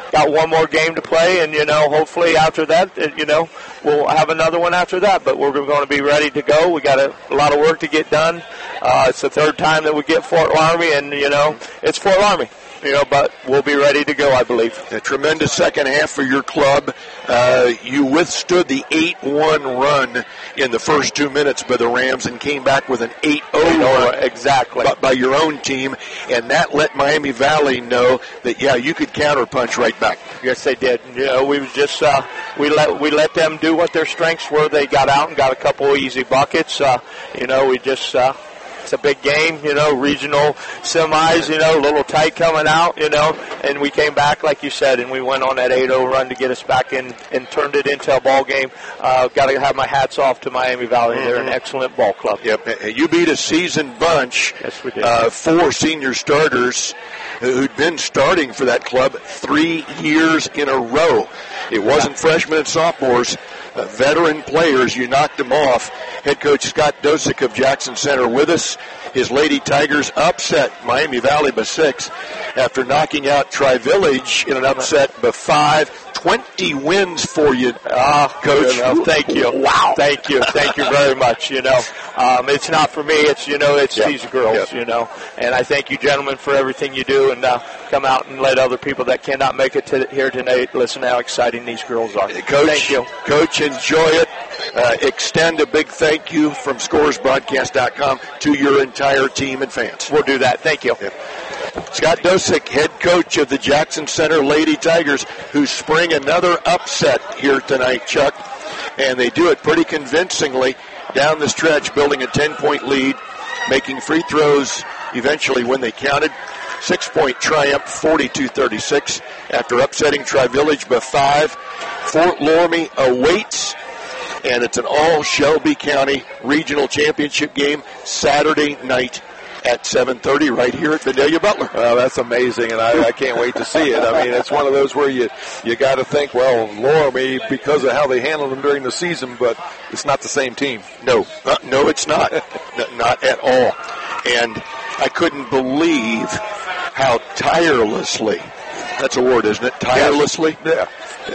got one more game to play, and, you know, hopefully after that, you know, we'll have another one after that. But we're going to be ready to go. We got a, a lot of work to get done. Uh, it's the third time that we get Fort Laramie, and, you know, it's Fort Laramie. You know, but we'll be ready to go, I believe. A tremendous second half for your club. Uh, you withstood the eight one run in the first two minutes by the Rams and came back with an eight oh run. Exactly. By, by your own team, and that let Miami Valley know that, yeah, you could counterpunch right back. Yes, they did. You know, we was just uh, we let we let them do what their strengths were. They got out and got a couple of easy buckets. Uh, you know, we just. Uh, It's a big game, you know, regional semis, you know, a little tight coming out, you know, and we came back, like you said, and we went on that eight oh run to get us back in and turned it into a ball game. Uh, got to have my hats off to Miami Valley. Mm-hmm. They're an excellent ball club. Yep, you beat a seasoned bunch. Yes, we did. Uh, four senior starters who'd been starting for that club three years in a row. It wasn't yeah. freshmen and sophomores. Uh, veteran players, you knocked them off. Head coach Scott Dosick of Jackson Center with us. His Lady Tigers upset Miami Valley by six after knocking out Tri-Village in an upset by five. twenty wins for you, uh, Coach. You know, thank you. Wow. Thank you. Thank you very much. You know, um, it's not for me. It's, you know, it's yep. these girls, yep. you know. And I thank you, gentlemen, for everything you do. And uh, come out and let other people that cannot make it to here tonight listen to how exciting these girls are. Coach, thank you. Coach, enjoy it. Uh, extend a big thank you from Scores Broadcast dot com to your entire team and fans. We'll do that. Thank you. Yep. Scott Dosick, head coach of the Jackson Center Lady Tigers, who spring another upset here tonight, Chuck. And they do it pretty convincingly down the stretch, building a ten-point lead, making free throws eventually when they counted. Six-point triumph, forty-two thirty-six, after upsetting Tri-Village by five. Fort Laramie awaits, and it's an all-Shelby County regional championship game Saturday night at seven thirty right here at Vandalia Butler. Well, that's amazing, and I, I can't wait to see it. I mean, it's one of those where you you got to think, well, Laramie, because of how they handled them during the season, but it's not the same team. No, uh, no, it's not. N- not at all. And I couldn't believe how tirelessly, that's a word, isn't it? Tirelessly? Yeah.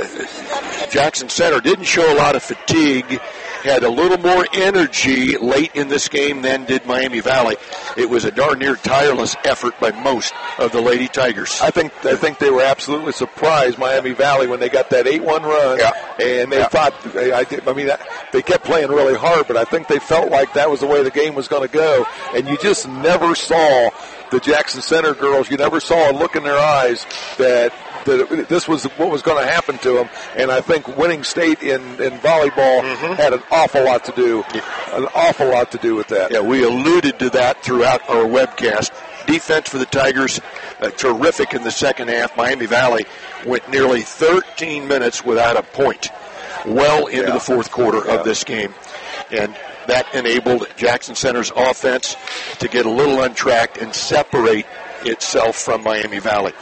Jackson Center didn't show a lot of fatigue, had a little more energy late in this game than did Miami Valley. It was a darn near tireless effort by most of the Lady Tigers. I think I think they were absolutely surprised, Miami Valley, when they got that eight one run. Yeah. And they yeah. thought, I, did, I mean, they kept playing really hard, but I think they felt like that was the way the game was going to go. And you just never saw the Jackson Center girls, you never saw a look in their eyes that that this was what was going to happen to them. And I think winning state in, in volleyball mm-hmm. had an awful lot to do, an awful lot to do with that. Yeah, we alluded to that throughout our webcast. Defense for the Tigers, uh, terrific in the second half. Miami Valley went nearly thirteen minutes without a point, well into yeah. the fourth quarter yeah. of this game. And that enabled Jackson Center's offense to get a little untracked and separate itself from Miami Valley.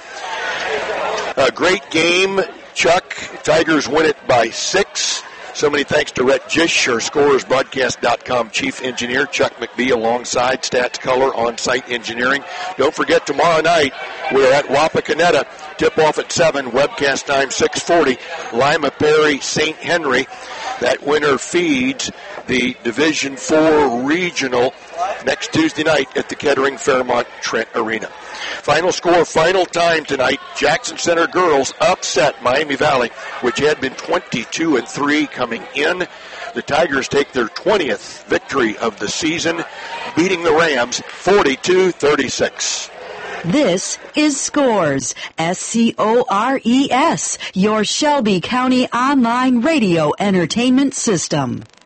A great game, Chuck. Tigers win it by six. So many thanks to Rhett Jish, our Scores Broadcast dot com chief engineer, Chuck McBee, alongside Stats Color on-site engineering. Don't forget, tomorrow night, we're at Wapakoneta. Tip-off at seven, webcast time six forty. Lima Perry, Saint Henry. That winner feeds the Division four Regional next Tuesday night at the Kettering Fairmont Trent Arena. Final score, final time tonight. Jackson Center girls upset Miami Valley, which had been twenty-two and three coming in. The Tigers take their twentieth victory of the season, beating the Rams forty-two thirty-six. This is Scores, S C O R E S, your Shelby County online radio entertainment system.